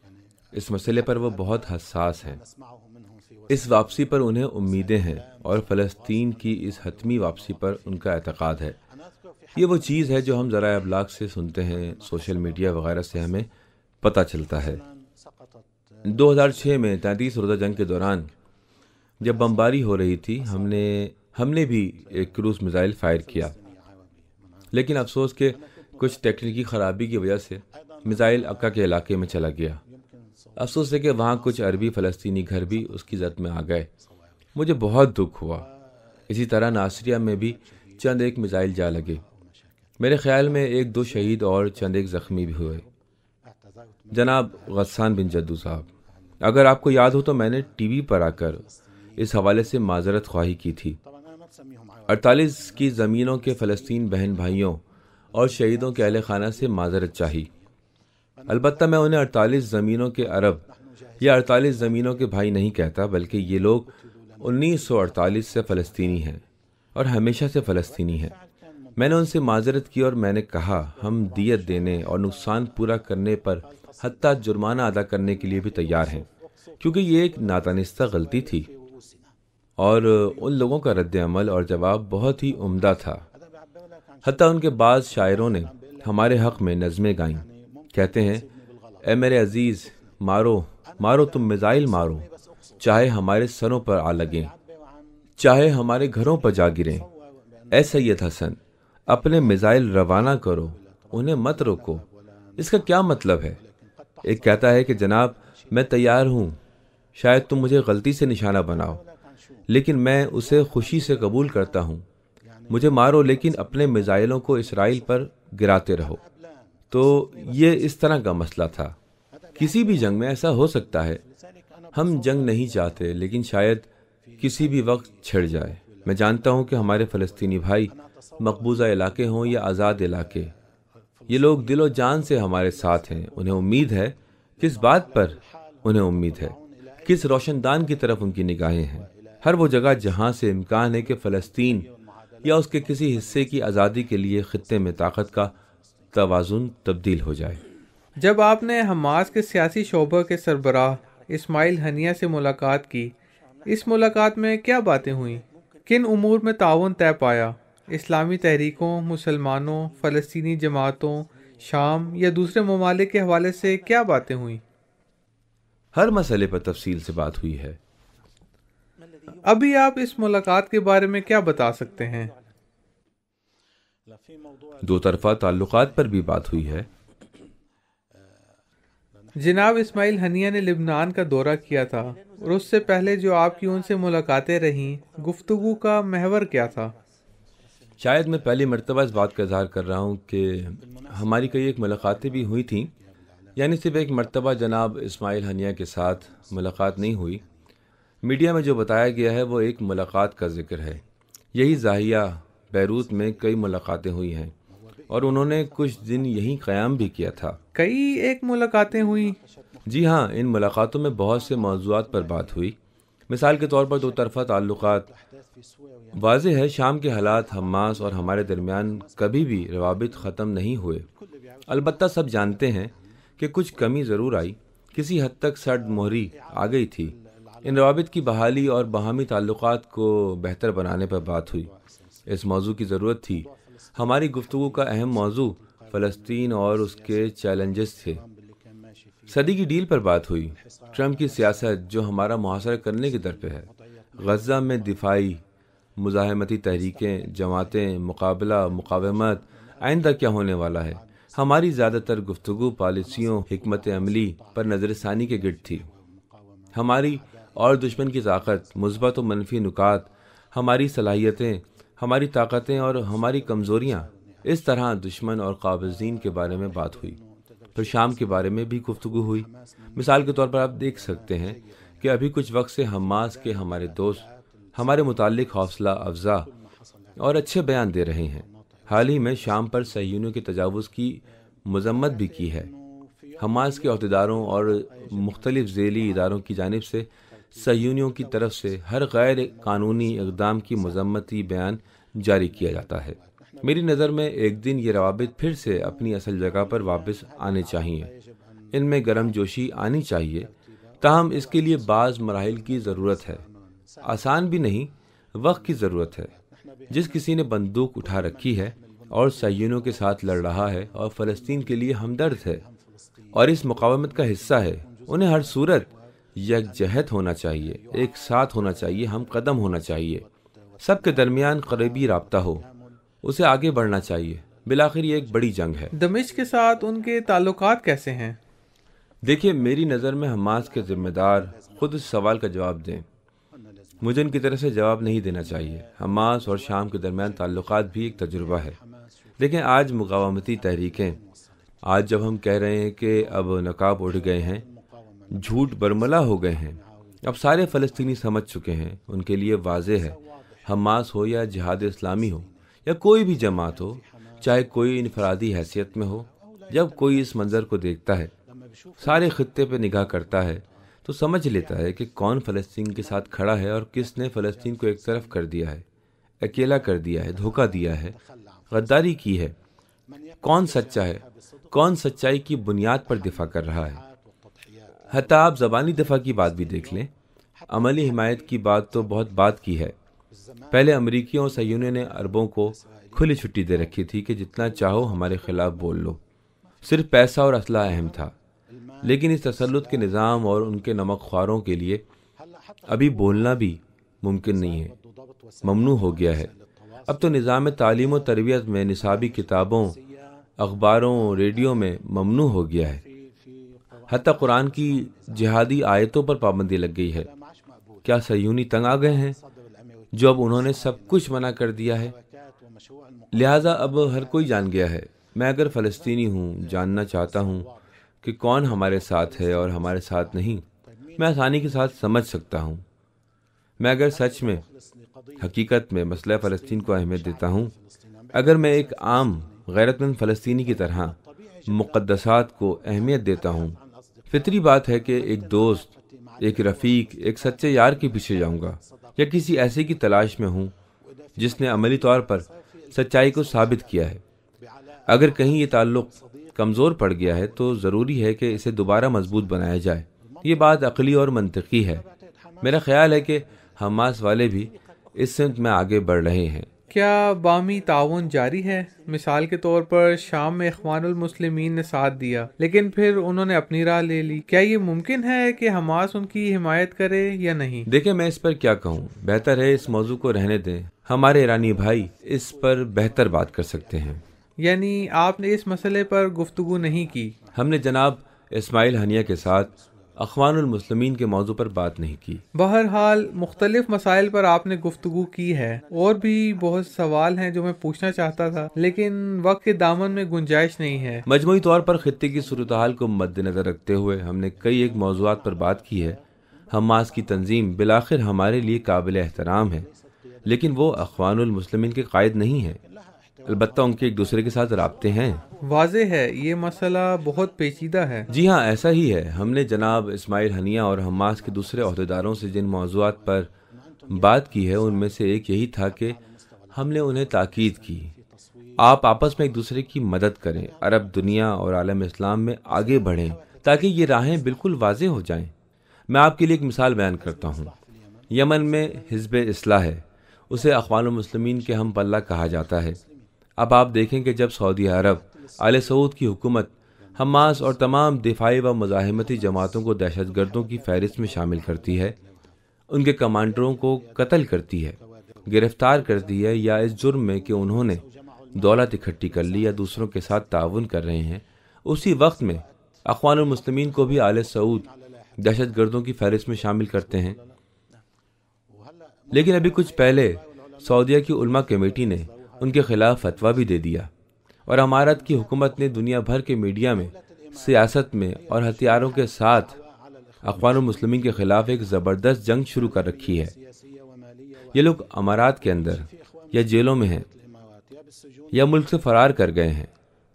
اس مسئلے پر وہ بہت حساس ہیں، اس واپسی پر انہیں امیدیں ہیں اور فلسطین کی اس حتمی واپسی پر ان کا اعتقاد ہے۔ یہ وہ چیز ہے جو ہم ذرائع ابلاغ سے سنتے ہیں، سوشل میڈیا وغیرہ سے ہمیں پتہ چلتا ہے۔ 2006 میں 33 روزہ جنگ کے دوران جب بمباری ہو رہی تھی، ہم نے بھی ایک کروز میزائل فائر کیا، لیکن افسوس کہ کچھ ٹیکنیکی خرابی کی وجہ سے میزائل عکا کے علاقے میں چلا گیا۔ افسوس ہے کہ وہاں کچھ عربی فلسطینی گھر بھی اس کی زد میں آ گئے۔ مجھے بہت دکھ ہوا۔ اسی طرح ناصریہ میں بھی چند ایک میزائل جا لگے۔ میرے خیال میں 1-2 شہید اور چند ایک زخمی بھی ہوئے۔ جناب غسان بن جدو صاحب، اگر آپ کو یاد ہو تو میں نے ٹی وی پر آ کر اس حوالے سے معذرت خواہی کی تھی۔ 48 کی زمینوں کے فلسطین بہن بھائیوں اور شہیدوں کے اہل خانہ سے معذرت چاہی۔ البتہ میں انہیں 48 زمینوں کے عرب یا 48 زمینوں کے بھائی نہیں کہتا، بلکہ یہ لوگ 1948 سے فلسطینی ہیں اور ہمیشہ سے فلسطینی ہیں۔ میں نے ان سے معذرت کی اور میں نے کہا ہم دیت دینے اور نقصان پورا کرنے پر حتیٰ جرمانہ ادا کرنے کے لیے بھی تیار ہیں، کیونکہ یہ ایک نادانستہ غلطی تھی اور ان لوگوں کا رد عمل اور جواب بہت ہی عمدہ تھا۔ حتیٰ ان کے بعض شاعروں نے ہمارے حق میں نظمیں گائیں، کہتے ہیں اے میرے عزیز، مارو مارو تم میزائل مارو، چاہے ہمارے سروں پر آ لگیں، چاہے ہمارے گھروں پر جا گریں۔ اے سید حسن، اپنے میزائل روانہ کرو، انہیں مت روکو۔ اس کا کیا مطلب ہے؟ ایک کہتا ہے کہ جناب میں تیار ہوں، شاید تم مجھے غلطی سے نشانہ بناؤ، لیکن میں اسے خوشی سے قبول کرتا ہوں۔ مجھے مارو لیکن اپنے میزائلوں کو اسرائیل پر گراتے رہو۔ تو یہ اس طرح کا مسئلہ تھا۔ کسی بھی جنگ میں ایسا ہو سکتا ہے۔ ہم جنگ نہیں چاہتے، لیکن شاید کسی بھی وقت چھڑ جائے۔ میں جانتا ہوں کہ ہمارے فلسطینی بھائی مقبوضہ علاقے ہوں یا آزاد علاقے، یہ لوگ دل و جان سے ہمارے ساتھ ہیں۔ انہیں امید ہے، کس بات پر انہیں امید ہے؟ کس روشن دان کی طرف ان کی نگاہیں ہیں؟ ہر وہ جگہ جہاں سے امکان ہے کہ فلسطین یا اس کے کسی حصے کی آزادی کے لیے خطے میں طاقت کا توازن تبدیل ہو جائے۔ جب آپ نے حماس کے سیاسی شعبہ کے سربراہ اسماعیل ہنیہ سے ملاقات کی، اس ملاقات میں کیا باتیں ہوئیں؟ کن امور میں تعاون طے پایا؟ اسلامی تحریکوں، مسلمانوں، فلسطینی جماعتوں، شام یا دوسرے ممالک کے حوالے سے کیا باتیں ہوئیں؟ ہر مسئلے پر تفصیل سے بات ہوئی ہے۔ ابھی آپ اس ملاقات کے بارے میں کیا بتا سکتے ہیں؟ دو طرفہ تعلقات پر بھی بات ہوئی ہے۔ جناب اسماعیل ہنیہ نے لبنان کا دورہ کیا تھا، اور اس سے پہلے جو آپ کی ان سے ملاقاتیں رہیں، گفتگو کا محور کیا تھا؟ شاید میں پہلی مرتبہ اس بات کا اظہار کر رہا ہوں کہ ہماری کئی ایک ملاقاتیں بھی ہوئی تھیں، یعنی صرف ایک مرتبہ جناب اسماعیل ہنیہ کے ساتھ ملاقات نہیں ہوئی۔ میڈیا میں جو بتایا گیا ہے وہ ایک ملاقات کا ذکر ہے۔ یہی زاہیہ بیروت میں کئی ملاقاتیں ہوئی ہیں، اور انہوں نے کچھ دن یہیں قیام بھی کیا تھا۔ کئی ایک ملاقاتیں ہوئی؟ جی ہاں، ان ملاقاتوں میں بہت سے موضوعات پر بات ہوئی۔ مثال کے طور پر دو طرفہ تعلقات۔ واضح ہے شام کے حالات حماس اور ہمارے درمیان کبھی بھی روابط ختم نہیں ہوئے۔ البتہ سب جانتے ہیں کہ کچھ کمی ضرور آئی، کسی حد تک سرد مہری آ گئی تھی۔ ان روابط کی بحالی اور باہمی تعلقات کو بہتر بنانے پر بات ہوئی۔ اس موضوع کی ضرورت تھی۔ ہماری گفتگو کا اہم موضوع فلسطین اور اس کے چیلنجز تھے۔ صدی کی ڈیل پر بات ہوئی، ٹرمپ کی سیاست جو ہمارا محاصرہ کرنے کی در پہ ہے، غزہ میں دفاعی مزاحمتی تحریکیں، جماعتیں، مقابلہ، مقاومت، آئندہ کیا ہونے والا ہے۔ ہماری زیادہ تر گفتگو پالیسیوں، حکمت عملی پر نظر ثانی کے گرد تھی۔ ہماری اور دشمن کی طاقت، مثبت و منفی نکات، ہماری صلاحیتیں، ہماری طاقتیں اور ہماری کمزوریاں، اس طرح دشمن اور قابضین کے بارے میں بات ہوئی۔ پھر شام کے بارے میں بھی گفتگو ہوئی۔ مثال کے طور پر آپ دیکھ سکتے ہیں کہ ابھی کچھ وقت سے حماس کے ہمارے دوست ہمارے متعلق حوصلہ افزا اور اچھے بیان دے رہے ہیں۔ حال ہی میں شام پر صہیونیوں کے تجاوز کی مذمت بھی کی ہے۔ حماس کے عہدیداروں اور مختلف ذیلی اداروں کی جانب سے صہیونیوں کی طرف سے ہر غیر قانونی اقدام کی مذمتی بیان جاری کیا جاتا ہے۔ میری نظر میں ایک دن یہ روابط پھر سے اپنی اصل جگہ پر واپس آنے چاہیے۔ ان میں گرم جوشی آنی چاہیے، تاہم اس کے لیے بعض مراحل کی ضرورت ہے۔ آسان بھی نہیں، وقت کی ضرورت ہے۔ جس کسی نے بندوق اٹھا رکھی ہے اور صہیونیوں کے ساتھ لڑ رہا ہے اور فلسطین کے لیے ہمدرد ہے اور اس مقاومت کا حصہ ہے، انہیں ہر صورت یکجہت ہونا چاہیے، ایک ساتھ ہونا چاہیے، ہم قدم ہونا چاہیے، سب کے درمیان قریبی رابطہ ہو، اسے آگے بڑھنا چاہیے۔ بالآخر یہ ایک بڑی جنگ ہے۔ دمشق کے ساتھ ان کے تعلقات کیسے ہیں؟ دیکھیے، میری نظر میں حماس کے ذمہ دار خود اس سوال کا جواب دیں۔ مجھے ان کی طرف سے جواب نہیں دینا چاہیے۔ حماس اور شام کے درمیان تعلقات بھی ایک تجربہ ہے۔ لیکن آج مقاومتی تحریکیں، آج جب ہم کہہ رہے ہیں کہ اب نقاب اٹھ گئے ہیں، جھوٹ برملا ہو گئے ہیں، اب سارے فلسطینی سمجھ چکے ہیں، ان کے لیے واضح ہے، حماس ہو یا جہاد اسلامی ہو یا کوئی بھی جماعت ہو، چاہے کوئی انفرادی حیثیت میں ہو، جب کوئی اس منظر کو دیکھتا ہے، سارے خطے پہ نگاہ کرتا ہے، تو سمجھ لیتا ہے کہ کون فلسطین کے ساتھ کھڑا ہے اور کس نے فلسطین کو ایک طرف کر دیا ہے، اکیلا کر دیا ہے، دھوکہ دیا ہے، غداری کی ہے۔ کون سچا ہے، کون سچائی کی بنیاد پر دفاع کر رہا ہے۔ حتیٰ آپ زبانی دفاع کی بات بھی دیکھ لیں، عملی حمایت کی بات تو بہت بات کی ہے۔ پہلے امریکیوں اور صہیونیوں نے عربوں کو کھلی چھٹی دے رکھی تھی کہ جتنا چاہو ہمارے خلاف بول لو، صرف پیسہ اور اسلحہ اہم تھا۔ لیکن اس تسلط کے نظام اور ان کے نمک خواروں کے لیے ابھی بولنا بھی ممکن نہیں ہے، ممنوع ہو گیا ہے۔ اب تو نظام تعلیم و تربیت میں نصابی کتابوں، اخباروں، ریڈیو میں ممنوع ہو گیا ہے۔ حتیٰ قرآن کی جہادی آیتوں پر پابندی لگ گئی ہے۔ کیا صہیونی تنگ آ گئے ہیں جو اب انہوں نے سب کچھ منع کر دیا ہے؟ لہٰذا اب ہر کوئی جان گیا ہے۔ میں اگر فلسطینی ہوں، جاننا چاہتا ہوں کہ کون ہمارے ساتھ ہے اور ہمارے ساتھ نہیں، میں آسانی کے ساتھ سمجھ سکتا ہوں۔ میں اگر سچ میں، حقیقت میں مسئلہ فلسطین کو اہمیت دیتا ہوں، اگر میں ایک عام غیرت مند فلسطینی کی طرح مقدسات کو اہمیت دیتا ہوں، فطری بات ہے کہ ایک دوست، ایک رفیق، ایک سچے یار کے پیچھے جاؤں گا، یا کسی ایسے کی تلاش میں ہوں جس نے عملی طور پر سچائی کو ثابت کیا ہے۔ اگر کہیں یہ تعلق کمزور پڑ گیا ہے تو ضروری ہے کہ اسے دوبارہ مضبوط بنایا جائے۔ یہ بات عقلی اور منطقی ہے۔ میرا خیال ہے کہ حماس والے بھی اس سمت میں آگے بڑھ رہے ہیں۔ کیا باہمی تعاون جاری ہے؟ مثال کے طور پر شام میں اخوان المسلمین نے ساتھ دیا لیکن پھر انہوں نے اپنی راہ لے لی. کیا یہ ممکن ہے کہ حماس ان کی حمایت کرے یا نہیں؟ دیکھیں، میں اس پر کیا کہوں. بہتر ہے اس موضوع کو رہنے دیں. ہمارے ایرانی بھائی اس پر بہتر بات کر سکتے ہیں. یعنی آپ نے اس مسئلے پر گفتگو نہیں کی؟ ہم نے جناب اسماعیل ہنیہ کے ساتھ اخوان المسلمین کے موضوع پر بات نہیں کی. بہرحال مختلف مسائل پر آپ نے گفتگو کی ہے. اور بھی بہت سوال ہیں جو میں پوچھنا چاہتا تھا لیکن وقت کے دامن میں گنجائش نہیں ہے. مجموعی طور پر خطے کی صورتحال کو مد نظر رکھتے ہوئے ہم نے کئی ایک موضوعات پر بات کی ہے. حماس کی تنظیم بالآخر ہمارے لیے قابل احترام ہے لیکن وہ اخوان المسلمین کے قائد نہیں ہیں. البتہ ان کے ایک دوسرے کے ساتھ رابطے ہیں. واضح ہے یہ مسئلہ بہت پیچیدہ ہے. جی ہاں، ایسا ہی ہے. ہم نے جناب اسماعیل ہنیہ اور حماس کے دوسرے عہدیداروں سے جن موضوعات پر بات کی ہے ان میں سے ایک یہی تھا کہ ہم نے انہیں تاکید کی آپ آپس میں ایک دوسرے کی مدد کریں، عرب دنیا اور عالم اسلام میں آگے بڑھیں تاکہ یہ راہیں بالکل واضح ہو جائیں. میں آپ کے لیے ایک مثال بیان کرتا ہوں. یمن میں حزب اصلاح ہے، اسے اخوان المسلمین کے ہم پلہ کہا جاتا ہے. اب آپ دیکھیں کہ جب سعودی عرب آل سعود کی حکومت حماس اور تمام دفاعی و مزاحمتی جماعتوں کو دہشت گردوں کی فہرست میں شامل کرتی ہے، ان کے کمانڈروں کو قتل کرتی ہے، گرفتار کرتی ہے یا اس جرم میں کہ انہوں نے دولت اکٹھی کر لی یا دوسروں کے ساتھ تعاون کر رہے ہیں، اسی وقت میں اخوان المسلمین کو بھی آل سعود دہشت گردوں کی فہرست میں شامل کرتے ہیں. لیکن ابھی کچھ پہلے سعودیہ کی علماء کمیٹی نے ان کے خلاف فتویٰ بھی دے دیا اور امارات کی حکومت نے دنیا بھر کے میڈیا میں، سیاست میں اور ہتھیاروں کے ساتھ اخوان المسلمین کے خلاف ایک زبردست جنگ شروع کر رکھی ہے. یہ لوگ امارات کے اندر یا جیلوں میں ہیں یا ملک سے فرار کر گئے ہیں،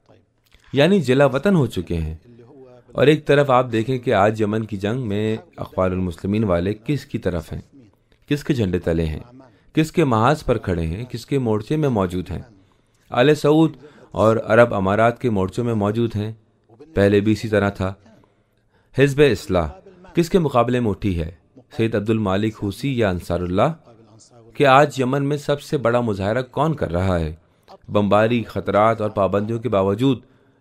یعنی جلا وطن ہو چکے ہیں. اور ایک طرف آپ دیکھیں کہ آج یمن کی جنگ میں اخوان المسلمین والے کس کی طرف ہیں، کس کے جھنڈے تلے ہیں، کس کے محاذ پر کھڑے ہیں، کس کے مورچے میں موجود ہیں. آل سعود اور عرب امارات کے مورچوں میں موجود ہیں. پہلے بھی اسی طرح تھا. حزب اصلاح کس کے مقابلے میں اٹھی ہے، سید عبد المالک حوثی یا انصار اللہ؟ کہ آج یمن میں سب سے بڑا مظاہرہ کون کر رہا ہے؟ بمباری، خطرات اور پابندیوں کے باوجود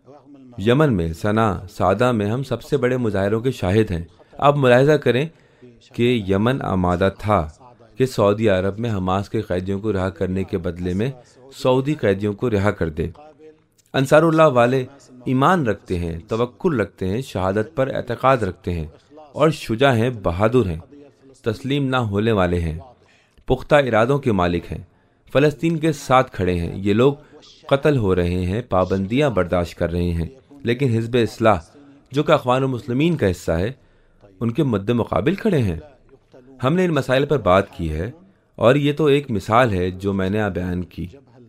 یمن میں صنعا، سعدہ میں ہم سب سے بڑے مظاہروں کے شاہد ہیں. آپ ملاحظہ کریں کہ یمن آمادہ تھا کہ سعودی عرب میں حماس کے قیدیوں کو رہا کرنے کے بدلے میں سعودی قیدیوں کو رہا کر دے. انصار اللہ والے ایمان رکھتے ہیں، توکل رکھتے ہیں، شہادت پر اعتقاد رکھتے ہیں اور شجاع ہیں، بہادر ہیں، تسلیم نہ ہونے والے ہیں، پختہ ارادوں کے مالک ہیں، فلسطین کے ساتھ کھڑے ہیں. یہ لوگ قتل ہو رہے ہیں، پابندیاں برداشت کر رہے ہیں، لیکن حزب اصلاح جو کہ اخوان المسلمین کا حصہ ہے ان کے مد مقابل کھڑے ہیں. ہم نے ان مسائل پر بات کی ہے اور یہ تو ایک مثال ہے جو میں نے بیان کی.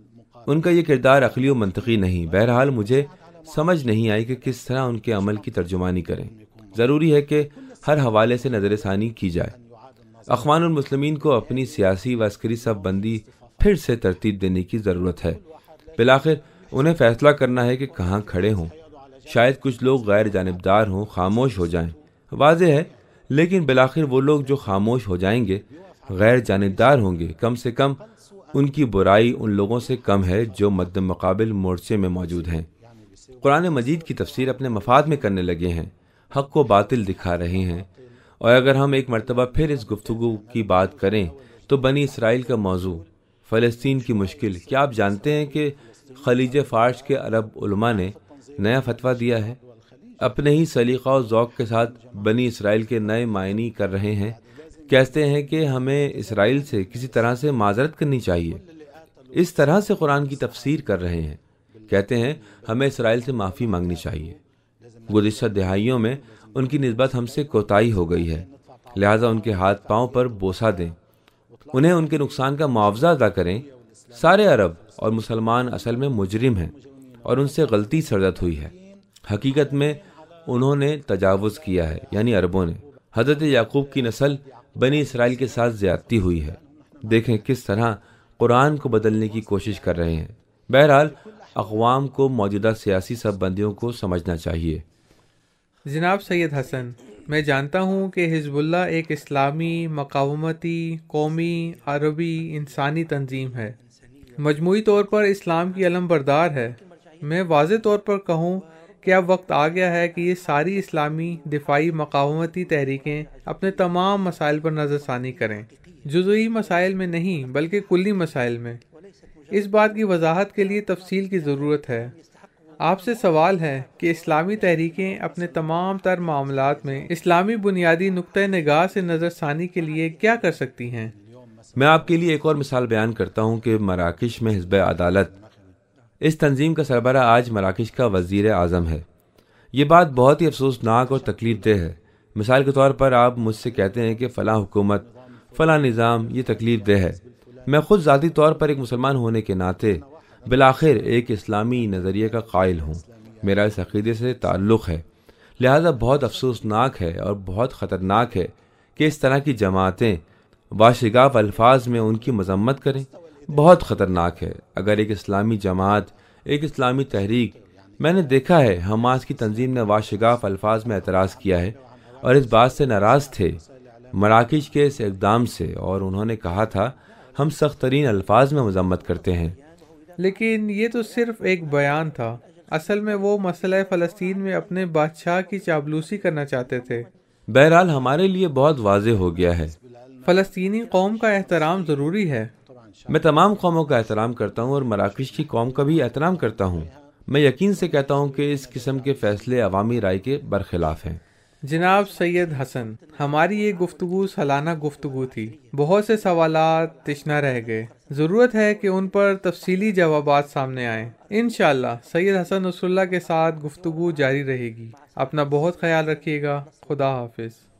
ان کا یہ کردار عقلی و منطقی نہیں. بہرحال مجھے سمجھ نہیں آئی کہ کس طرح ان کے عمل کی ترجمانی کریں. ضروری ہے کہ ہر حوالے سے نظر ثانی کی جائے. اخوان المسلمین کو اپنی سیاسی و عسکری صف بندی پھر سے ترتیب دینے کی ضرورت ہے. بالآخر انہیں فیصلہ کرنا ہے کہ کہاں کھڑے ہوں. شاید کچھ لوگ غیر جانبدار ہوں، خاموش ہو جائیں، واضح ہے، لیکن بالآخر وہ لوگ جو خاموش ہو جائیں گے غیر جانبدار ہوں گے. کم سے کم ان کی برائی ان لوگوں سے کم ہے جو مد مقابل مورچے میں موجود ہیں. قرآن مجید کی تفسیر اپنے مفاد میں کرنے لگے ہیں، حق کو باطل دکھا رہے ہیں. اور اگر ہم ایک مرتبہ پھر اس گفتگو کی بات کریں تو بنی اسرائیل کا موضوع، فلسطین کی مشکل، کیا آپ جانتے ہیں کہ خلیج فارس کے عرب علماء نے نیا فتویٰ دیا ہے؟ اپنے ہی سلیقہ و ذوق کے ساتھ بنی اسرائیل کے نئے معنی کر رہے ہیں. کہتے ہیں کہ ہمیں اسرائیل سے کسی طرح سے معذرت کرنی چاہیے. اس طرح سے قرآن کی تفسیر کر رہے ہیں. کہتے ہیں ہمیں اسرائیل سے معافی مانگنی چاہیے. گزشتہ دہائیوں میں ان کی نسبت ہم سے کوتاہی ہو گئی ہے، لہٰذا ان کے ہاتھ پاؤں پر بوسہ دیں، انہیں ان کے نقصان کا معاوضہ ادا کریں. سارے عرب اور مسلمان اصل میں مجرم ہیں اور ان سے غلطی سرزد ہوئی ہے. حقیقت میں انہوں نے تجاوز کیا ہے، یعنی عربوں نے. حضرت یعقوب کی نسل بنی اسرائیل کے ساتھ زیادتی ہوئی ہے. دیکھیں کس طرح قرآن کو بدلنے کی کوشش کر رہے ہیں. بہرحال اقوام کو موجودہ سیاسی سب بندیوں کو سمجھنا چاہیے. جناب سید حسن، میں جانتا ہوں کہ حزب اللہ ایک اسلامی، مقاومتی، قومی، عربی، انسانی تنظیم ہے. مجموعی طور پر اسلام کی علم بردار ہے۔ میں واضح طور پر کہوں کہ اب وقت آ گیا ہے کہ یہ ساری اسلامی دفاعی مقاومتی تحریکیں اپنے تمام مسائل پر نظر ثانی کریں، جزوی مسائل میں نہیں بلکہ کلی مسائل میں۔ اس بات کی وضاحت کے لیے تفصیل کی ضرورت ہے۔ آپ سے سوال ہے کہ اسلامی تحریکیں اپنے تمام تر معاملات میں اسلامی بنیادی نقطۂ نگاہ سے نظر ثانی کے لیے کیا کر سکتی ہیں؟ میں آپ کے لیے ایک اور مثال بیان کرتا ہوں کہ مراکش میں حزب عدالت، اس تنظیم کا سربراہ آج مراکش کا وزیر اعظم ہے۔ یہ بات بہت ہی افسوسناک اور تکلیف دہ ہے۔ مثال کے طور پر آپ مجھ سے کہتے ہیں کہ فلاں حکومت، فلاں نظام یہ تکلیف دہ ہے۔ میں خود ذاتی طور پر ایک مسلمان ہونے کے ناطے بالآخر ایک اسلامی نظریے کا قائل ہوں، میرا اس عقیدے سے تعلق ہے، لہذا بہت افسوسناک ہے اور بہت خطرناک ہے کہ اس طرح کی جماعتیں واشگاف الفاظ میں ان کی مذمت کریں۔ بہت خطرناک ہے اگر ایک اسلامی جماعت، ایک اسلامی تحریک، میں نے دیکھا ہے حماس کی تنظیم نے واشگاف الفاظ میں اعتراض کیا ہے اور اس بات سے ناراض تھے مراکش کے اس اقدام سے، اور انہوں نے کہا تھا ہم سخت ترین الفاظ میں مذمت کرتے ہیں۔ لیکن یہ تو صرف ایک بیان تھا، اصل میں وہ مسئلہ فلسطین میں اپنے بادشاہ کی چاپلوسی کرنا چاہتے تھے۔ بہرحال ہمارے لیے بہت واضح ہو گیا ہے۔ فلسطینی قوم کا احترام ضروری ہے۔ میں تمام قوموں کا احترام کرتا ہوں اور مراکش کی قوم کا بھی احترام کرتا ہوں۔ میں یقین سے کہتا ہوں کہ اس قسم کے فیصلے عوامی رائے کے برخلاف ہیں۔ جناب سید حسن، ہماری یہ گفتگو سالانہ گفتگو تھی۔ بہت سے سوالات تشنہ رہ گئے، ضرورت ہے کہ ان پر تفصیلی جوابات سامنے آئیں۔ انشاءاللہ سید حسن نصراللہ کے ساتھ گفتگو جاری رہے گی۔ اپنا بہت خیال رکھیے گا۔ خدا حافظ۔